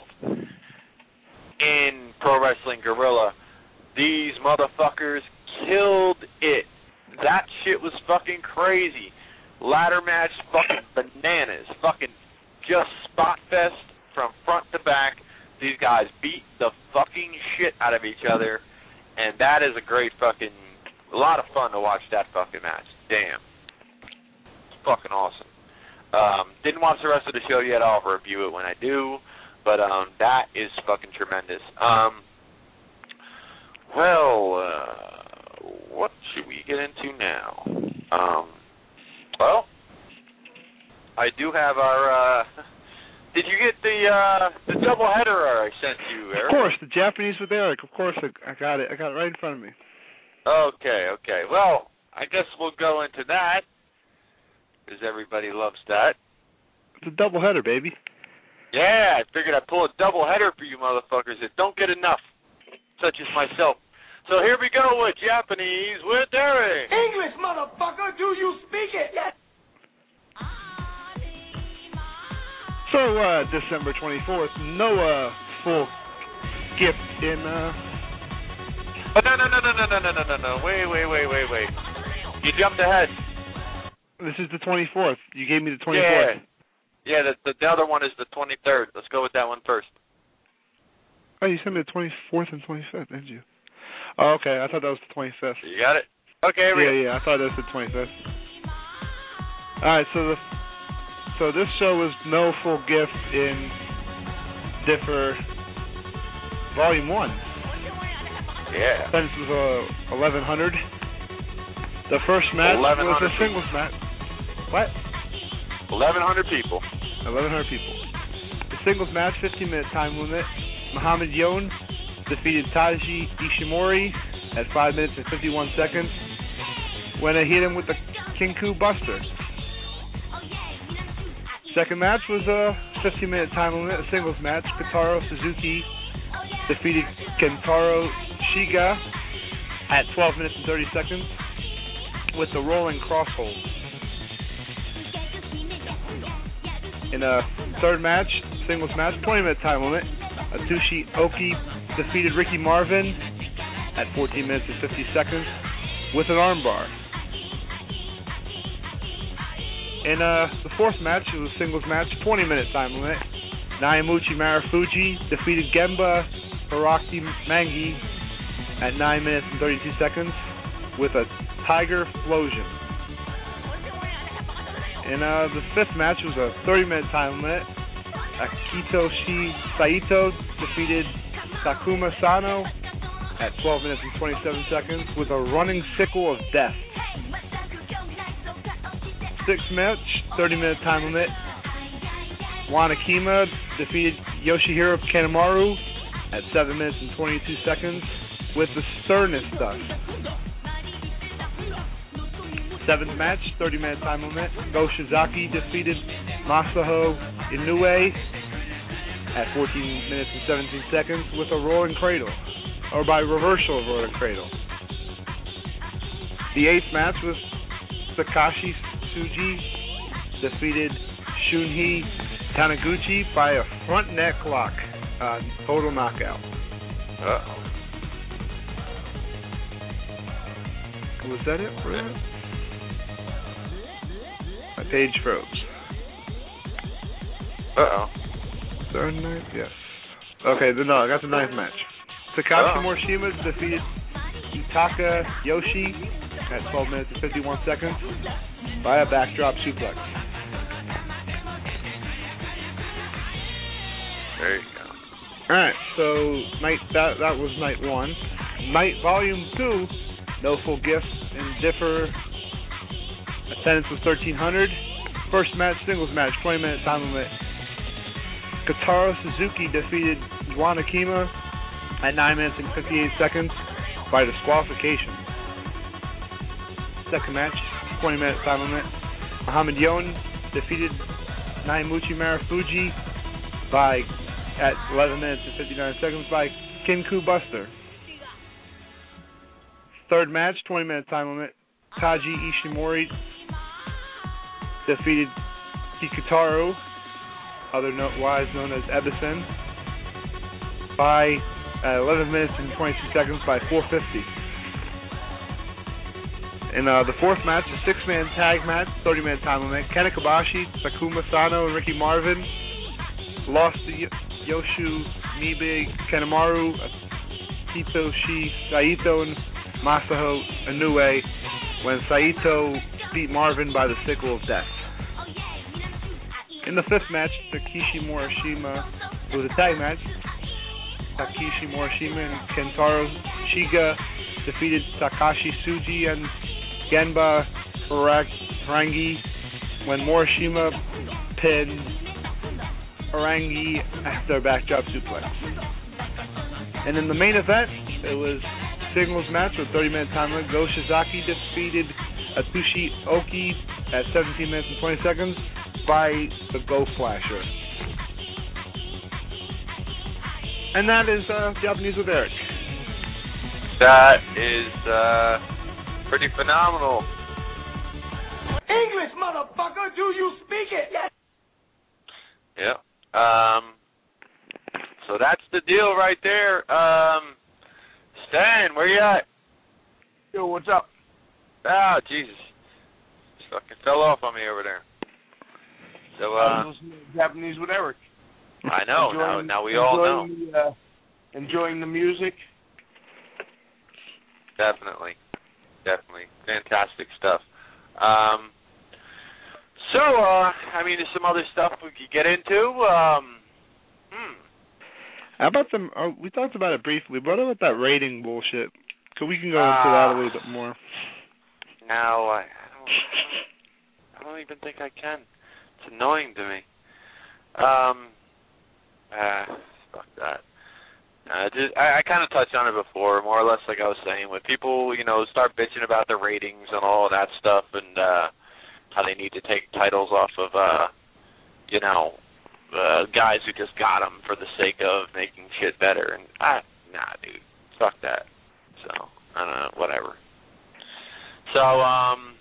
in Pro Wrestling Guerrilla. These motherfuckers killed it. That shit was fucking crazy. Ladder match, fucking bananas. Fucking just spot fest from front to back. These guys beat the fucking shit out of each other, and that is a great fucking, a lot of fun to watch that fucking match. Damn. It's fucking awesome. Um, didn't watch the rest of the show yet. I'll review it when I do, but um, that is fucking tremendous. Um, well, uh, what should we get into now? Um, well, I do have our, uh, did you get the uh, the double header I sent you, Eric? Of course, the Japanese with Eric. Of course, I, I got it. I got it right in front of me. Okay, okay. Well, I guess we'll go into that, because everybody loves that. It's a double header, baby. Yeah, I figured I'd pull a double header for you motherfuckers that don't get enough, such as myself. So here we go with Japanese with Eric. English, motherfucker, do you speak it? Yes. So, uh, December twenty-fourth, no uh, full gift in... Uh... Oh, no, no, no, no, no, no, no, no, no, no. Wait, wait, wait, wait, wait. You jumped ahead. This is the twenty-fourth. You gave me the twenty-fourth. Yeah, yeah the, the, the other one is the twenty-third. Let's go with that one first. Oh, you sent me the twenty-fourth and twenty-fifth, didn't you? Oh, okay. I thought that was the twenty-fifth. You got it? Okay, here we yeah, go. Yeah, I thought that was the twenty-fifth. All right, so the so this show was no full gift in Differ Volume one. Yeah. Since it was uh, eleven hundred. The first match was a singles match. What? eleven hundred people. eleven hundred people. The singles match, fifteen minute time limit. Muhammad Yon defeated Taiji Ishimori at five minutes and fifty-one seconds when he hit him with the Kinku Buster. Second match was a fifteen minute time limit, a singles match. Kotaro Suzuki defeated Kentaro Shiga at twelve minutes and thirty seconds with the rolling cross hold. In a third match, singles match, twenty minute time limit, Atsushi Oki defeated Ricky Marvin at fourteen minutes and fifty seconds with an armbar. In uh, the fourth match, it was a singles match, twenty minute time limit. Naimuchi Marufuji defeated Gemba Hiraki Mangi at nine minutes and thirty-two seconds with a Tiger Flosion. In uh, the fifth match was a thirty minute time limit. Akitoshi Saito defeated Takuma Sano at twelve minutes and twenty-seven seconds with a running sickle of death. Sixth match, thirty minute time limit. Wanakima defeated Yoshihiro Kanemaru at seven minutes and twenty-two seconds with the sternest dust. Seventh match, thirty minute time limit. Go Shizaki defeated Masaho Inoue at fourteen minutes and seventeen seconds with a rolling cradle, or by reversal of rolling cradle. The eighth match was Sakashi Tsuji defeated Shunhei Taniguchi by a front neck lock, uh, total knockout. Uh-oh. Was that it for that? My page froze. Uh-oh. Third night? Yes. Okay, the, no, I got the ninth match. Takashi Uh-oh. Morishima defeated Itaka Yoshi at twelve minutes and fifty-one seconds by a backdrop suplex. There you go. Alright, so night that that was night one. Night volume two, no full gifts and differ. Attendance was thirteen hundred. First match, singles match, twenty minute time limit. Kotaro Suzuki defeated Yuan Akima at nine minutes and fifty-eight seconds by disqualification. Second match, twenty minute time limit. Muhammad Yon defeated Naimuchi Marufuji by at eleven minutes and fifty-nine seconds by Kinku Buster. Third match, twenty minute time limit. Taji Ishimori defeated Hikutaru, otherwise known as Ebison, by uh, eleven minutes and twenty-two seconds by four fifty. In uh, the fourth match, a six-man tag match, thirty minute time limit. Kenta Kobashi, Takuma Sano, and Ricky Marvin lost to y- Yoshu Mibe Kanemaru, Hitoshi Saito, and Masaho Inoue when Saito beat Marvin by the sickle of death. In the fifth match, Takeshi Morishima, it was a tag match. Takeshi Morishima and Kentaro Shiga defeated Takashi Tsuji and Genba Harangi when Morishima pinned Harangi after a backdrop suplex. And in the main event, it was a singles match with thirty minute time limit. Go Shizaki defeated Atsushi Oki at seventeen minutes and twenty seconds by the Go Flasher. And that is uh, Japanese with Eric. That is uh, pretty phenomenal. English, motherfucker, do you speak it? Yes. Yeah. Um, so that's the deal right there. Um, Stan, where you at? Yo, what's up? Ah, Jesus. Just fucking fell off on me over there. So, uh... I was listening to Japanese with Eric. I know. Enjoying, now, now we all know. The, uh, enjoying the music. Definitely. Definitely. Fantastic stuff. Um, so, uh, I mean, there's some other stuff we could get into. Um, hmm. How about them? Oh, we talked about it briefly. What about that rating bullshit? Cause we can go into uh, that a little bit more. No, I, I don't. I don't even think I can. It's annoying to me. Um, ah, fuck that. Uh, just, I, I kind of touched on it before, more or less like I was saying, when people, you know, start bitching about the ratings and all that stuff, and uh, how they need to take titles off of, uh, you know, uh, guys who just got them for the sake of making shit better. And I, nah, dude, fuck that. So I don't know, whatever. So, um,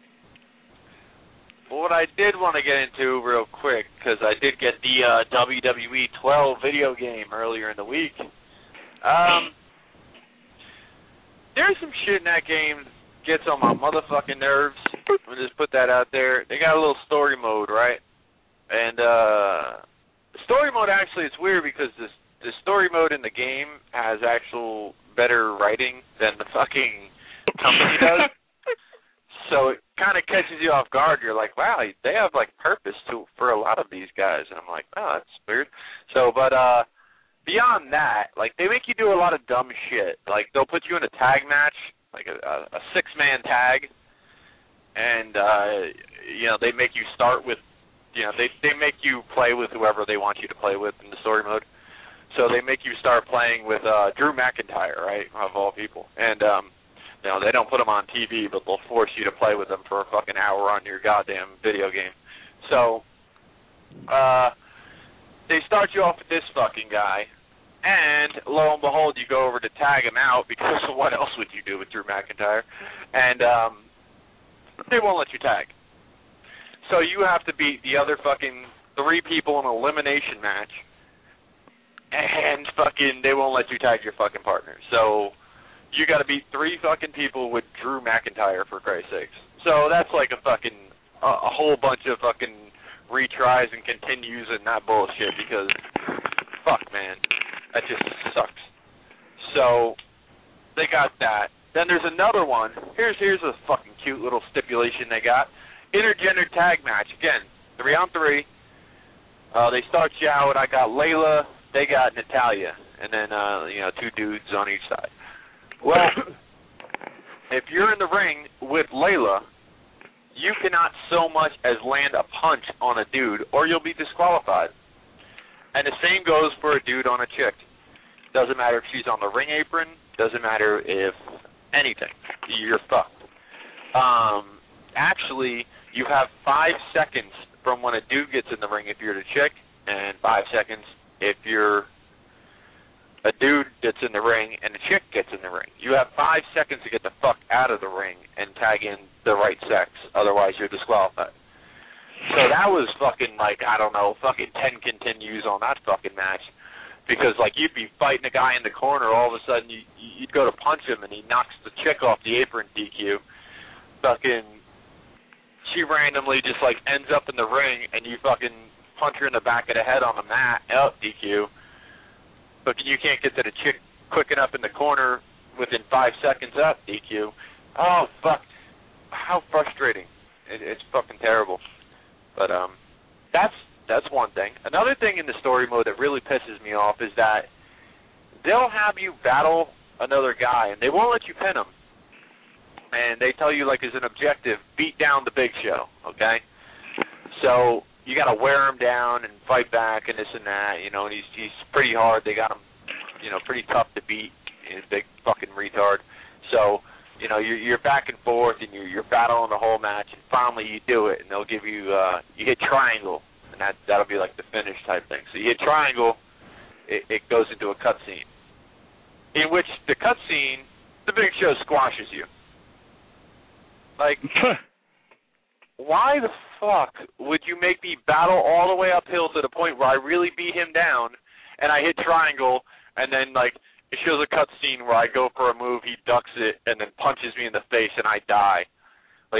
what I did want to get into real quick, because I did get the uh, W W E twelve video game earlier in the week. Um, there's some shit in that game gets on my motherfucking nerves. I'll just put that out there. They got a little story mode, right? And uh, the story mode, actually, it's weird because this the story mode in the game has actual better writing than the fucking company does. So it kind of catches you off guard. You're like, wow, they have, like, purpose to for a lot of these guys. And I'm like, oh, that's weird. So, but uh, beyond that, like, they make you do a lot of dumb shit. Like, they'll put you in a tag match, like a, a, a six-man tag, and, uh, you know, they make you start with, you know, they, they make you play with whoever they want you to play with in the story mode. So they make you start playing with uh, Drew McIntyre, right, of all people. And, um, you know, they don't put them on T V, but they'll force you to play with them for a fucking hour on your goddamn video game. So, uh, they start you off with this fucking guy, and lo and behold, you go over to tag him out, because what else would you do with Drew McIntyre? And um, they won't let you tag. So you have to beat the other fucking three people in an elimination match, and fucking they won't let you tag your fucking partner. So you got to beat three fucking people with Drew McIntyre, for Christ's sakes. So that's like a fucking, a, a whole bunch of fucking retries and continues and that bullshit because, fuck, man, that just sucks. So they got that. Then there's another one. Here's here's a fucking cute little stipulation they got. Intergender tag match. Again, three on three. Uh, they start you out. I got Layla. They got Natalya. And then, uh, you know, two dudes on each side. Well, if you're in the ring with Layla, you cannot so much as land a punch on a dude or you'll be disqualified. And the same goes for a dude on a chick. Doesn't matter if she's on the ring apron. Doesn't matter if anything. You're fucked. Um, actually, you have five seconds from when a dude gets in the ring if you're the chick, and five seconds if you're a dude that's in the ring and a chick gets in the ring. You have five seconds to get the fuck out of the ring and tag in the right sex. Otherwise, you're disqualified. So that was fucking, like, I don't know, fucking ten continues on that fucking match. Because, like, you'd be fighting a guy in the corner, all of a sudden you, you'd go to punch him, and he knocks the chick off the apron, D Q. Fucking, she randomly just, like, ends up in the ring, and you fucking punch her in the back of the head on the mat, out, D Q. But you can't get to the chick quick enough in the corner within five seconds, up, D Q. Oh, fuck. How frustrating. It, it's fucking terrible. But, um, that's... That's one thing. Another thing in the story mode that really pisses me off is that they'll have you battle another guy, and they won't let you pin him. And they tell you, like, as an objective, beat down the Big Show, okay? So you got to wear him down and fight back and this and that, you know, and he's, he's pretty hard. They got him, you know, pretty tough to beat. He's a big fucking retard. So, you know, you're, you're back and forth, and you're, you're battling the whole match, and finally you do it, and they'll give you, uh, you hit triangle. And that, that'll be like the finish type thing. So you hit triangle, it, it goes into a cutscene, in which the cutscene, the Big Show squashes you. Like, why the fuck would you make me battle all the way uphill to the point where I really beat him down, and I hit triangle, and then, like, it shows a cutscene where I go for a move, he ducks it, and then punches me in the face, and I die. Like,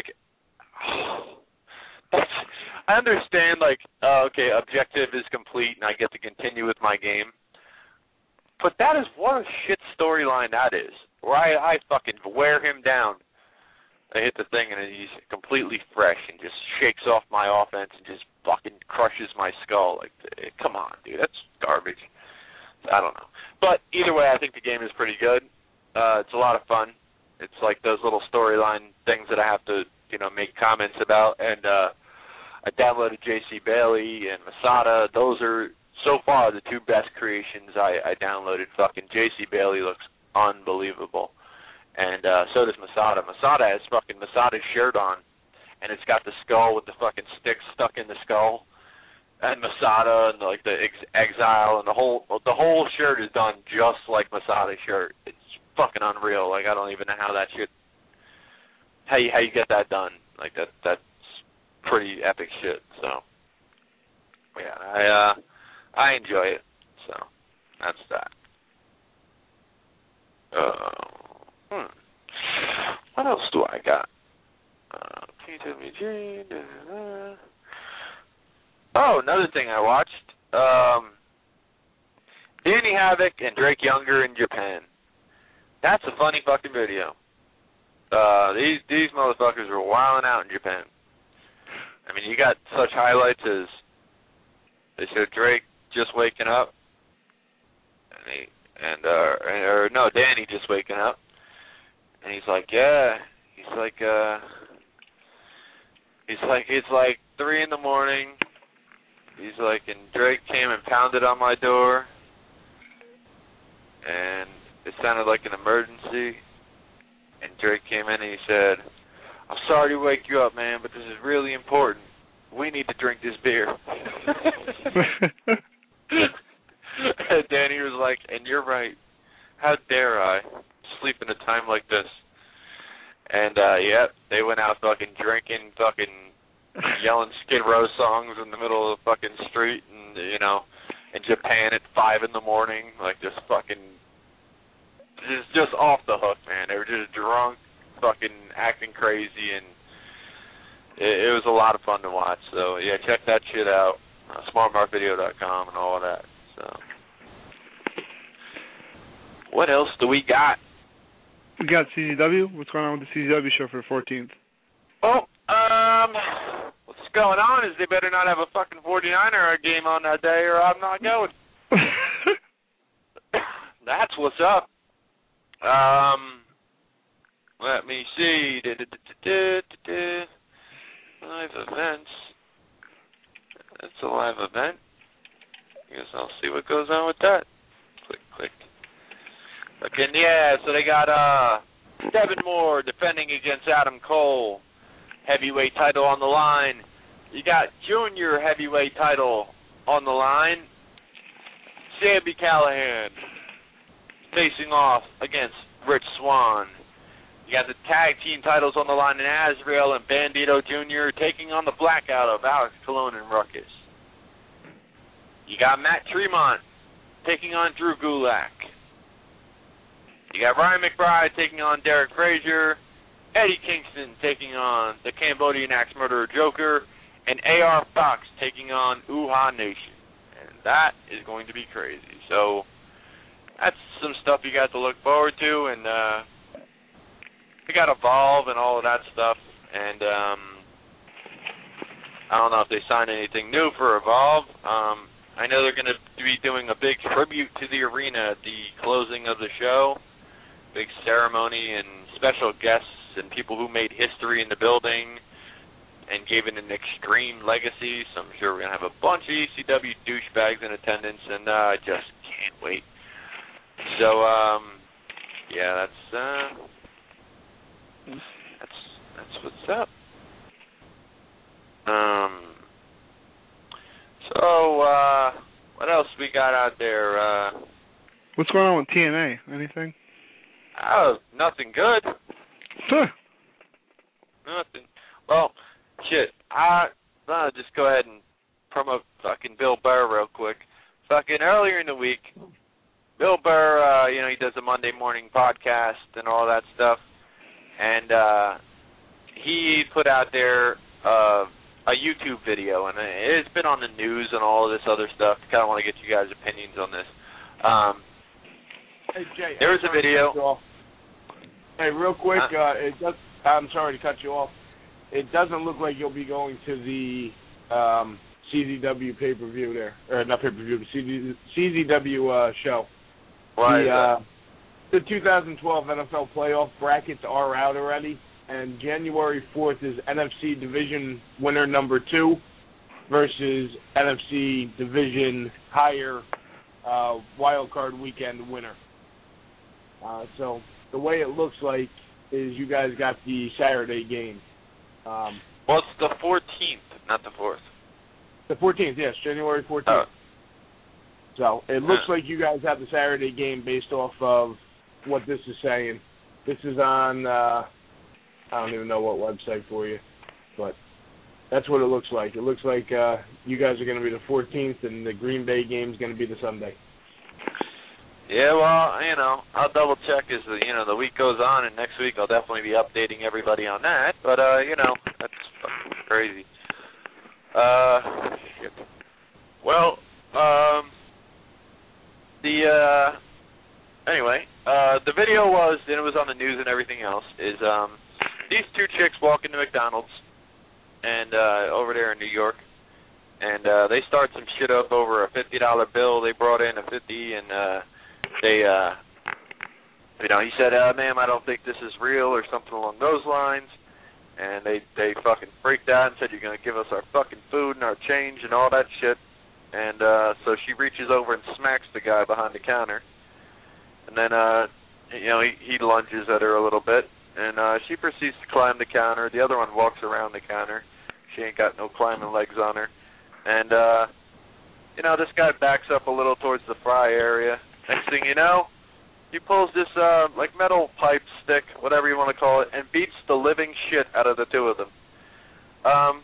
that's... I understand, like, uh, okay, objective is complete and I get to continue with my game. But that is what a shit storyline that is. Where I, I fucking wear him down. I hit the thing and he's completely fresh and just shakes off my offense and just fucking crushes my skull. Like, come on, dude, that's garbage. I don't know. But either way, I think the game is pretty good. Uh, it's a lot of fun. It's like those little storyline things that I have to, you know, make comments about. And, uh, I downloaded J C Bailey and Masada. Those are, so far, the two best creations I, I downloaded. Fucking J C Bailey looks unbelievable. And uh, so does Masada. Masada has fucking Masada's shirt on, and it's got the skull with the fucking stick stuck in the skull. And Masada and, like, the ex- exile and the whole the whole shirt is done just like Masada's shirt. It's fucking unreal. Like, I don't even know how that shit, how you, how you get that done. Like, that that. Pretty epic shit. So yeah, I uh, I enjoy it. So that's that. Uh, hmm. What else do I got? Uh, can you tell me, Jane? Uh, oh, another thing I watched. Um, Danny Havoc and Drake Younger in Japan. That's a funny fucking video. Uh, these these motherfuckers were wilding out in Japan. I mean, you got such highlights as they showed Drake just waking up, and he and uh, or no, Danny just waking up, and he's like, yeah, he's like, uh, he's like, it's like three in the morning. He's like, and Drake came and pounded on my door, and it sounded like an emergency, and Drake came in and he said, I'm sorry to wake you up, man, but this is really important. We need to drink this beer. And Danny was like, and you're right. How dare I sleep in a time like this? And, uh, yeah, they went out fucking drinking, fucking yelling Skid Row songs in the middle of the fucking street, and, you know, in Japan at five in the morning, like, just fucking, just, just off the hook, man. They were just drunk, fucking acting crazy, and it, it was a lot of fun to watch. So yeah, check that shit out. Uh, smart mark video dot com and all of that. So what else do we got? We got C Z W. What's going on with the C Z W show for the fourteenth? Oh, um, what's going on is they better not have a fucking forty-niner game on that day or I'm not going. That's what's up. Um, let me see. Live events. It's a live event. I guess I'll see what goes on with that. Click, click. Okay, yeah, so they got uh, Devin Moore defending against Adam Cole. Heavyweight title on the line. You got junior heavyweight title on the line. Sami Callihan facing off against Rich Swann. You got the tag team titles on the line in Azrael and Bandito Junior taking on the Blackout of Alex Colon and Ruckus. You got Matt Tremont taking on Drew Gulak. You got Ryan McBride taking on Derek Frazier. Eddie Kingston taking on the Cambodian Axe Murderer Joker. And A R Fox taking on Uhaa Nation. And that is going to be crazy. So that's some stuff you got to look forward to. And uh, we got Evolve and all of that stuff. And um, I don't know if they signed anything new for Evolve. Um, I know they're going to be doing a big tribute to the arena at the closing of the show. Big ceremony and special guests and people who made history in the building and gave it an extreme legacy. So I'm sure we're going to have a bunch of E C W douchebags in attendance, and uh, I just can't wait. So, um, yeah, that's, uh, that's, that's what's up. Um, so, uh, what else we got out there? Uh, What's going on with T N A? Anything? Oh, nothing good. Huh. Nothing. Well, shit. I I'll just go ahead and promote fucking Bill Burr real quick. Fucking earlier in the week, Bill Burr, uh, you know, he does a Monday morning podcast and all that stuff, and uh, he put out there uh, a YouTube video, and it's been on the news and all of this other stuff. Kind of want to get you guys' opinions on this. Um, hey Jay, there was a video. Hey, real quick, huh? uh, it does. I'm sorry to cut you off. It doesn't look like you'll be going to the um, C Z W pay-per-view there, or not pay-per-view, the C Z W uh, show. Why the, is uh, that? The two thousand twelve N F L playoff brackets are out already, and January fourth is N F C division winner number two versus N F C division higher uh, wild card weekend winner. Uh, so the way it looks like is you guys got the Saturday game. Um, well, it's the fourteenth, not the fourth. The fourteenth, yes, January fourteenth. Oh. So it looks like you guys have the Saturday game based off of what this is saying. This is on, uh, I don't even know what website for you, but that's what it looks like. It looks like uh, you guys are going to be the fourteenth, and the Green Bay game is going to be the Sunday. Yeah, well, you know, I'll double check as the you know the week goes on, and next week I'll definitely be updating everybody on that. But uh, you know, that's fucking crazy. Uh, shit. Well, um, the uh, anyway, uh, the video was, and it was on the news and everything else. Is um, these two chicks walk into McDonald's, and uh, over there in New York, and uh, they start some shit up over a fifty dollar bill. They brought in a fifty, and uh. They, uh, you know, he said, uh, ma'am, I don't think this is real or something along those lines. And they, they fucking freaked out and said, you're going to give us our fucking food and our change and all that shit. And uh, so she reaches over and smacks the guy behind the counter. And then, uh, you know, he, he lunges at her a little bit. And uh, she proceeds to climb the counter. The other one walks around the counter. She ain't got no climbing legs on her. And, uh, you know, this guy backs up a little towards the fry area. Next thing you know, he pulls this, uh, like, metal pipe stick, whatever you want to call it, and beats the living shit out of the two of them. Um,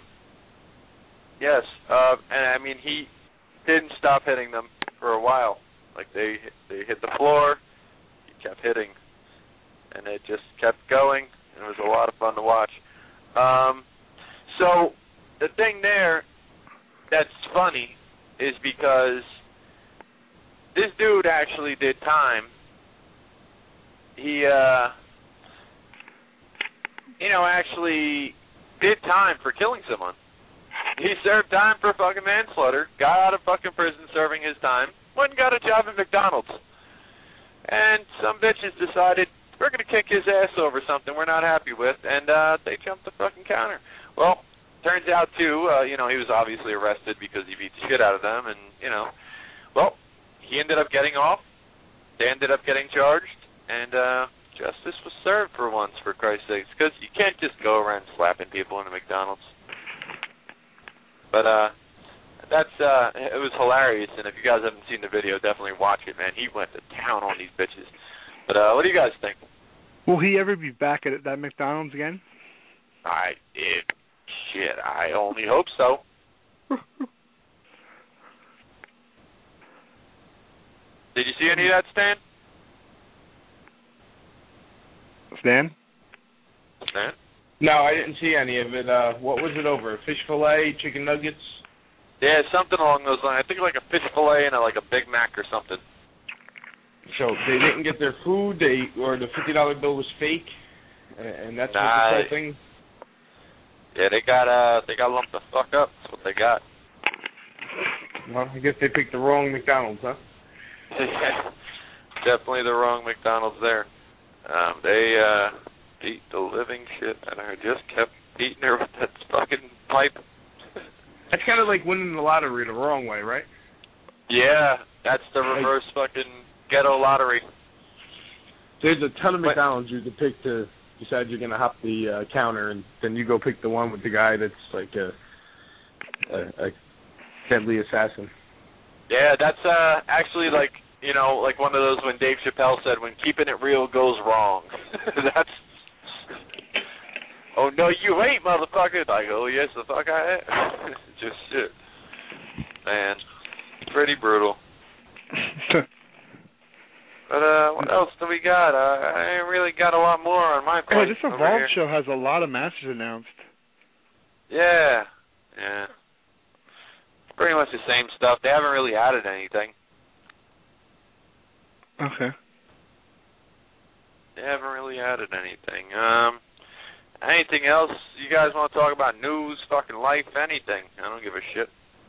yes, uh, and I mean, he didn't stop hitting them for a while. Like, they they hit the floor, he kept hitting, and it just kept going, and it was a lot of fun to watch. Um, So the thing there that's funny is because this dude actually did time. He, uh, you know, actually did time for killing someone. He served time for fucking manslaughter, got out of fucking prison serving his time, went and got a job at McDonald's. And some bitches decided, we're going to kick his ass over something we're not happy with, and uh, they jumped the fucking counter. Well, turns out, too, uh, you know, he was obviously arrested because he beat the shit out of them, and, you know, well, he ended up getting off. They ended up getting charged, and uh, justice was served for once, for Christ's sakes, because you can't just go around slapping people in a McDonald's. But uh, that's uh, it was hilarious, and if you guys haven't seen the video, definitely watch it, man. He went to town on these bitches. But uh, what do you guys think? Will he ever be back at that McDonald's again? I it, shit. I only hope so. Did you see any of that, Stan? Stan? Stan? No, I didn't see any of it. Uh, what was it over? Fish fillet, chicken nuggets? Yeah, something along those lines. I think like a fish fillet and a, like a Big Mac or something. So they didn't get their food, they or the fifty dollar bill was fake, and that's nah, what this whole thing. Yeah, they got uh, they got lumped the fuck up. That's what they got. Well, I guess they picked the wrong McDonald's, huh? Yeah, definitely the wrong McDonald's there. Um, they uh, beat the living shit out of her. Just kept beating her with that fucking pipe. That's kind of like winning the lottery the wrong way, right? Yeah, that's the reverse fucking ghetto lottery. There's a ton of McDonald's you could pick to decide you're going to hop the uh, counter, and then you go pick the one with the guy that's like a, a, a deadly assassin. Yeah, that's uh, actually like, you know, like one of those when Dave Chappelle said, when keeping it real goes wrong. That's, oh, no, you ain't, motherfucker. Like, oh, yes, the fuck I am. Just shit. Man, pretty brutal. But uh, what else do we got? Uh, I ain't really got a lot more on my plate. Oh, this Evolve show has a lot of matches announced. Yeah, yeah. Pretty much the same stuff. They haven't really added anything. Okay. They haven't really added anything. Um, anything else you guys want to talk about? News, fucking life, anything. I don't give a shit.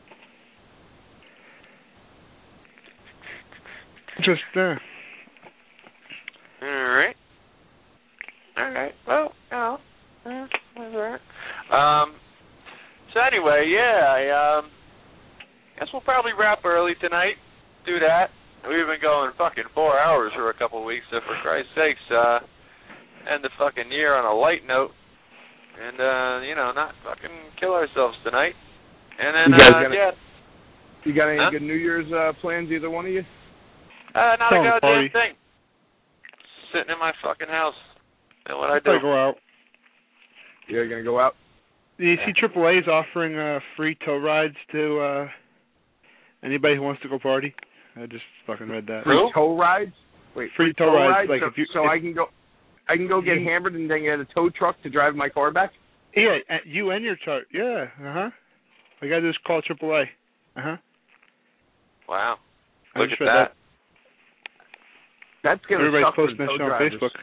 Just, uh... All right. All right. Well, you know, yeah, that's all right. Um, so anyway, yeah, I um, guess we'll probably wrap early tonight. Do that. We've been going fucking four hours for a couple of weeks, so for Christ's sakes, uh, end the fucking year on a light note, and uh, you know, not fucking kill ourselves tonight. And then, you guys uh, got yeah. You got any huh? good New Year's uh, plans, either one of you? Uh, not Some a goddamn party. thing. Sitting in my fucking house. And what I do. I go out. You're gonna go out? You see, triple A is offering uh, free tow rides to uh, anybody who wants to go party. I just fucking read that. Free tow rides? Wait, free, free tow, tow rides. rides? Like so if you, so if, I can go, I can go get you, hammered and then get a tow truck to drive my car back. Yeah, you and your chart. Yeah, uh huh. All you gotta do is call triple A. Uh huh. Wow. I Look just at read that. that. That's gonna Everybody's suck for posting that tow shit on drivers. Facebook.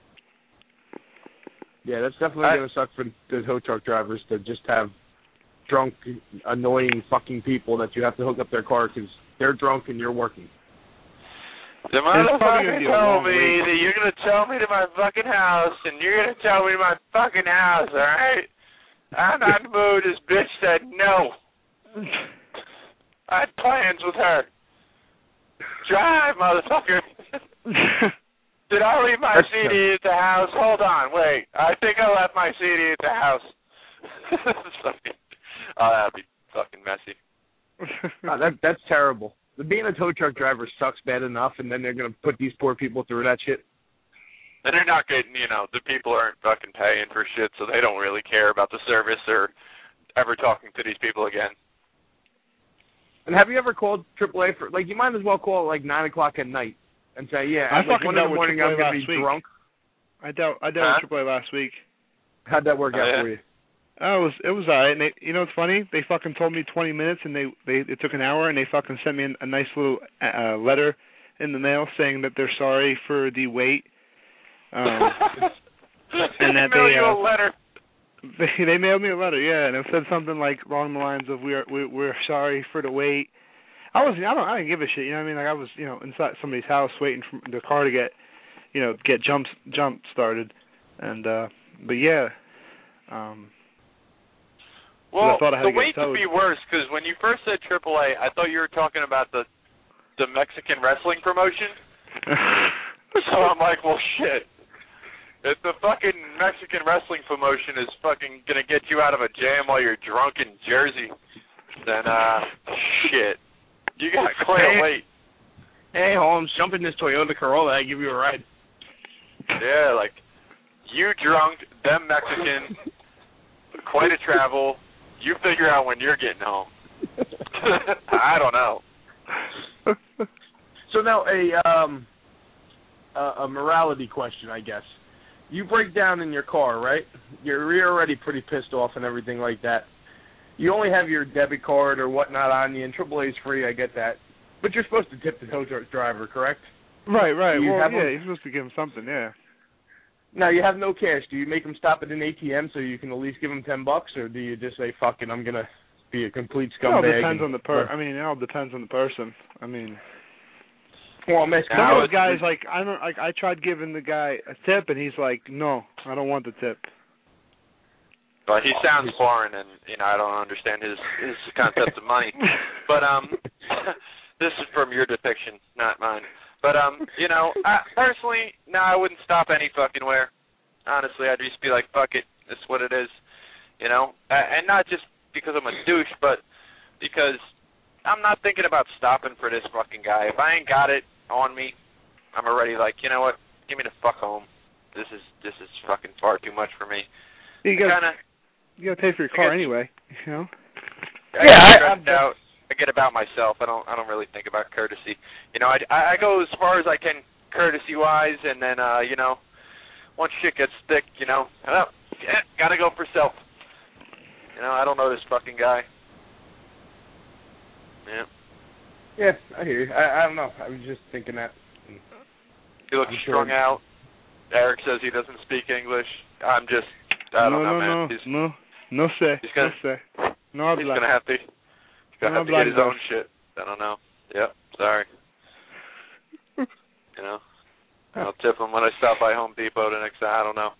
Yeah, that's definitely I, gonna suck for the tow truck drivers to just have drunk, annoying fucking people that you have to hook up their car because they're drunk and you're working. The motherfucker told me that you're going to tell me to my fucking house, and you're going to tell me to my fucking house, all right? I'm not in the mood. This bitch said no. I had plans with her. Drive, motherfucker. Did I leave my That's C D at the house? Hold on, wait. I think I left my C D at the house. Oh, that'd be fucking messy. Oh, that that's terrible. Being a tow truck driver sucks bad enough, and then they're gonna put these poor people through that shit. And they're not getting, you know, the people aren't fucking paying for shit, so they don't really care about the service or ever talking to these people again. And have you ever called triple A for, like, you might as well call at like nine o'clock at night and say, yeah, I at like fucking one in dealt the with morning triple A I'm gonna last be week. drunk. I dealt I dealt huh? with triple A last week. How'd that work oh, out yeah. for you? Oh, it was it was alright. And they, you know, it's funny. They fucking told me twenty minutes, and they they it took an hour, and they fucking sent me a nice little uh, letter in the mail saying that they're sorry for the wait. Um, and that they mail they you uh, a letter. They they mailed me a letter, yeah, and it said something like along the lines of "We're we, we're sorry for the wait." I was I don't I didn't give a shit, you know what I mean? Like I was you know inside somebody's house waiting for the car to get you know get jump jump started, and uh, but yeah. Um, Well, I thought I had the to wait get could be worse, because when you first said triple A, I thought you were talking about the the Mexican wrestling promotion. So I'm like, well, shit. If the fucking Mexican wrestling promotion is fucking going to get you out of a jam while you're drunk in Jersey, then, uh, shit. You got quite a wait. Hey, Holmes, jump in this Toyota Corolla. I give you a ride. Yeah, like, you drunk, them Mexican, quite a travel. You figure out when you're getting home. I don't know. So now a um a, a morality question, I guess. You break down in your car, right? You're, you're already pretty pissed off and everything like that. You only have your debit card or whatnot on you, and triple A's free, I get that. But you're supposed to tip the tow truck driver, correct? Right, right. Do you Well, have yeah, a- you're supposed to give him something, yeah. Now, you have no cash. Do you make them stop at an A T M so you can at least give them ten bucks, or do you just say, fuck it, I'm going to be a complete It all scumbag? depends and- on the per. I mean, it all depends on the person. I mean, well, I'm asking some you- of those guys like I don't like. I tried giving the guy a tip, and he's like, "No, I don't want the tip." But he sounds foreign, and you know I don't understand his his concept of money. But um, this is from your depiction, not mine. But um, you know, I, personally, no, I wouldn't stop any fucking where. Honestly, I'd just be like, fuck it, it's what it is, you know. Uh, and not just because I'm a douche, but because I'm not thinking about stopping for this fucking guy. If I ain't got it on me, I'm already like, you know what? Give me the fuck home. This is this is fucking far too much for me. You gotta, Kinda, you gotta pay for your car anyway, you know. I yeah, get stressed out. I get about myself. I don't. I don't really think about courtesy. You know, I, I go as far as I can courtesy wise, and then uh, you know, once shit gets thick, you know, oh, yeah, gotta go for self. You know, I don't know this fucking guy. Yeah. Yeah, I hear you. I, I don't know. I was just thinking that. He looks I'm strung sure. out. Eric says he doesn't speak English. I'm just. I don't no, know, no, man. no, He's, no, no sé, he's gonna, no sé. No he's habla. gonna have to. He's gonna No have to get his habla. own shit. I don't know. Yep. Sorry. You know. I'll tip him when I stop by Home Depot the next time. I don't know.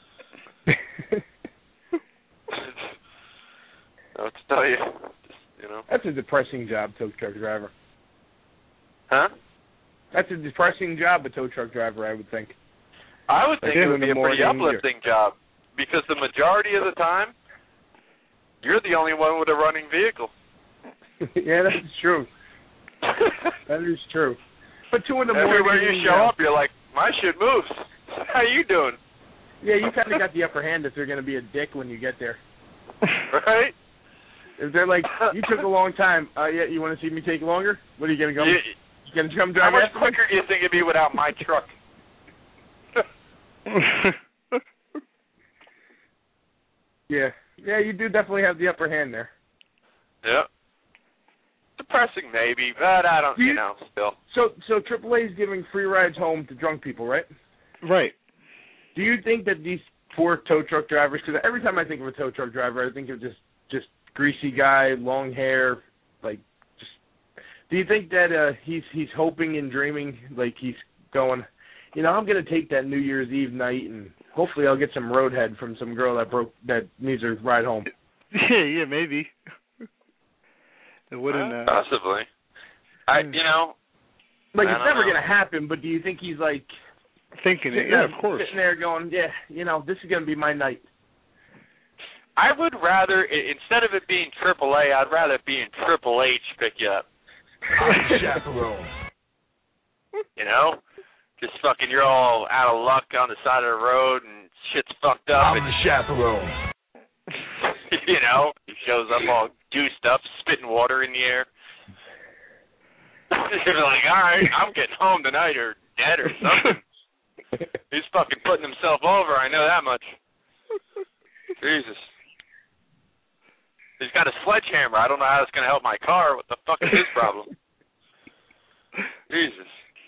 I don't know what to tell you. Just, you know. That's a depressing job, tow truck driver. Huh? That's a depressing job, a tow truck driver, I would think. I would Like think it two would in be the a pretty morning, uplifting job because the majority of the time, you're the only one with a running vehicle. Yeah, that's true. That is true. But two in the morning. Everywhere you show up, you're like, my shit moves. How you doing? Yeah, you kind of got the upper hand if they're going to be a dick when you get there. Right? If they're like, you took a long time. Uh, yeah, you want to see me take longer? What are you going to go? You, You going to come how drive much after me? quicker do you think it'd be without my truck? Yeah. Yeah, you do definitely have the upper hand there. Yep. Depressing, maybe, but I don't, Do you, you- know, still. So, so triple A is giving free rides home to drunk people, right? Right. Do you think that these poor tow truck drivers, because every time I think of a tow truck driver, I think of just just greasy guy, long hair, like just. Do you think that uh, he's he's hoping and dreaming, like he's going, you know, I'm gonna take that New Year's Eve night and hopefully I'll get some roadhead from some girl that broke that needs a ride home. Yeah, yeah, maybe. It wouldn't. Uh, Possibly. I, you know. Like I it's don't never know. gonna happen, but do you think he's like thinking it? sitting Yeah, there- of course. sitting there going, yeah, you know, this is gonna be my night. I would rather, i- instead of it being triple A, I'd rather it being Triple H pick you up. Chaperone. You know? Just fucking, you're all out of luck on the side of the road and shit's fucked up. I'm and, the chaperone. you know? He shows up all juiced up, spitting water in the air. You're like, all right, I'm getting home tonight or dead or something. He's fucking putting himself over, I know that much. Jesus. He's got a sledgehammer. I don't know how it's going to help my car. What the fuck is his problem? Jesus.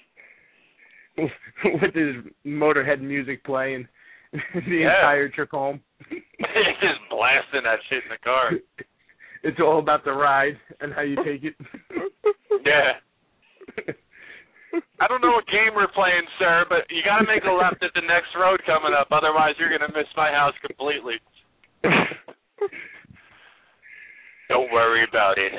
With his Motorhead music playing the Yeah. entire trip home. He's just blasting that shit in the car. It's all about the ride and how you take it. Yeah. I don't know what game we're playing, sir, but you got to make a left at the next road coming up. Otherwise, you're going to miss my house completely. Don't worry about it.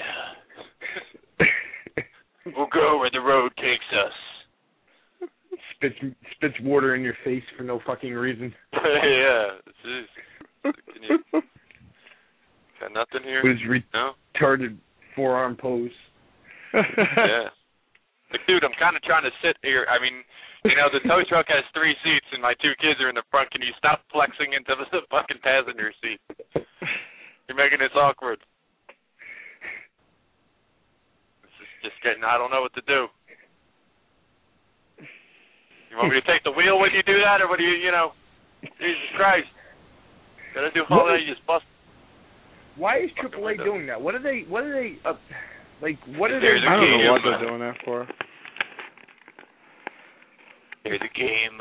We'll go where the road takes us. Spits spits water in your face for no fucking reason. Yeah. Jeez. Can you... Got nothing here? With his No? retarded forearm pose. Yeah. Like, dude, I'm kind of trying to sit here. I mean, you know, the tow truck has three seats and my two kids are in the front. Can you stop flexing into the fucking passenger seat? You're making this awkward. This is just getting, I don't know what to do. You want me to take the wheel when you do that, or what do you, you know? Jesus Christ. Gotta do all that, you just bust. Why is Triple A doing that? What are they, what are they, uh, like, what are they? I don't know what they're doing that for. There's a game.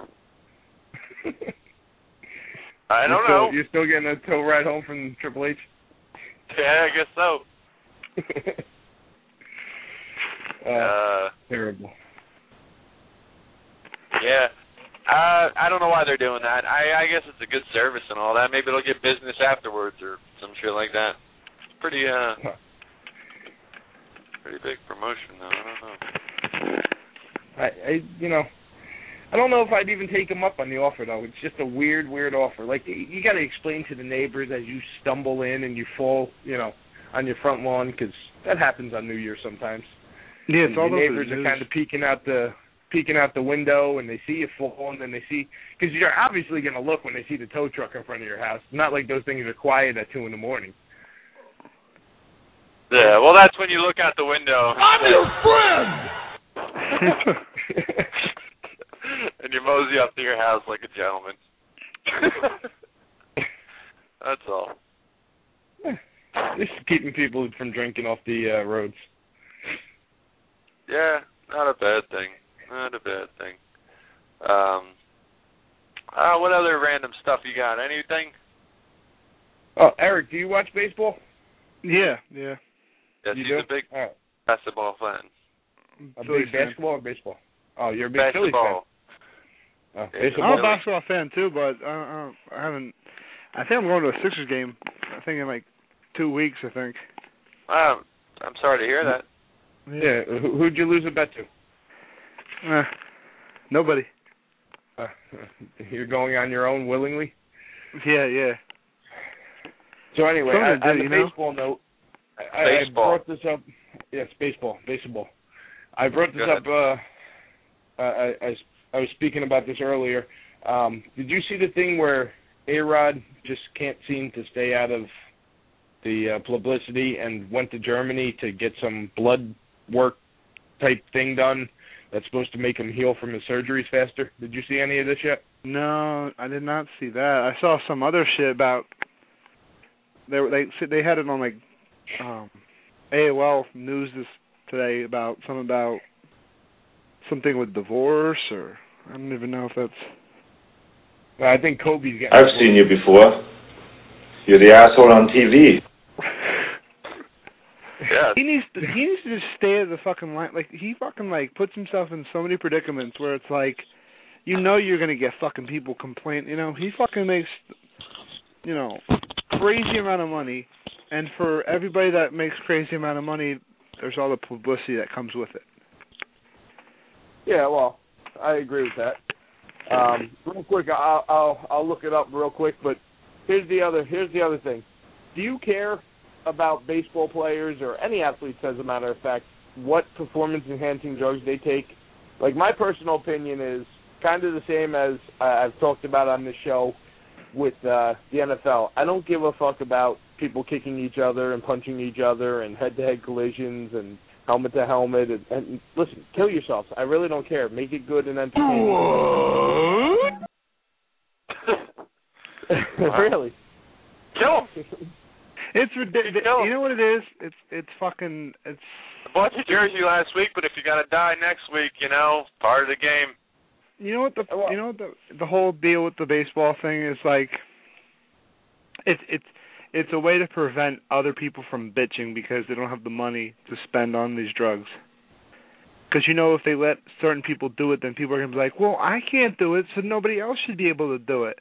I don't you're know. Still, you're still getting a tow ride home from Triple H? Yeah, I guess so. uh, uh, terrible. Yeah. Uh, I don't know why they're doing that. I, I guess it's a good service and all that. Maybe they'll get business afterwards or some shit like that. It's pretty, uh, huh. pretty big promotion, though. I don't know. I, I, you know, I don't know if I'd even take them up on the offer, though. It's just a weird, weird offer. Like, you got to explain to the neighbors as you stumble in and you fall, you know, on your front lawn, because that happens on New Year's sometimes. Yeah, it's all the neighbors are kind of peeking out the peeking out the window, and they see you fall, and then they see, because you're obviously going to look when they see the tow truck in front of your house. Not like those things are quiet at two in the morning. Yeah, well, that's when you look out the window. I'm your friend! And you mosey up to your house like a gentleman. That's all. Just keeping people from drinking off the uh, roads. Yeah, not a bad thing. Not a bad thing. Um, uh, what other random stuff you got? Anything? Oh, Eric, do you watch baseball? Yeah, yeah. Yes, you he's do? a big right. basketball fan. A Phillies big fan. basketball or baseball? Oh, you're a big Phillies Basketball. fan. Oh, Yeah, baseball. I'm a basketball fan too, but uh, uh, I haven't. I think I'm going to a Sixers game. I think in like two weeks. I think. Um, I'm sorry to hear that. Yeah. Who, who'd you lose a bet to? Uh, nobody. Uh, you're going on your own willingly? Yeah, yeah. So anyway, Something I, to do, on the you know? baseball note, I, Baseball. I brought this up. Yes, baseball, baseball. I brought this Go up. Uh, I, I, I was speaking about this earlier. Um, did you see the thing where A-Rod just can't seem to stay out of the uh, publicity and went to Germany to get some blood work type thing done that's supposed to make him heal from his surgeries faster? Did you see any of this yet? No, I did not see that. I saw some other shit about. They were they they had it on like um, A O L News this today about something about something with divorce, or I don't even know if that's. Well, I think Kobe's getting. I've seen you before. You're the asshole on T V. Yeah. He needs to he needs to just stay at the fucking line. Like he fucking like puts himself in so many predicaments where it's like, you know, you're gonna get fucking people complain. You know, he fucking makes, you know, crazy amount of money, and for everybody that makes crazy amount of money, there's all the publicity that comes with it. Yeah, well, I agree with that. Um, real quick, I'll, I'll I'll look it up real quick. But here's the other here's the other thing. Do you care about baseball players or any athletes, as a matter of fact, what performance-enhancing drugs they take? Like, my personal opinion is kind of the same as uh, I've talked about on this show with uh, the N F L. I don't give a fuck about people kicking each other and punching each other and head-to-head collisions and helmet-to-helmet. And, and listen, kill yourselves. I really don't care. Make it good and entertaining. Really? Kill him. It's ridiculous. You know what it is? It's it's fucking it's. I bought your jersey last week, but if you're gonna die next week, you know, part of the game. You know what the you know what the the whole deal with the baseball thing is like. It's it's it's a way to prevent other people from bitching because they don't have the money to spend on these drugs. Because you know if they let certain people do it, then people are gonna be like, well, I can't do it, so nobody else should be able to do it.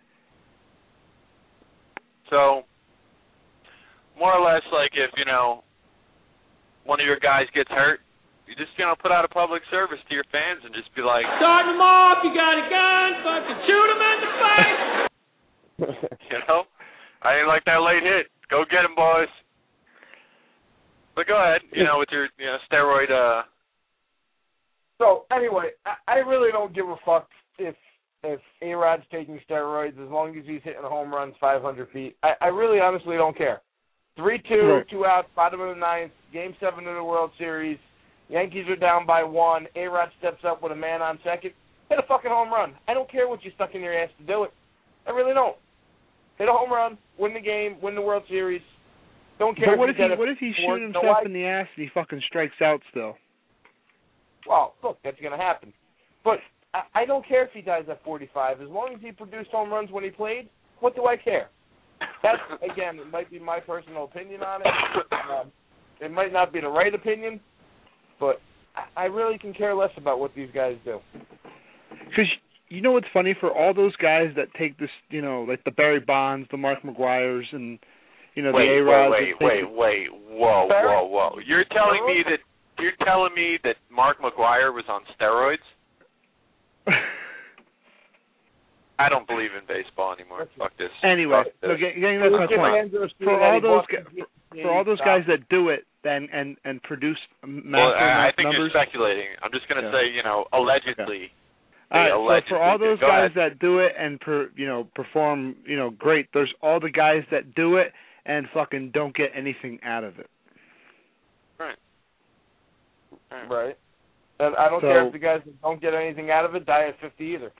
So, more or less, like if you know one of your guys gets hurt, you just you know put out a public service to your fans and just be like, start them off. You got a gun. Fucking shoot them in the face. You know, I ain't like that late hit. Go get him, boys. But go ahead, you know, with your you know steroid. Uh... So anyway, I, I really don't give a fuck if if A-Rod's taking steroids as long as he's hitting home runs five hundred feet. I, I really honestly don't care. three two, right. Two outs, bottom of the ninth, game seven of the World Series. Yankees are down by one. A-Rod steps up with a man on second. Hit a fucking home run. I don't care what you stuck in your ass to do it. I really don't. Hit a home run, win the game, win the World Series. Don't care. But what if, if he what if he's shooting himself in the ass and he fucking strikes out still? Well, look, that's going to happen. But I, I don't care if he dies at forty-five. As long as he produced home runs when he played, what do I care? That's, again, it might be my personal opinion on it. Um, it might not be the right opinion, but I, I really can care less about what these guys do. Because you know what's funny? For all those guys that take this, you know, like the Barry Bonds, the Mark McGuires, and, you know, wait, the A-Rods. Wait, wait, wait, wait. Whoa, whoa, whoa. You're telling me that You're telling me that Mark McGwire was on steroids? I don't believe in baseball anymore. Fuck this. Anyway, Fuck so getting to my point. For all those for, for all those guys that do it then and and produce massive well, I, I think numbers, you're speculating. I'm just going to yeah. say, you know, allegedly. Yeah. All right, allegedly so for all those Go guys ahead. that do it and per, you know perform, you know, great. There's all the guys that do it and fucking don't get anything out of it. Right. Right. And I don't so, care if the guys that don't get anything out of it die at fifty either.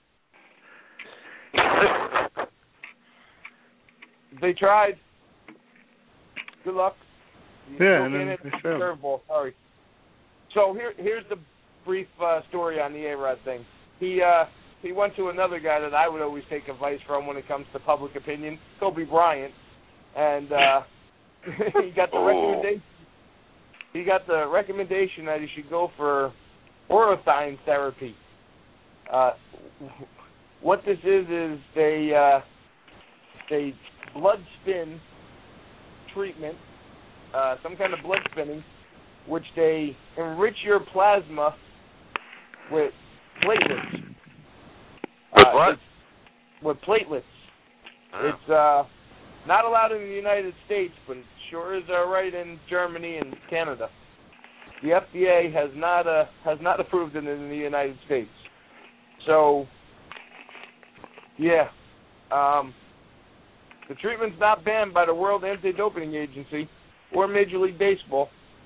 They tried. Good luck. You yeah, and then it. they failed. Curveball. Sorry. So here, here's the brief uh, story on the A-Rod thing. He uh, he went to another guy that I would always take advice from when it comes to public opinion, Kobe Bryant, and uh, he got the recommendation. He got the recommendation that he should go for Orothyme therapy. Uh, what this is is they uh, they blood spin treatment, uh, some kind of blood spinning, which they enrich your plasma with platelets. With uh, what? With platelets. Oh. It's uh, not allowed in the United States, but it sure is all right in Germany and Canada. The F D A has not uh, has not approved it in the United States. So, yeah, um, the treatment's not banned by the World Anti-Doping Agency or Major League Baseball.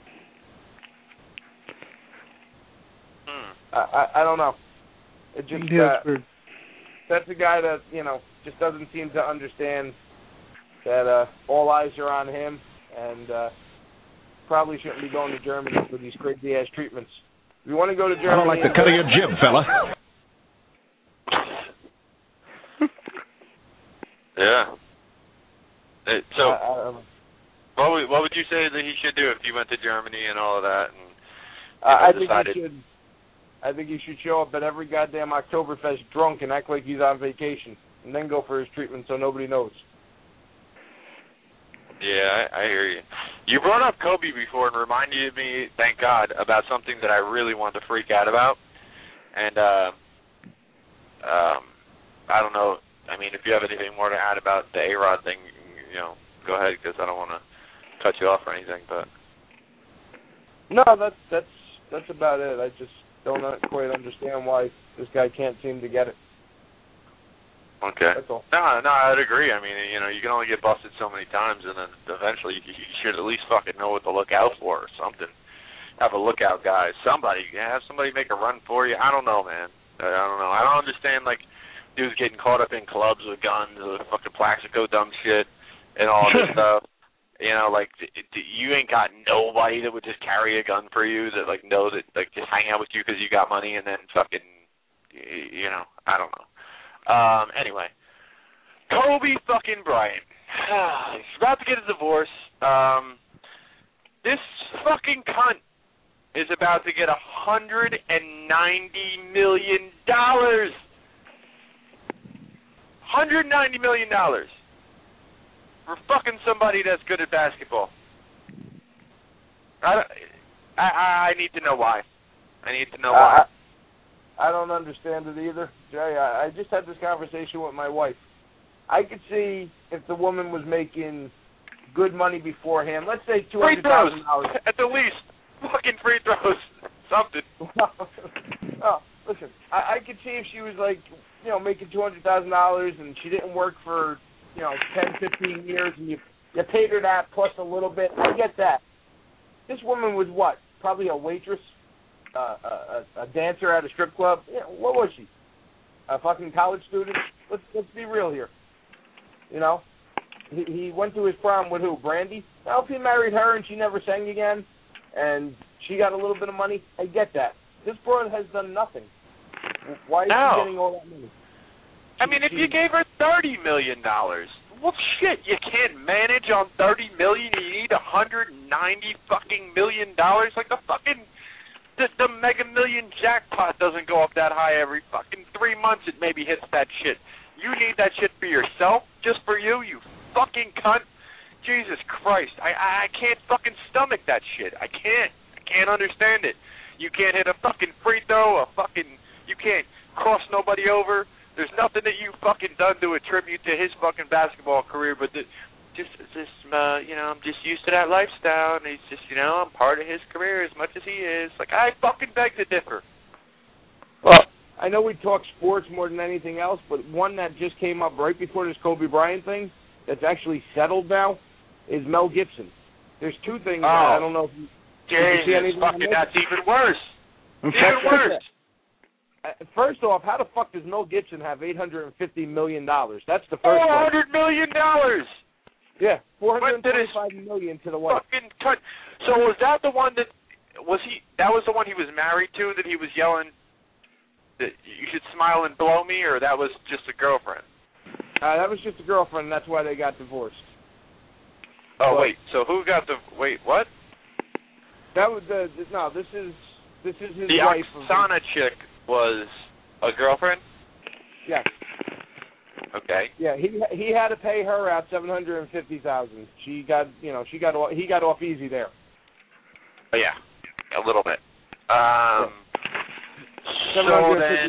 Hmm. I, I I don't know. It just yeah, uh, that's a guy that you know just doesn't seem to understand that uh, all eyes are on him, and uh, probably shouldn't be going to Germany for these crazy ass treatments. If you want to go to Germany, I don't like the cut of your jib, fella. Yeah. Uh, so, I, I, what would what would you say that he should do if he went to Germany and all of that? And uh, I know, think decided... he should. I think he should show up at every goddamn Oktoberfest drunk and act like he's on vacation, and then go for his treatment so nobody knows. Yeah, I, I hear you. You brought up Kobe before and reminded me, thank God, about something that I really wanted to freak out about. And uh, um, I don't know. I mean, if you have anything more to add about the A-Rod thing, you know, go ahead, because I don't want to cut you off or anything. But no, that's that's that's about it. I just don't quite understand why this guy can't seem to get it. Okay. That's all. No, no, I'd agree. I mean, you know, you can only get busted so many times, and then eventually you, you should at least fucking know what to look out for or something. Have a lookout guy. Somebody, have somebody make a run for you. I don't know, man. I don't know. I don't understand, like, dudes getting caught up in clubs with guns or fucking Plaxico dumb shit and all this stuff. You know, like, d- d- you ain't got nobody that would just carry a gun for you that, like, know that, like, just hang out with you because you got money and then fucking, you know, I don't know. Um, anyway, Kobe fucking Bryant. He's about to get a divorce. Um, this fucking cunt is about to get one hundred ninety million dollars. one hundred ninety million dollars for fucking somebody that's good at basketball. I, I, I need to know why. I need to know why. I, I don't understand it either, Jay. I, I just had this conversation with my wife. I could see if the woman was making good money beforehand. Let's say two hundred thousand dollars. Free throws, at the least. Fucking free throws. Something. Oh, listen, I, I could see if she was, like, you know, making two hundred thousand dollars and she didn't work for, you know, ten, fifteen years and you, you paid her that plus a little bit. I get that. This woman was what? Probably a waitress, uh, a, a dancer at a strip club. Yeah, what was she? A fucking college student? Let's, let's be real here. You know? He, he went to his prom with who? Brandy? Well, if he married her and she never sang again and she got a little bit of money, I get that. This broad has done nothing. Why is no. she getting all that money? I mean, if you gave her thirty million dollars, well, shit, you can't manage on thirty million dollars. You need one hundred ninety fucking million dollars. Like the fucking, the, the Mega Million jackpot doesn't go up that high every fucking three months. It maybe hits that shit. You need that shit for yourself, just for you, you fucking cunt. Jesus Christ, I I can't fucking stomach that shit. I can't. I can't understand it. You can't hit a fucking free throw, a fucking, you can't cross nobody over. There's nothing that you fucking done to attribute to his fucking basketball career, but the, just, just uh, you know, I'm just used to that lifestyle, and he's just, you know, I'm part of his career as much as he is. Like, I fucking beg to differ. Well, I know we talk sports more than anything else, but one that just came up right before this Kobe Bryant thing that's actually settled now is Mel Gibson. There's two things. Oh. That I don't know if you, Jesus, you see anything fucking, that's even worse. Even worse. First off, how the fuck does Mel Gibson have eight hundred fifty million dollars? That's the first Four hundred million dollars. Yeah, four hundred twenty-five million to the wife. Fucking cut. So was that the one that was he? That was the one he was married to. That he was yelling that you should smile and blow me, or that was just a girlfriend? Uh, that was just a girlfriend. And that's why they got divorced. Oh but, wait, so who got the wait? What? That was the no. This is this is his the wife. The Oksana chick was a girlfriend. Yes. Okay. Yeah, he he had to pay her out seven hundred and fifty thousand. She got you know she got he got off easy there. Oh yeah, a little bit. Um. Yeah. So then,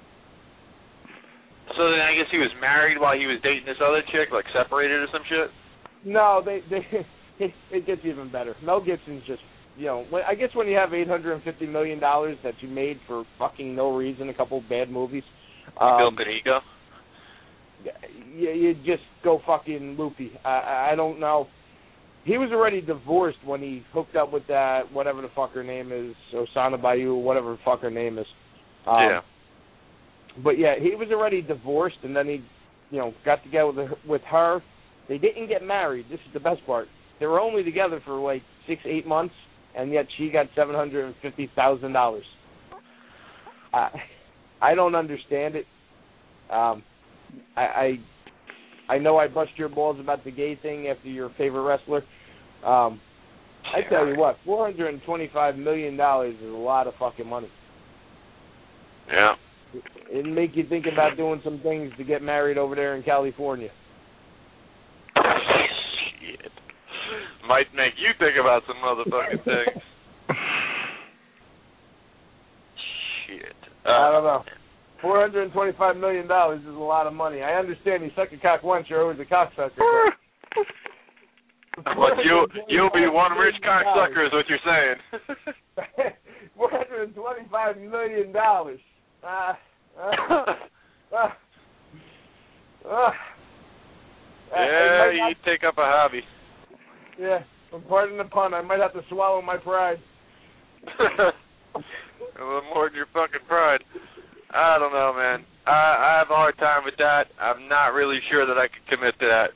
so then I guess he was married while he was dating this other chick, like separated or some shit. No, they they it gets even better. Mel Gibson's just you know when, I guess when you have eight hundred and fifty million dollars that you made for fucking no reason, a couple of bad movies. Um, you built an ego. You, you just go fucking loopy. I, I don't know. He was already divorced when he hooked up with that, whatever the fuck her name is, Osana Bayou, whatever the fuck her name is. Um, yeah. But yeah, he was already divorced, and then he, you know, got together with her, with her. They didn't get married. This is the best part. They were only together for like six, eight months, and yet she got seven hundred and fifty thousand dollars. I, I don't understand it. Um, I, I I know I bust your balls about the gay thing after your favorite wrestler. Um, I tell you what, four hundred and twenty-five million dollars is a lot of fucking money. Yeah. It'd make you think about doing some things to get married over there in California. Shit. Might make you think about some motherfucking things. Shit. Uh, I don't know. four hundred and twenty-five million dollars is a lot of money. I understand you suck a cock once, you're always a cocksucker. But you, you'll be one rich cocksucker is what you're saying. four hundred and twenty-five million dollars. Uh, uh, uh, uh. Yeah, you take up a hobby. Yeah, pardon the pun. I might have to swallow my pride. A little more than your fucking pride. I don't know, man. I, I have a hard time with that. I'm not really sure that I could commit to that.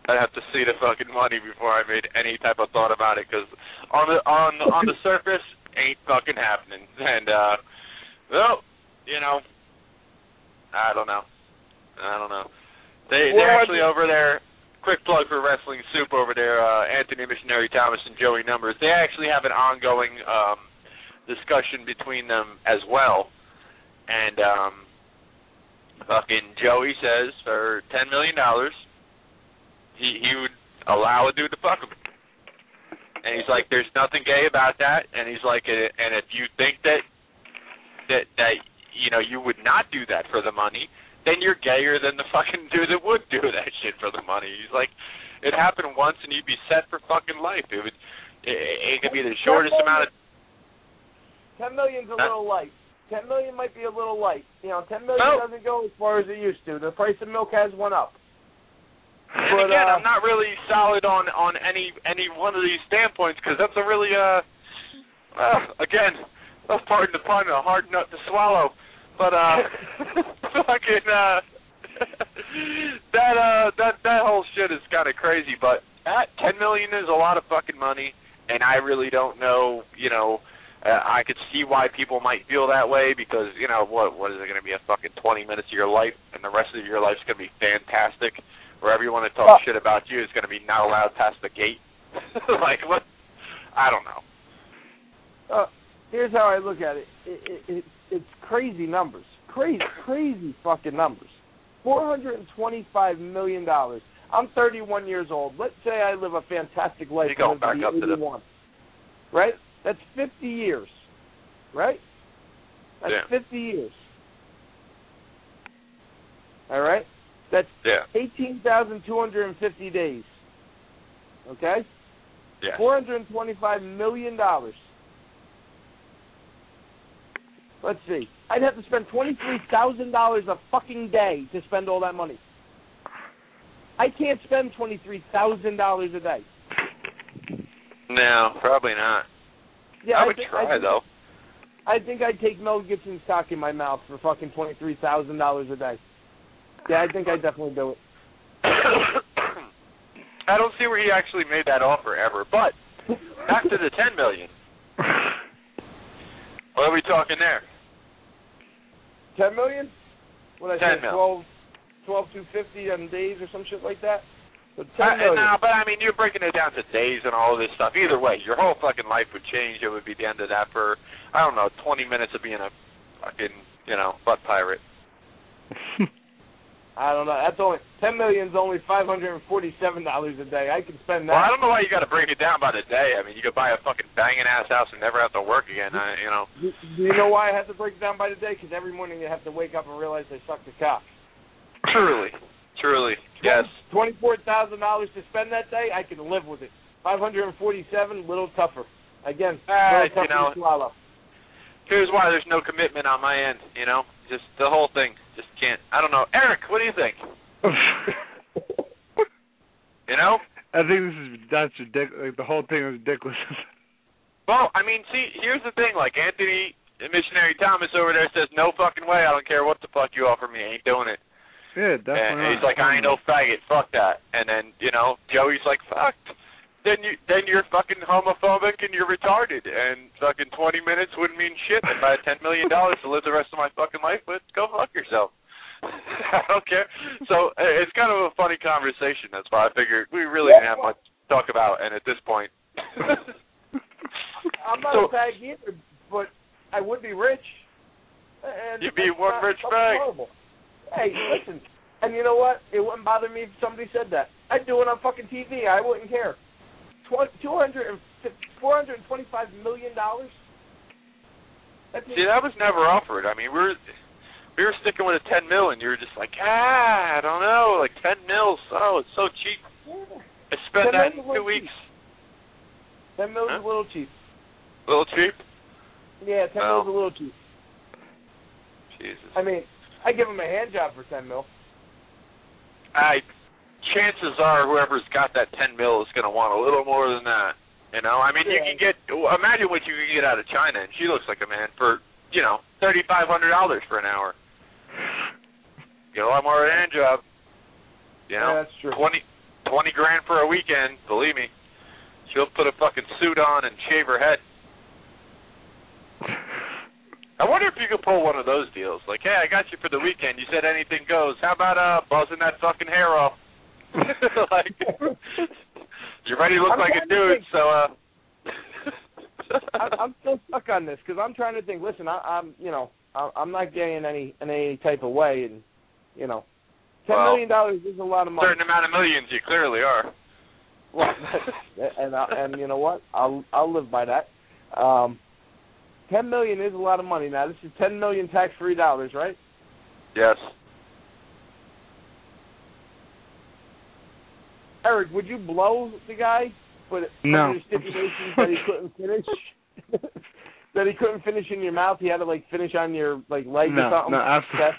I'd have to see the fucking money before I made any type of thought about it, because on the on on the surface, ain't fucking happening. And uh, well, you know, I don't know, I don't know. They they're actually over there. Quick plug for Wrestling Soup over there. Uh, Anthony Missionary Thomas and Joey Numbers. They actually have an ongoing um, discussion between them as well. And um, fucking Joey says for ten million dollars. He he would allow a dude to fuck him, and he's like, "There's nothing gay about that." And he's like, "And if you think that that that you know you would not do that for the money, then you're gayer than the fucking dude that would do that shit for the money." He's like, "It happened once, and you'd be set for fucking life. It would it, it could be the shortest amount of." Ten million's a little light. Ten million might be a little light. You know, ten million no. doesn't go as far as it used to. The price of milk has went up. But, again, uh, I'm not really solid on, on any any one of these standpoints, because that's a really, uh, well, again, oh, pardon the pun, a hard nut to swallow. But, uh, fucking, uh, that, uh, that, that whole shit is kind of crazy. But at ten million dollars is a lot of fucking money, and I really don't know, you know, uh, I could see why people might feel that way, because, you know, what what is it going to be, a fucking twenty minutes of your life, and the rest of your life is going to be fantastic? Wherever you want to talk oh. shit about you is going to be not allowed past the gate. Like, what? I don't know. Uh, here's how I look at it. It, it, it. It's crazy numbers. Crazy, crazy fucking numbers. four hundred twenty-five million dollars. I'm thirty-one years old. Let's say I live a fantastic life. You're going back up to the... Right? That's fifty years. Right? That's yeah. fifty years. All right? That's yeah. eighteen thousand two hundred fifty days. Okay? Yeah. four hundred twenty-five million dollars. Let's see. I'd have to spend twenty-three thousand dollars a fucking day to spend all that money. I can't spend twenty-three thousand dollars a day. No, probably not. Yeah, I, I would think, try, I think, though. I think I'd take Mel Gibson's cock in my mouth for fucking twenty-three thousand dollars a day. Yeah, I think I'd definitely do it. I don't see where he actually made that offer ever. But back to the ten million dollars. What are we talking there? Ten million? What I ten said, mil. twelve, twelve two fifty on days or some shit like that. But Uh, ten million. no, but I mean, you're breaking it down to days and all of this stuff. Either way, your whole fucking life would change. It would be the end of that for, I don't know, twenty minutes of being a fucking, you know, butt pirate. I don't know. That's only ten million's only five hundred and forty-seven dollars a day. I can spend that. Well, I don't know why you got to break it down by the day. I mean, you could buy a fucking banging ass house and never have to work again. I, you know. Do, do you know why I have to break it down by the day? Because every morning you have to wake up and realize they sucked the cock. Truly, truly, yes. Twenty-four thousand dollars to spend that day, I can live with it. Five hundred and forty-seven, little tougher. Again, uh, little tougher you know, to swallow. Here's why there's no commitment on my end. You know, just the whole thing, just can't. I don't know, Eric. What do you think? You know? I think this is that's ridiculous. Like, the whole thing is ridiculous. Well, I mean, see, here's the thing. Like, Anthony, Missionary Thomas over there says, no fucking way. I don't care what the fuck you offer me. I ain't doing it. Yeah, definitely. And he's like, I ain't no faggot. Fuck that. And then, you know, Joey's like, fuck. Then you then you're fucking homophobic and you're retarded. And fucking twenty minutes wouldn't mean shit. If I had ten million dollars to live the rest of my fucking life with, go fuck yourself. I don't care. So it's kind of a funny conversation. That's why I figured we really didn't have much to talk about. And at this point, I'm not so, a fag either, but I would be rich. And you'd be one rich fag. Hey, listen. And you know what? It wouldn't bother me if somebody said that. I'd do it on fucking T V. I wouldn't care. two hundred, four hundred twenty-five million dollars? See, that was never offered. I mean, we were we were sticking with a ten mil, and you were just like, ah, I don't know, like ten mil. Oh, it's so cheap. Yeah. I spent that in two weeks. Cheap. Ten mil is huh? a little cheap. A little cheap? Yeah, ten well, mil is a little cheap. Jesus. I mean, I give him a hand job for ten mil. I. Chances are, whoever's got that ten mil is going to want a little more than that. You know, I mean, yeah. you can get. Imagine what you can get out of China, and she looks like a man for, you know, thirty-five hundred dollars for an hour. Get a lot more of a hand job. You know, yeah, that's true. Twenty, twenty grand for a weekend, believe me. She'll put a fucking suit on and shave her head. I wonder if you could pull one of those deals. Like, hey, I got you for the weekend. You said anything goes. How about uh buzzing that fucking hair off? Like, you already look I'm like a trying to dude, think. so uh. I, I'm still stuck on this because I'm trying to think. Listen, I, I'm you know I, I'm not gay in any in any type of way, and you know, ten Well, million dollars is a lot of money. Certain amount of millions, you clearly are. Well, and I, and you know what? I'll I'll live by that. Um, ten million is a lot of money. Now this is ten million tax free dollars, right? Yes. Eric, would you blow the guy? But No. under stipulations that he couldn't finish, that he couldn't finish in your mouth, he had to like finish on your like leg No, or something. no, absolutely.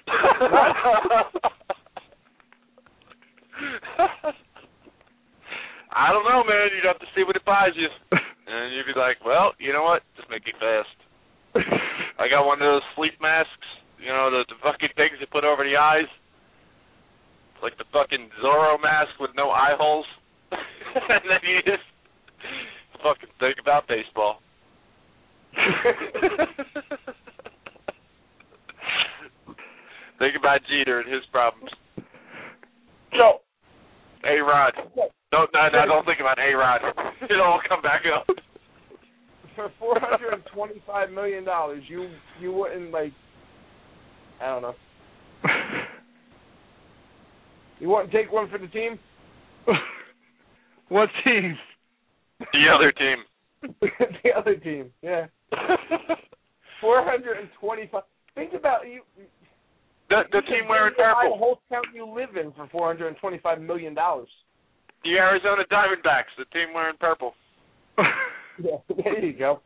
I don't know, man. You'd have to see what it buys you, and you'd be like, well, you know what? Just make it fast. I got one of those sleep masks, you know, the, the fucking things you put over the eyes. It's like the fucking Zorro mask with no eye holes, and then you just fucking think about baseball. Think about Jeter and his problems. So, A-Rod. Don't, no, no, don't think about A-Rod. It'll all come back up. For four hundred and twenty-five million dollars, you you wouldn't like, I don't know. You wouldn't take one for the team? What team? The other team. The other team, yeah. four hundred and twenty-five. Think about you. The the team wearing The purple. whole town you live in for four hundred and twenty-five million dollars. The Arizona Diamondbacks, the team wearing purple. Yeah, there you go.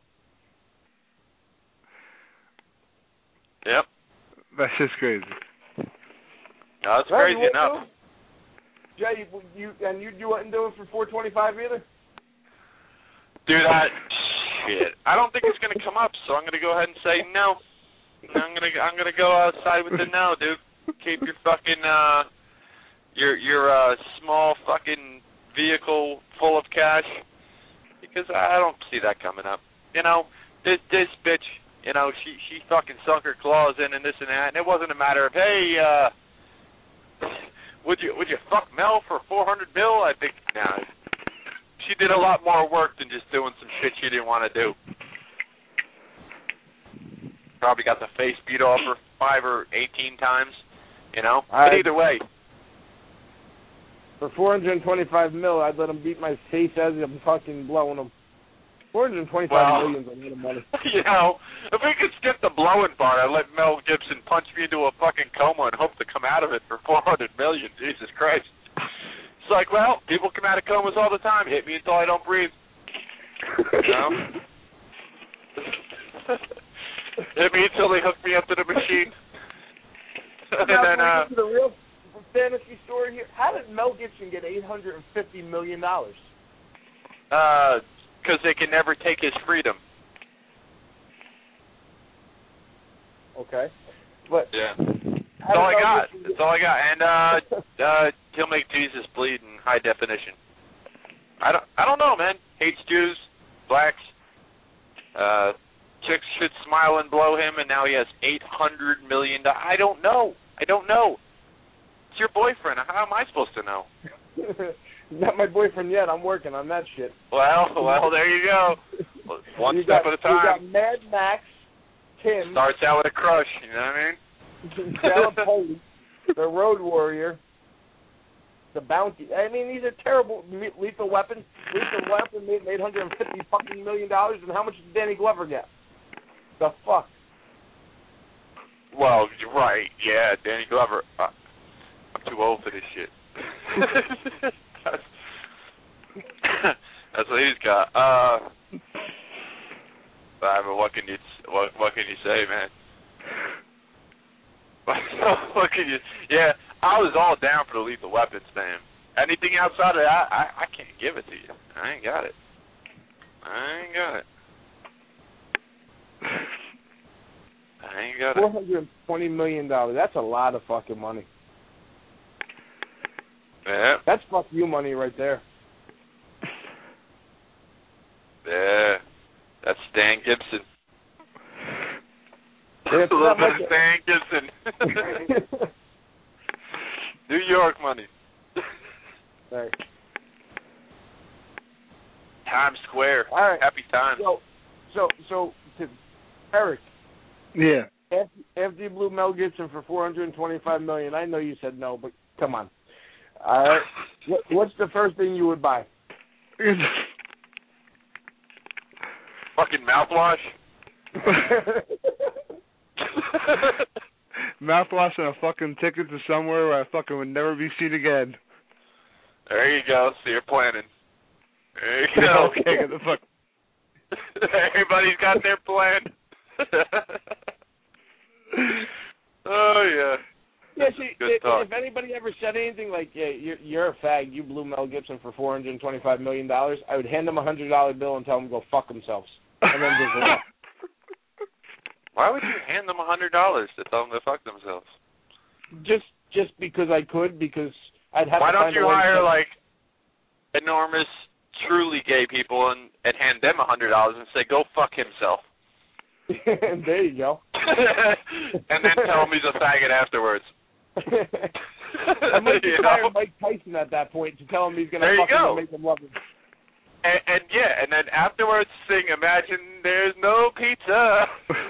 Yep. That's just crazy. No, it's Well, crazy you enough. wouldn't do- Jay, you and you you wouldn't do it for four twenty-five either. Dude, I shit. I don't think it's gonna come up, so I'm gonna go ahead and say no. I'm gonna I'm gonna go outside with the no, dude. Keep your fucking uh your your uh small fucking vehicle full of cash, because I don't see that coming up. You know, this this bitch, you know, she she fucking sunk her claws in and this and that, and it wasn't a matter of, hey, uh would you would you fuck Mel for four hundred mil? I think nah. She did a lot more work than just doing some shit she didn't want to do. Probably got the face beat off her five or eighteen times, you know. I, but either way, for four hundred and twenty-five mil, I'd let him beat my face as I'm fucking blowing him. Four hundred and twenty-five well, million's a lot of money. You know, if we could skip the blowing part, I'd let Mel Gibson punch me into a fucking coma and hope to come out of it for four hundred million. Jesus Christ. It's like, well, people come out of comas all the time. Hit me until I don't breathe. You know? Hit me until they hook me up to the machine. And Now, then, uh, to the real fantasy story here. How did Mel Gibson get eight hundred and fifty million dollars? uh, because they can never take his freedom. Okay, but yeah, that's all I got. That's all I got. And uh, uh, he'll make Jesus bleed in high definition. I don't, I don't know, man. Hates Jews, blacks. Uh, chicks should smile and blow him, and now he has eight hundred million dollars. I don't know. I don't know. It's your boyfriend. How am I supposed to know? Not my boyfriend yet. I'm working on that shit. Well, well, there you go. One you step got, at a time. You got Mad Max, Tim. Starts out with a crush, you know what I mean? Galapoli, the Road Warrior, the Bounty. I mean, these are terrible. Lethal Weapon. Lethal Weapon made eight hundred and fifty fucking million dollars, and how much did Danny Glover get? The fuck. Well, you're right. Yeah, Danny Glover. Uh, I'm too old for this shit. that's, that's what he's got. Uh, I mean, what can you what what can you say, man? What can you? Yeah, I was all down for the Lethal Weapons, man. Anything outside of that, I I can't give it to you. I ain't got it. I ain't got it. I ain't got it. Four hundred and twenty million dollars. That's a lot of fucking money. Yeah. That's fuck you money right there. Yeah. That's Stan Gibson. Yeah, it's not much Stan Gibson. New York money. Right. Times Square. All right. Happy times. So, so, so, to Eric. Yeah. After, after you blew Mel Gibson for four hundred twenty-five million dollars, I know you said no, but come on. All right. What, what's the first thing you would buy? Fucking mouthwash. Mouthwash and a fucking ticket to somewhere where I fucking would never be seen again. There you go. So you're planning. There you go. Okay, get the fuck. Everybody's got their plan. Oh yeah. Yeah, see, Good if, talk. if anybody ever said anything like, yeah, you're, you're a fag, you blew Mel Gibson for four hundred twenty-five million dollars, I would hand them a one hundred dollar bill and tell them to go fuck themselves. And then just leave. Why would you hand them a hundred dollars to tell them to fuck themselves? Just just because I could, because I'd have Why to don't find you a way hire to... like enormous, truly gay people and, and hand them a hundred dollars and say, go fuck himself. There you go. And then tell him he's a faggot afterwards. I might just You hire know? Mike Tyson at that point to tell him he's going to There you fuck him go. and make him love him. And, and yeah, and then afterwards sing Imagine There's No Pizza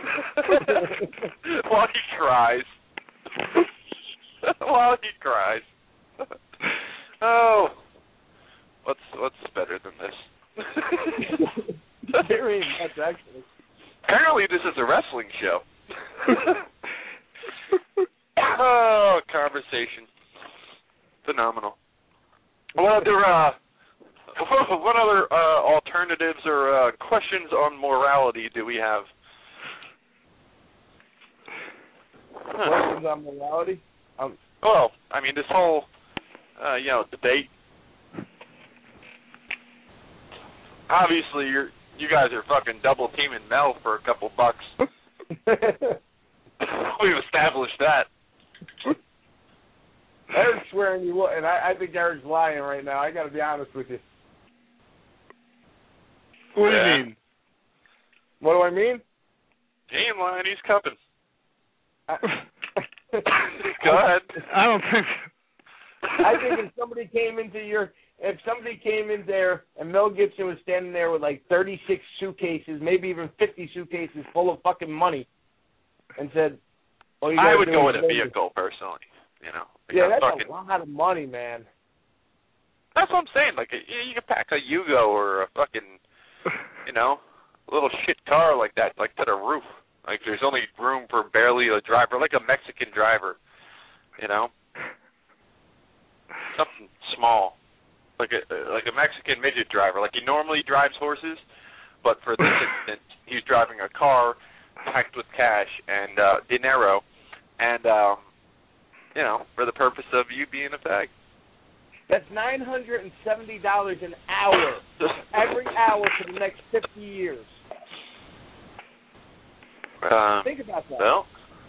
while he cries. While he cries. Oh, what's what's better than this? There ain't much, actually. Apparently this is a wrestling show. Oh, conversation. Phenomenal. What other, uh, what other uh, alternatives or uh, questions on morality do we have? Questions on morality? Um, well, I mean, this whole, uh, you know, debate. Obviously, you're, you guys are fucking double teaming Mel for a couple bucks. We've established that. Eric's swearing you will, and I, I think Eric's lying right now. I got to be honest with you. What do Yeah. you mean? What do I mean? He ain't lying, he's cupping. I, Go ahead. I don't think I think if somebody came into your, if somebody came in there and Mel Gibson was standing there with like thirty-six suitcases, maybe even fifty suitcases full of fucking money, and said, "Oh, you I gotta would do go is with a make it." vehicle, personally. You know, Yeah, because that's fucking, a lot of money, man. that's what I'm saying. Like, a, you can pack a Yugo or a fucking, you know, little shit car like that, like to the roof. Like, there's only room for barely a driver, like a Mexican driver. You know, something small, like a like a Mexican midget driver. Like, he normally drives horses, but for this instance, he's driving a car packed with cash and uh, dinero, and um, you know, for the purpose of you being a fag. That's nine hundred and seventy dollars an hour, every hour for the next fifty years. Um, Think about that. Well,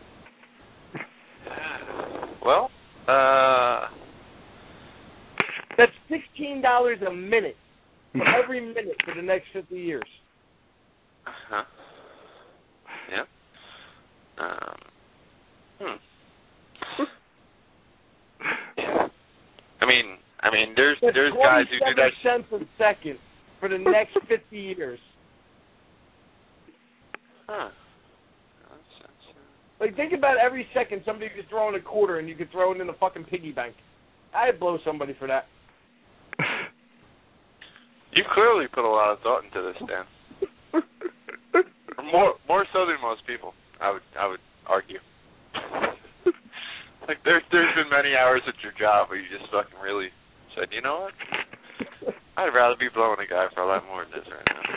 well, uh, That's sixteen dollars a minute for every minute for the next fifty years. huh, yeah. Um, hmm. Yeah. I mean, I mean, there's That's there's guys who do that. twenty-seven cents a second for the next fifty years. Huh. Like, think about every second somebody could throw in a quarter and you could throw it in a fucking piggy bank. I'd blow somebody for that. You clearly put a lot of thought into this, Dan. more more so than most people, I would I would argue. Like, there's there's been many hours at your job where you just fucking really said, you know what? I'd rather be blowing a guy for a lot more than this right now.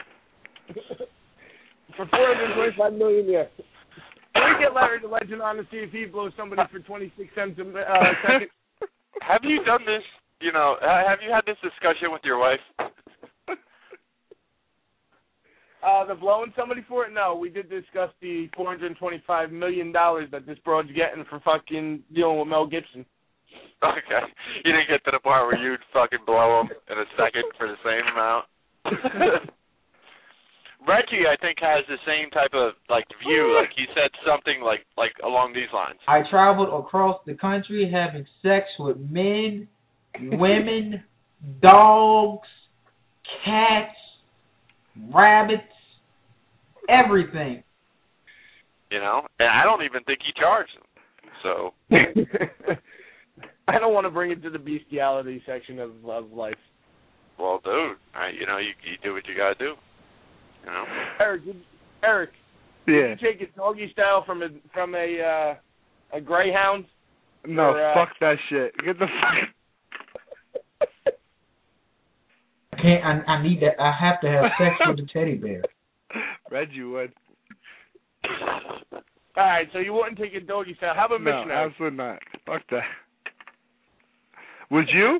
For four hundred twenty-five million dollars, yeah. Can we get Larry the Legend on to see if he blows somebody for twenty-six cents a uh, second? Have you done this, you know, have you had this discussion with your wife? Uh, the blowing somebody for it? No, we did discuss the four hundred twenty-five million dollars that this broad's getting for fucking dealing with Mel Gibson. Okay. You didn't get to the part where you'd fucking blow them in a second for the same amount. Reggie, I think, has the same type of like view. Like he said something like like along these lines. I traveled across the country having sex with men, women, dogs, cats, rabbits, everything. You know, and I don't even think he charged them. So I don't want to bring it to the bestiality section of, of life. Well, dude, I, you know, you, you do what you gotta do. You know, Eric, did, Eric, yeah. did you take it doggy style from a from a uh, a greyhound? No, or, uh, fuck that shit. Get the fuck. I can't. I, I need that. I have to have sex with the teddy bear. Reggie would. All right, so you wouldn't take it doggy style. How about No, missionary? absolutely not. Fuck that. Would you?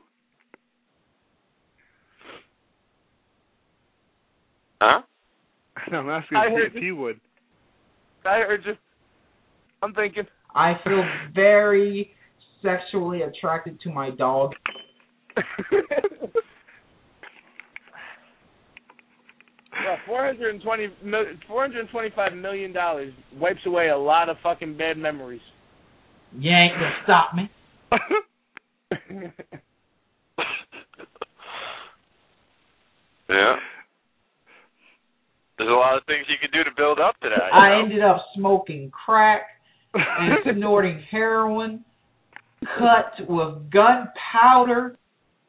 Huh? No, I'm asking I if, heard if he would. I heard you. I'm thinking. I feel very sexually attracted to my dog. Well, four hundred twenty, four hundred twenty-five million dollars wipes away a lot of fucking bad memories. You ain't gonna stop me. Yeah. There's a lot of things you can do to build up to that. I know? ended up smoking crack and snorting heroin, cut with gunpowder.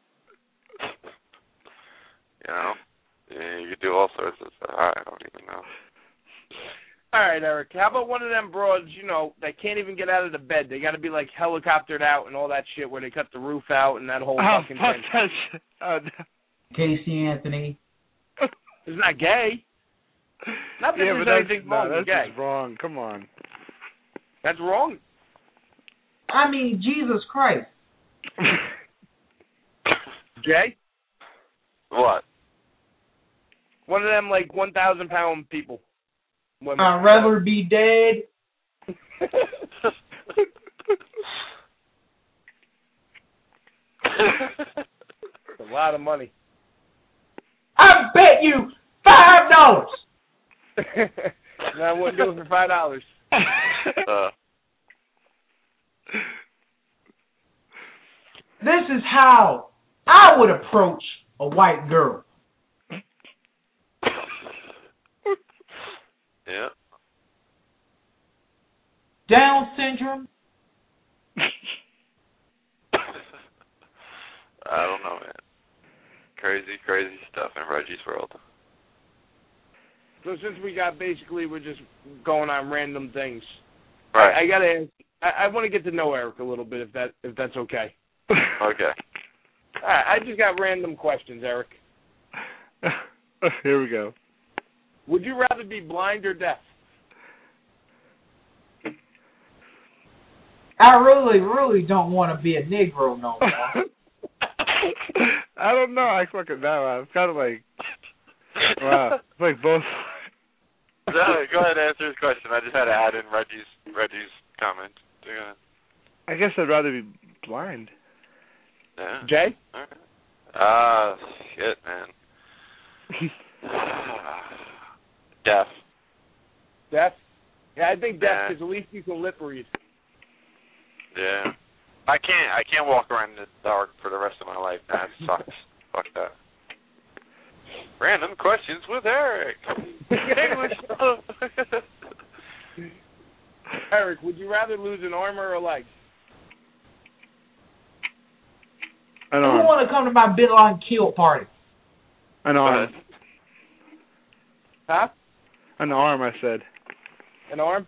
You know, yeah, you can do all sorts of stuff. I don't even know. All right, Eric. How about one of them broads, you know, that can't even get out of the bed? They got to be like helicoptered out and all that shit, where they cut the roof out and that whole Oh, fucking fuck thing. that shit. Oh, no. Casey Anthony. It's not gay. Not that Yeah, there's but that's, anything no, wrong that's with gay. just wrong. Come on. That's wrong. I mean, Jesus Christ. Jay? What? One of them, like, one thousand pound people. Women. I'd rather be dead. It's a lot of money. I bet you five dollars. No, I wouldn't do it for five dollars. Uh. This is how I would approach a white girl. Yeah. Down syndrome. I don't know, man. Crazy, crazy stuff in Reggie's world. So since we got basically, we're just going on random things. Right. I, I gotta. I, I want to get to know Eric a little bit, if that if that's okay. Okay. All right, I just got random questions, Eric. Here we go. Would you rather be blind or deaf? I really, really don't want to be a Negro no more. I don't know. I fucking know. It's kind of like, wow. It's like both. No, go ahead and answer his question. I just had to add in Reggie's Reggie's comment. Yeah. I guess I'd rather be blind. Yeah. Jay? Ah, uh, shit, man. Deaf. Deaf? Yeah, I think deaf Yeah. because at least you can lip read. Yeah. I can't. I can't walk around in the dark for the rest of my life. That sucks. Fuck that. Random questions with Eric. Eric, would you rather lose an arm or a leg? An Who arm. want to come to my Bin Laden kill party? An arm. Huh? An arm, I said. An arm?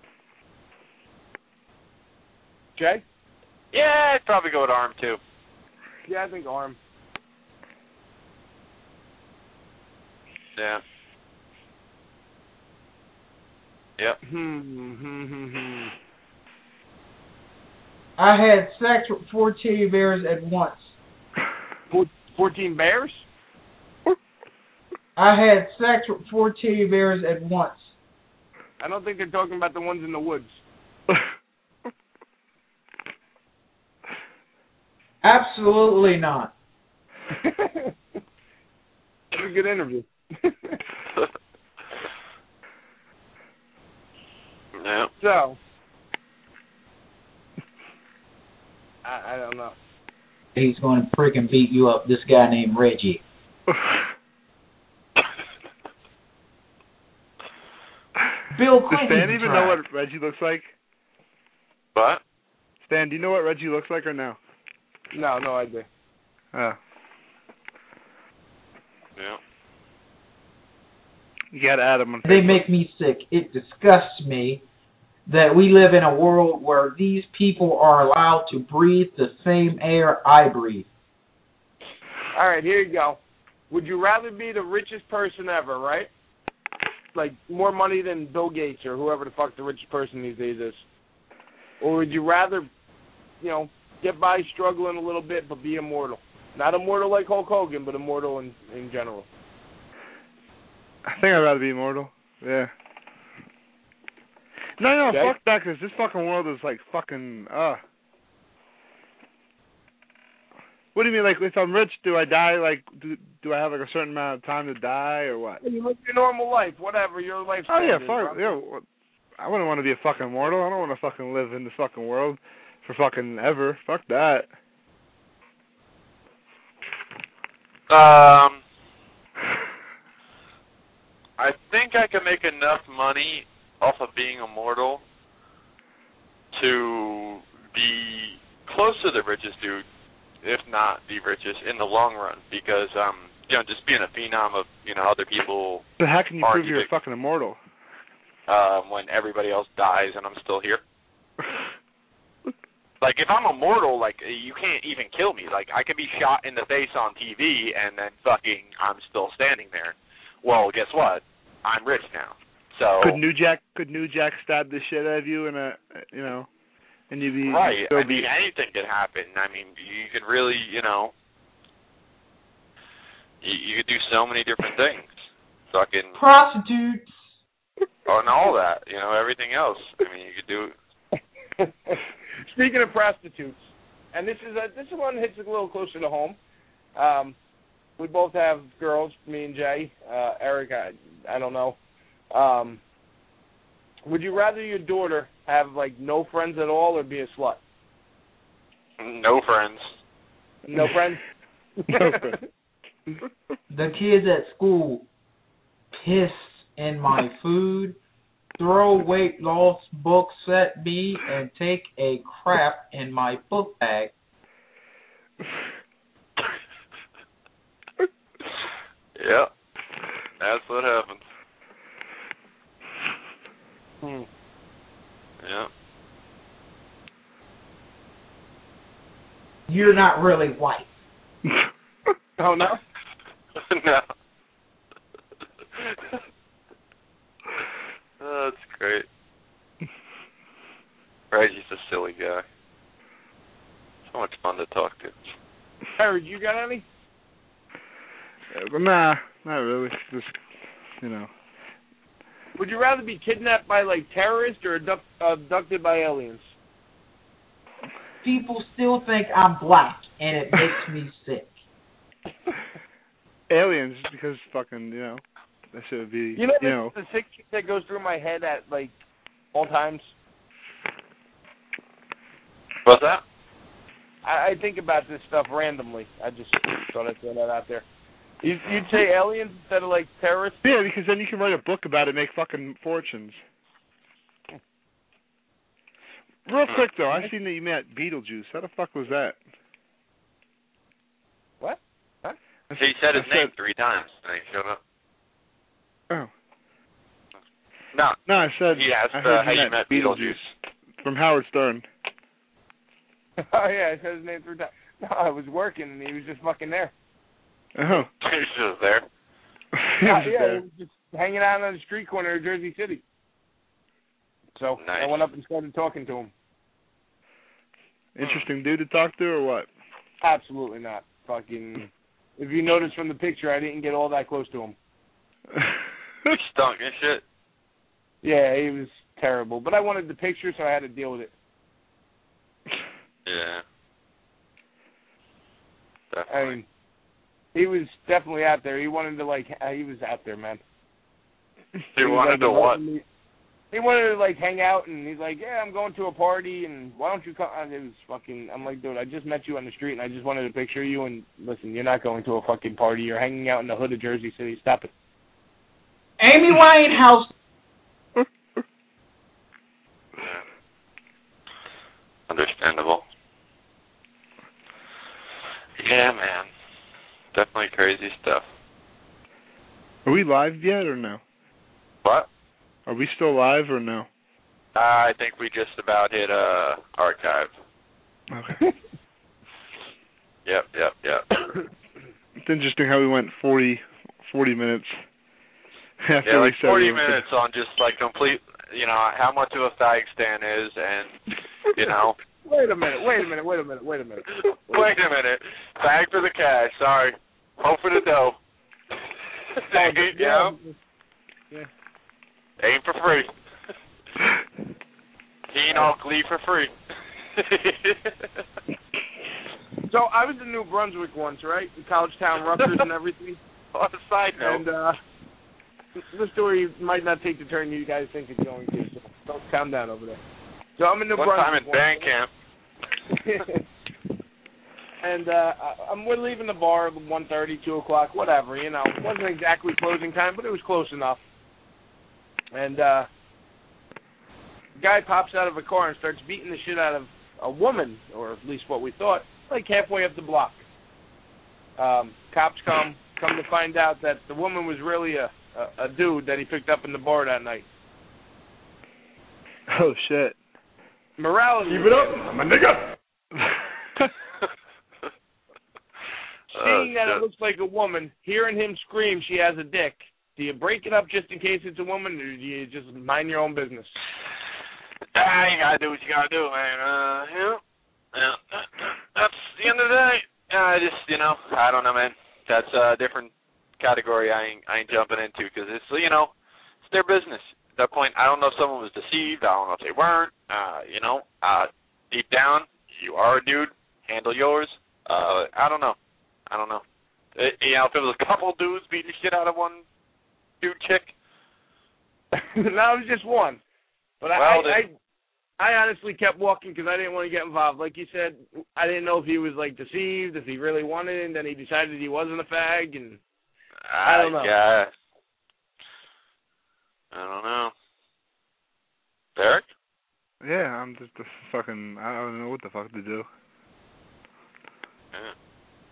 Jay? Yeah, I'd probably go with arm too. Yeah, I think arm. Yeah. Yep. Hmm, hmm, hmm, hmm. I had sex with four teddy bears at once. Four, Fourteen bears? I had sex with four teddy bears at once. I don't think they're talking about the ones in the woods. Absolutely not. It's a good interview. Yeah. So, I, I don't know. He's going to freaking beat you up, this guy named Reggie. Bill Clinton. Does Stan even know what Reggie looks like? What? Stan, do you know what Reggie looks like or no? No, no idea. Oh. Yeah. You gotta add him on They make me sick. It disgusts me that we live in a world where these people are allowed to breathe the same air I breathe. All right, here you go. Would you rather be the richest person ever, right? Like, more money than Bill Gates or whoever the fuck the richest person these days is. Or would you rather, you know, get by struggling a little bit but be immortal? Not immortal like Hulk Hogan, but immortal in, in general. I think I'd rather be immortal. Yeah. No, no, Okay. fuck that, because this fucking world is like fucking, uh. What do you mean, like, if I'm rich, do I die, like, do do I have, like, a certain amount of time to die, or what? You live your normal life, whatever, your life Oh, yeah, is, fuck, bro. yeah. I wouldn't want to be a fucking mortal. I don't want to fucking live in this fucking world for fucking ever. Fuck that. Um, I think I can make enough money off of being immortal to be close to the richest dude, if not the richest, in the long run. Because, um, you know, just being a phenom of, you know, other people. But how can you prove argue you're that, fucking immortal? Um, when everybody else dies and I'm still here. Like, if I'm immortal, like, you can't even kill me. Like, I can be shot in the face on T V and then fucking I'm still standing there. Well, guess what? I'm rich now. So Could New Jack could New Jack stab the shit out of you in a, you know, and you'd be right. still I be, mean, anything could happen. I mean, you could really, you know, you, you could do so many different things. Fucking prostitutes. Oh, and all that, you know, everything else. I mean, you could do. Speaking of prostitutes, and this is a, this one hits a little closer to home. Um, we both have girls, me and Jay. Uh, Eric, I, I don't know. Um, would you rather your daughter have like no friends at all, or be a slut? No friends. No friends. No friends. The kids at school piss in my food, throw weight loss books at me, and take a crap in my book bag. Yeah, that's what happens. Hmm. Yeah. You're not really white. Oh, no? No. Oh, that's great. Reggie's a silly guy. So much fun to talk to. Eric, you got any? Uh, nah, not really. Just, you know. Would you rather be kidnapped by, like, terrorists or abduct, abducted by aliens? People still think I'm black, and it makes me sick. Aliens, because fucking, you know, that should be, You know, you the, know. the sick shit that goes through my head at, like, all times? What's that? I, I think about this stuff randomly. I just thought I'd throw that out there. You, you'd say aliens instead of, like, terrorists? Yeah, because then you can write a book about it and make fucking fortunes. Real quick, though, I seen that you met Beetlejuice. How the fuck was that? What? Huh? He said his I name said- three times and he showed up. Oh. No. No, I said, He asked I uh, heard how you met Beetlejuice. From Howard Stern. Oh, yeah, I said his name three times. No, I was working, and he was just fucking there. Oh. He was just there. He Uh, was yeah, there. he was just hanging out on the street corner of Jersey City. So Nice. I went up and started talking to him. Interesting dude to talk to, or what? Absolutely not. Fucking. If you notice from the picture, I didn't get all that close to him. He stunk and shit. Yeah, he was terrible. But I wanted the picture, so I had to deal with it. Yeah. Definitely. I mean, he was definitely out there. He wanted to, like, uh, he was out there, man. He, he wanted like, to what? Me, he wanted to, like, hang out, and he's like, yeah, I'm going to a party, and why don't you come? And it was fucking, I'm like, dude, I just met you on the street, and I just wanted to picture you, and listen, you're not going to a fucking party. You're hanging out in the hood of Jersey City. Stop it. Amy Winehouse. Yeah. Understandable. Yeah, man. Definitely crazy stuff. Are we live yet or no? What? Are we still live or no? Uh, I think we just about hit uh, archive. Okay. Yep, yep, yep. It's interesting how we went forty, forty minutes after yeah, we like said forty we were minutes on just like complete, you know, how much of a fag stan is, and, you know. Wait a minute, wait a minute, wait a minute, wait a minute. Wait a minute. Fag for the cash, sorry. Hope for the dough. Ain't, you know? Yeah. Ain't for free. He ain't all glee for free. So I was in New Brunswick once, right? In College Town, Rutgers, and everything. On a side note. And uh, the story might not take the turn you guys think it's going to. So don't calm down over there. So I'm in New One Brunswick. time in band camp. And uh, I'm, we're leaving the bar at one thirty, two o'clock, whatever, you know. It wasn't exactly closing time, but it was close enough. And uh, the guy pops out of a car and starts beating the shit out of a woman, or at least what we thought, like halfway up the block. Um, cops come, come to find out that the woman was really a, a, a dude that he picked up in the bar that night. Oh, shit. Morality. Keep it up, my nigga. Seeing that uh, it looks like a woman, hearing him scream she has a dick, do you break it up just in case it's a woman, or do you just mind your own business? Ah, you gotta do what you gotta do, man. Uh, yeah, yeah. That's the end of the day. I just, you know, I don't know, man. That's a different category I ain't, I ain't jumping into, because it's, you know, it's their business. At that point, I don't know if someone was deceived. I don't know if they weren't. Uh, you know, uh, deep down, you are a dude. Handle yours. Uh, I don't know. I don't know. It, you know, if it was a couple dudes beating the shit out of one dude chick. No, it was just one. But well, I, I, I honestly kept walking because I didn't want to get involved. Like you said, I didn't know if he was like deceived, if he really wanted it, and then he decided he wasn't a fag, and I don't know. Yeah. I don't know. Derek? Yeah, I'm just a fucking. I don't know what the fuck to do. Yeah.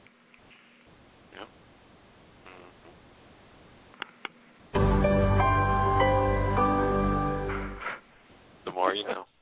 The more you know.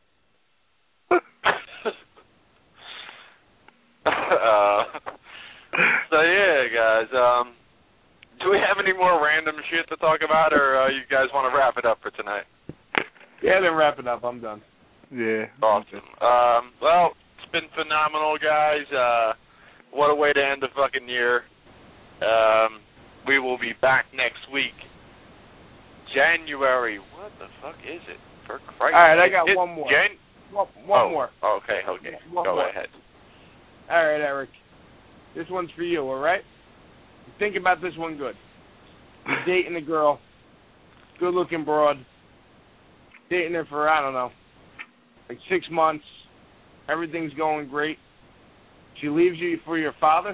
uh, so yeah, guys. Um, do we have any more random shit to talk about, or uh, you guys want to wrap it up for tonight? Yeah, then wrap it up. I'm done. Yeah. Awesome. Um, well, it's been phenomenal, guys. Uh, what a way to end the fucking year. Um, we will be back next week. January. What the fuck is it? For Christ's All right, I sake. got It, one more. Jan- One, one oh, more. Okay, okay. One Go more. ahead. All right, Eric. This one's for you, all right? Think about this one good. You're dating a girl, good-looking broad, dating her for, I don't know, like six months. Everything's going great. She leaves you for your father.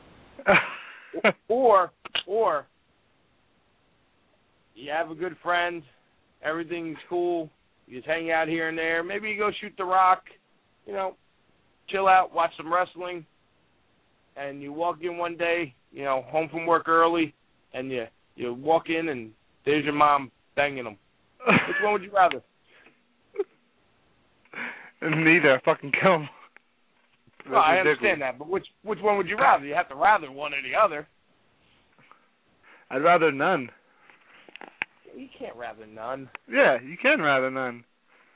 or, or, you have a good friend, everything's cool, you just hang out here and there. Maybe you go shoot the rock, you know, chill out, watch some wrestling, and you walk in one day, you know, home from work early, and you you walk in and there's your mom banging them. Which one would you rather? Neither. Fucking kill him. Well, I understand that, but which which one would you rather? You have to rather one or the other. I'd rather none. You can't rather none. Yeah, you can rather none.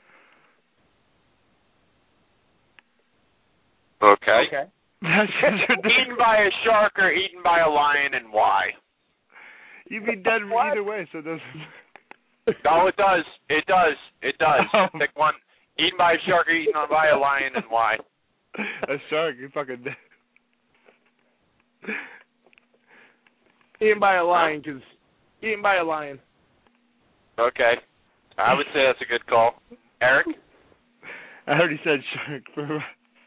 Okay. Okay. Eaten by a shark or eaten by a lion, and why? You'd be dead either way, so it doesn't... No, it does. It does. It does. Um, Pick one. Eaten by a shark or eaten by a lion, and why? A shark, you fucking dead. Eaten by a lion, because eaten by a lion. Okay. I would say that's a good call. Eric? I heard he said shark.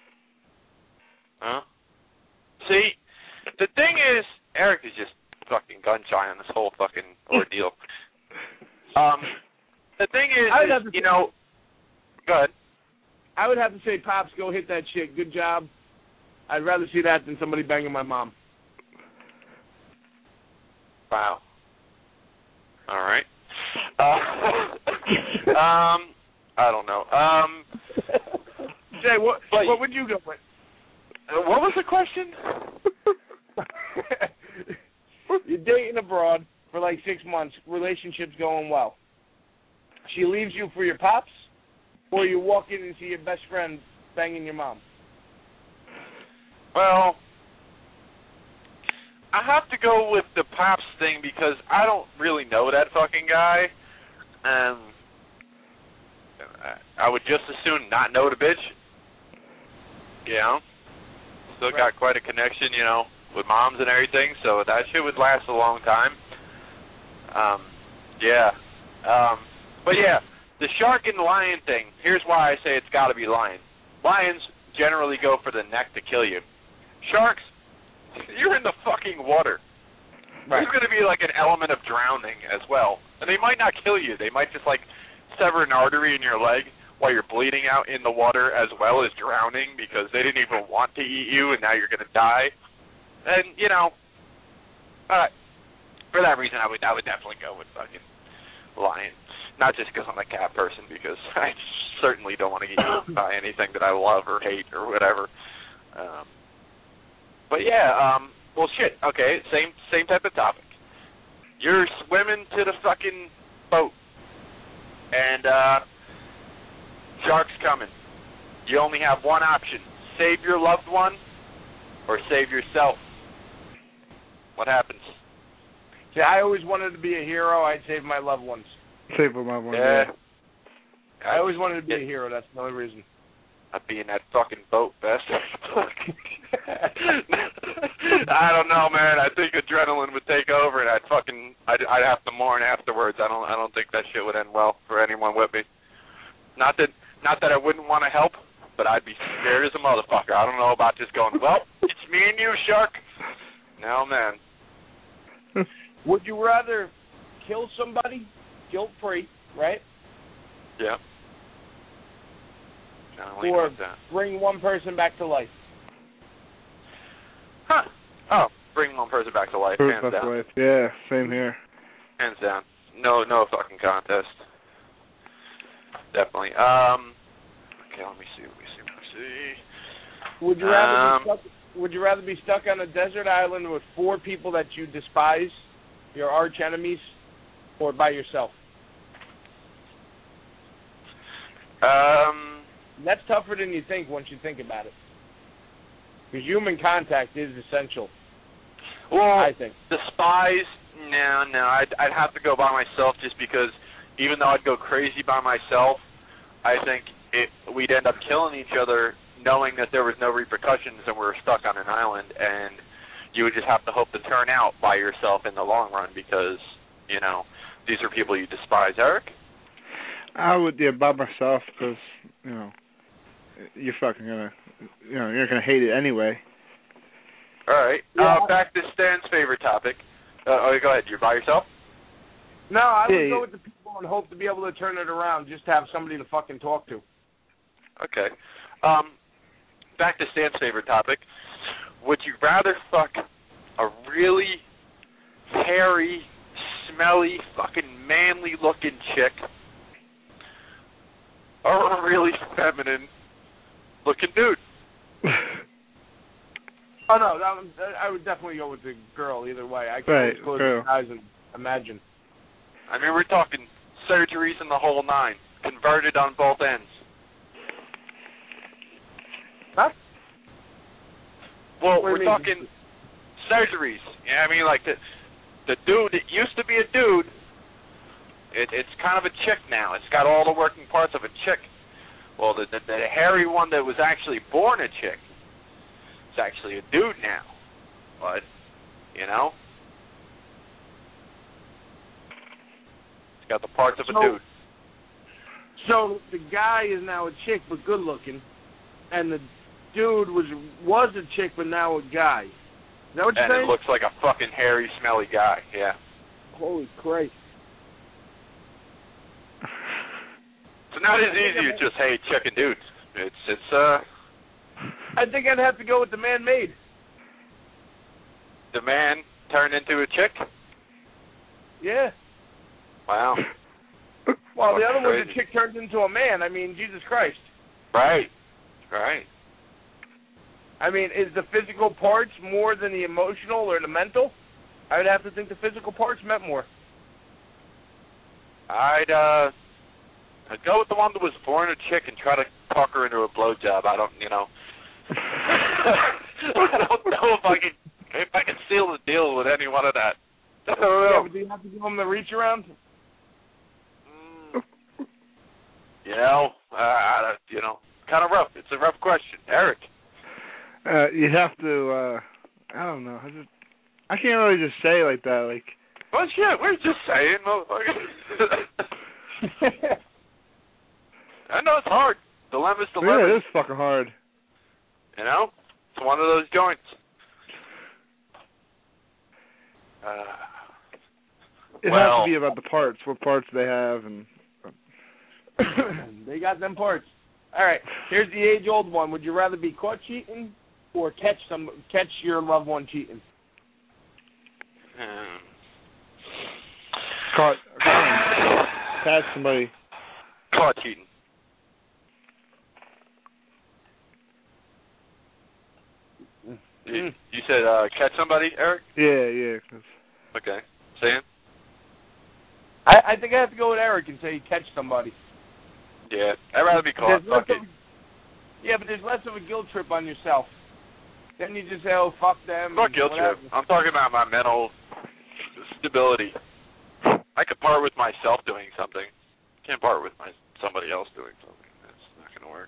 Huh? See, the thing is, Eric is just fucking gun shy on this whole fucking ordeal. um, the thing is, I would is have to you say, know, go ahead. I would have to say, Pops, go hit that shit. Good job. I'd rather see that than somebody banging my mom. Wow. All right. Uh, um, I don't know. Um, Jay, what but, what would you go with? Uh, what was the question? You're dating abroad for like six months. Relationship's going well. She leaves you for your pops, or you walk in and see your best friend banging your mom. Well, I have to go with the pops thing because I don't really know that fucking guy. Um, I would just as soon not know the bitch. You know? Still Right. got quite a connection, you know, with moms and everything, so that shit would last a long time. Um, yeah. Um, but yeah, the shark and lion thing, here's why I say it's got to be lion. Lions generally go for the neck to kill you. Sharks, you're in the fucking water. Right. There's going to be like an element of drowning as well. And they might not kill you. They might just like sever an artery in your leg while you're bleeding out in the water as well as drowning because they didn't even want to eat you and now you're going to die. And, you know, uh, for that reason I would I would definitely go with fucking lion. Not just because I'm a cat person, because I certainly don't want to get eaten by anything that I love or hate or whatever. Um, but yeah, um, well, shit. Okay, same same type of topic. You're swimming to the fucking boat, and uh, shark's coming. You only have one option: save your loved one, or save yourself. What happens? See, I always wanted to be a hero. I'd save my loved ones. Save my loved ones. Yeah. I always wanted to be a hero. That's the only reason. I'd be in that fucking boat, bastard. I don't know, man. I think adrenaline would take over, and I'd fucking, I'd, I'd have to mourn afterwards. I don't, I don't think that shit would end well for anyone with me. Not that, not that I wouldn't want to help, but I'd be scared as a motherfucker. I don't know about just going, well, it's me and you, shark. No, man. Would you rather kill somebody guilt-free, right? Yeah. Or bring one person back to life? Huh. Oh, bring one person back to life. Proof Hands of down. life. Yeah, same here. Hands down. No, no fucking contest. Definitely. Um. Okay, let me see. Let me see. Let me see. Would you rather um, be stuck? Would you rather be stuck on a desert island with four people that you despise, your arch enemies, or by yourself? Um. That's tougher than you think once you think about it. Because human contact is essential. Well, I think. Despise? No, no. I'd, I'd have to go by myself just because even though I'd go crazy by myself, I think it, we'd end up killing each other knowing that there was no repercussions and we were stuck on an island, and you would just have to hope to turn out by yourself in the long run because, you know, these are people you despise. Eric? I would, yeah, by myself because, you know, you're fucking gonna, you know, you're gonna hate it anyway. All right. Yeah. Uh, back to Stan's favorite topic. Uh, oh, go ahead. You're by yourself? No, I would Yeah, go yeah. with the people and hope to be able to turn it around, just to have somebody to fucking talk to. Okay. Um, back to Stan's favorite topic. Would you rather fuck a really hairy, smelly, fucking manly-looking chick or a really feminine-looking dude? Oh, no, that was, I would definitely go with the girl either way. I can Right, just close girl. my eyes and imagine. I mean, we're talking surgeries in the whole nine, converted on both ends. Huh? Well, What do you we're mean? talking surgeries. You know what I mean? Like, the, the dude that used to be a dude, it, it's kind of a chick now. It's got all the working parts of a chick. Well, the, the, the hairy one that was actually born a chick is actually a dude now. but, you know, it's got the parts of a So- dude. So the guy is now a chick but good looking, and the dude was was a chick but now a guy. Is that what you're And saying? it looks like a fucking hairy, smelly guy, yeah. Holy Christ. It's not as easy as just, hey, chick and dudes. It's, it's, uh... I think I'd have to go with the man-made. The man turned into a chick? Yeah. Wow. Well, the Fucking other one's crazy. a chick turns into a man. I mean, Jesus Christ. Right. Right. I mean, is the physical parts more than the emotional or the mental? I would have to think the physical parts meant more. I'd, uh... I'd go with the one that was born a chick and try to talk her into a blowjob. I don't, you know... I don't know if I can if I can seal the deal with any one of that. I don't know. Yeah, but do you have to give them the reach around? You know, uh, I don't- you know, kind of rough. It's a rough question, Eric. Uh, you'd have to. uh I don't know. I just. I can't really just say like that. Like. Well, shit, we're just saying, motherfucker. I know it's hard. Dilemma's dilemma. Yeah, it is fucking hard. You know, it's one of those joints. Uh, It well, has to be about the parts. What parts they have, and. They got them parts. All right, here's the age-old one. Would you rather be caught cheating or catch some catch your loved one cheating? um, Caught. Catch somebody. caught cheating. You, you said uh, catch somebody, Eric? Yeah, yeah. 'cause- Okay. Sam? I, I think I have to go with Eric and say catch somebody. Yeah, I'd rather be caught. There's less Fuck it. of- yeah, but there's less of a guilt trip on yourself. Then you just say, oh, fuck them. Fuck and guilt whatever. trip. I'm talking about my mental stability. I could part with myself doing something. Can't part with my somebody else doing something. That's not going to work.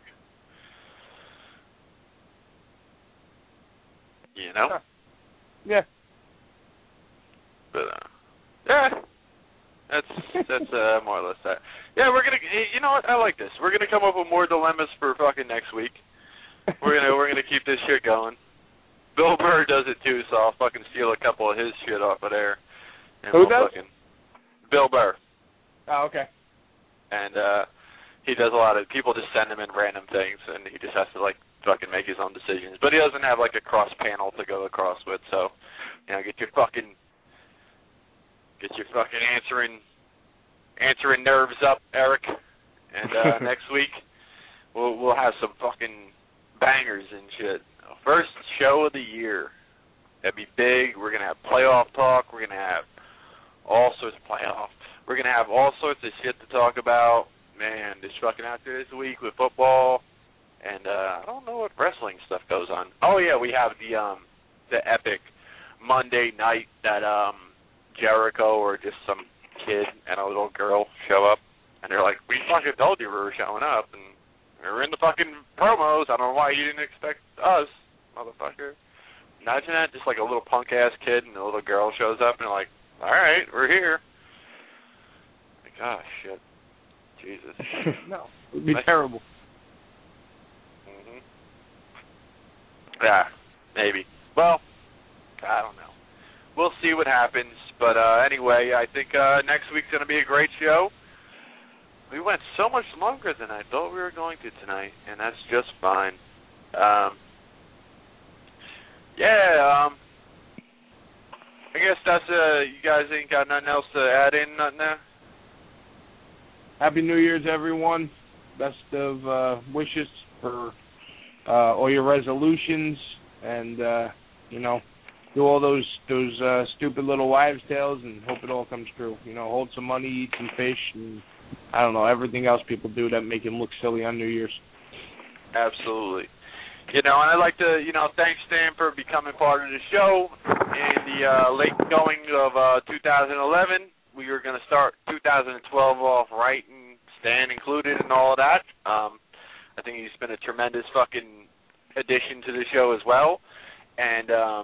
You know? Yeah. But, uh, yeah. That's, that's uh, more or less that. Yeah, we're going to, you know what? I like this. We're going to come up with more dilemmas for fucking next week. We're going to we're gonna keep this shit going. Bill Burr does it too, so I'll fucking steal a couple of his shit off of there. And Who we'll does? Fucking, Bill Burr. Oh, okay. And uh, he does a lot of, people just send him in random things, and he just has to, like, fucking make his own decisions. But he doesn't have, like, a cross panel to go across with, so, you know, get your fucking, get your fucking answering, answering nerves up, Eric. And uh, next week, we'll we'll have some fucking bangers and shit. First show of the year. That'd be big. We're going to have playoff talk. We're going to have all sorts of playoff. We're going to have all sorts of shit to talk about. Man, this fucking out there this week with football. And uh, I don't know what wrestling stuff goes on. Oh, yeah, we have the um the epic Monday night that um Jericho or just some kid and a little girl show up. And they're like, we fucking told you we were showing up. And we're in the fucking promos. I don't know why you didn't expect us, motherfucker. Imagine that, just like a little punk-ass kid and a little girl shows up and they're like, all right, we're here. Like, oh, shit. Jesus. No, it would be terrible. hmm Yeah, maybe. Well, I don't know. We'll see what happens. But uh, anyway, I think uh, next week's going to be a great show. We went so much longer than I thought we were going to tonight, and that's just fine. Um, yeah, um, I guess that's, uh, you guys ain't got nothing else to add in, nothing there? Happy New Year's, everyone. Best of uh, wishes for uh, all your resolutions, and uh, you know, do all those those uh, stupid little wives' tales, and hope it all comes true. You know, hold some money, eat some fish, and I don't know, everything else people do that make them look silly on New Year's. Absolutely. You know, and I'd like to, you know, thank Stan for becoming part of the show. In the uh, late going of uh, two thousand eleven, we were going to start two thousand twelve off right, and Stan included and all of that. Um, I think he's been a tremendous fucking addition to the show as well. And, um,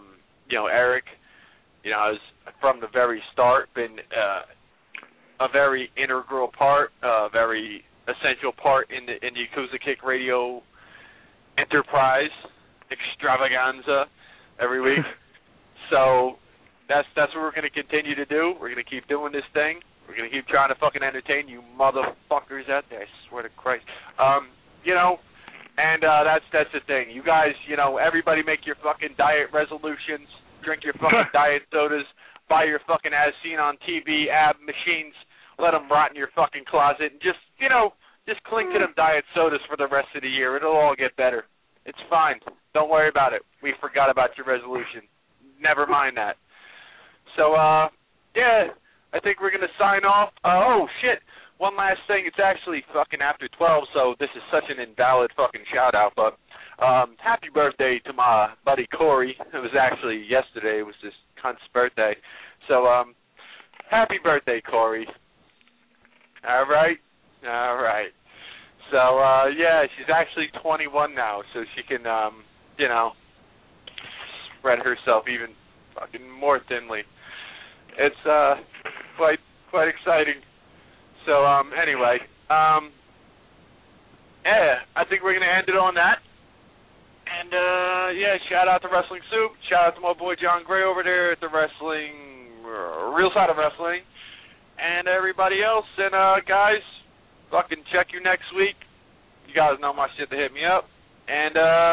you know, Eric, you know, has from the very start been uh, a very integral part, a very essential part in the in the Yakuza Kick Radio enterprise extravaganza every week. So that's that's what we're going to continue to do. We're going to keep doing this thing. We're going to keep trying to fucking entertain you motherfuckers out there. I swear to Christ. Um, you know, and uh, that's that's the thing. You guys, you know, everybody make your fucking diet resolutions. Drink your fucking diet sodas. Buy your fucking as seen on T V ab machines. Let them rot in your fucking closet. And just, you know, just cling to them diet sodas for the rest of the year. It'll all get better. It's fine. Don't worry about it. We forgot about your resolution. Never mind that. So, uh, yeah. I think we're going to sign off. Uh, oh, shit. One last thing. It's actually fucking after twelve, so this is such an invalid fucking shout-out. But um, happy birthday to my buddy Corey. It was actually yesterday. It was this cunt's birthday. So um, happy birthday, Corey. All right? All right. So, uh, yeah, she's actually twenty-one now, so she can, um, you know, spread herself even fucking more thinly. It's uh quite quite exciting. So um anyway, um yeah, I think we're gonna end it on that. And uh yeah, shout out to Wrestling Soup, shout out to my boy John Gray over there at the Wrestling uh, Real Side of Wrestling, and everybody else. And uh guys, fucking check you next week. You guys know my shit to hit me up. And uh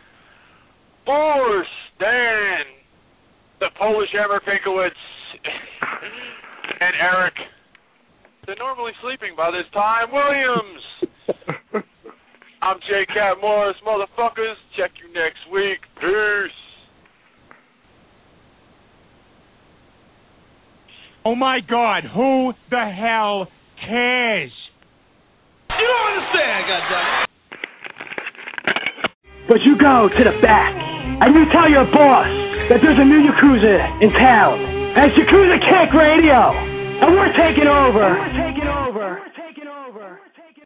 for Stan, the Polish Hammer Pinkowitz, and Eric, they're normally sleeping by this time, Williams. I'm J. Cat Morris, motherfuckers. Check you next week. Peace. Oh my God, who the hell cares? You don't understand, goddammit. But you go to the back, and you tell your boss that there's a new Yakuza in town. And it's Yakuza Kick Radio. And we're taking over. And we're taking over.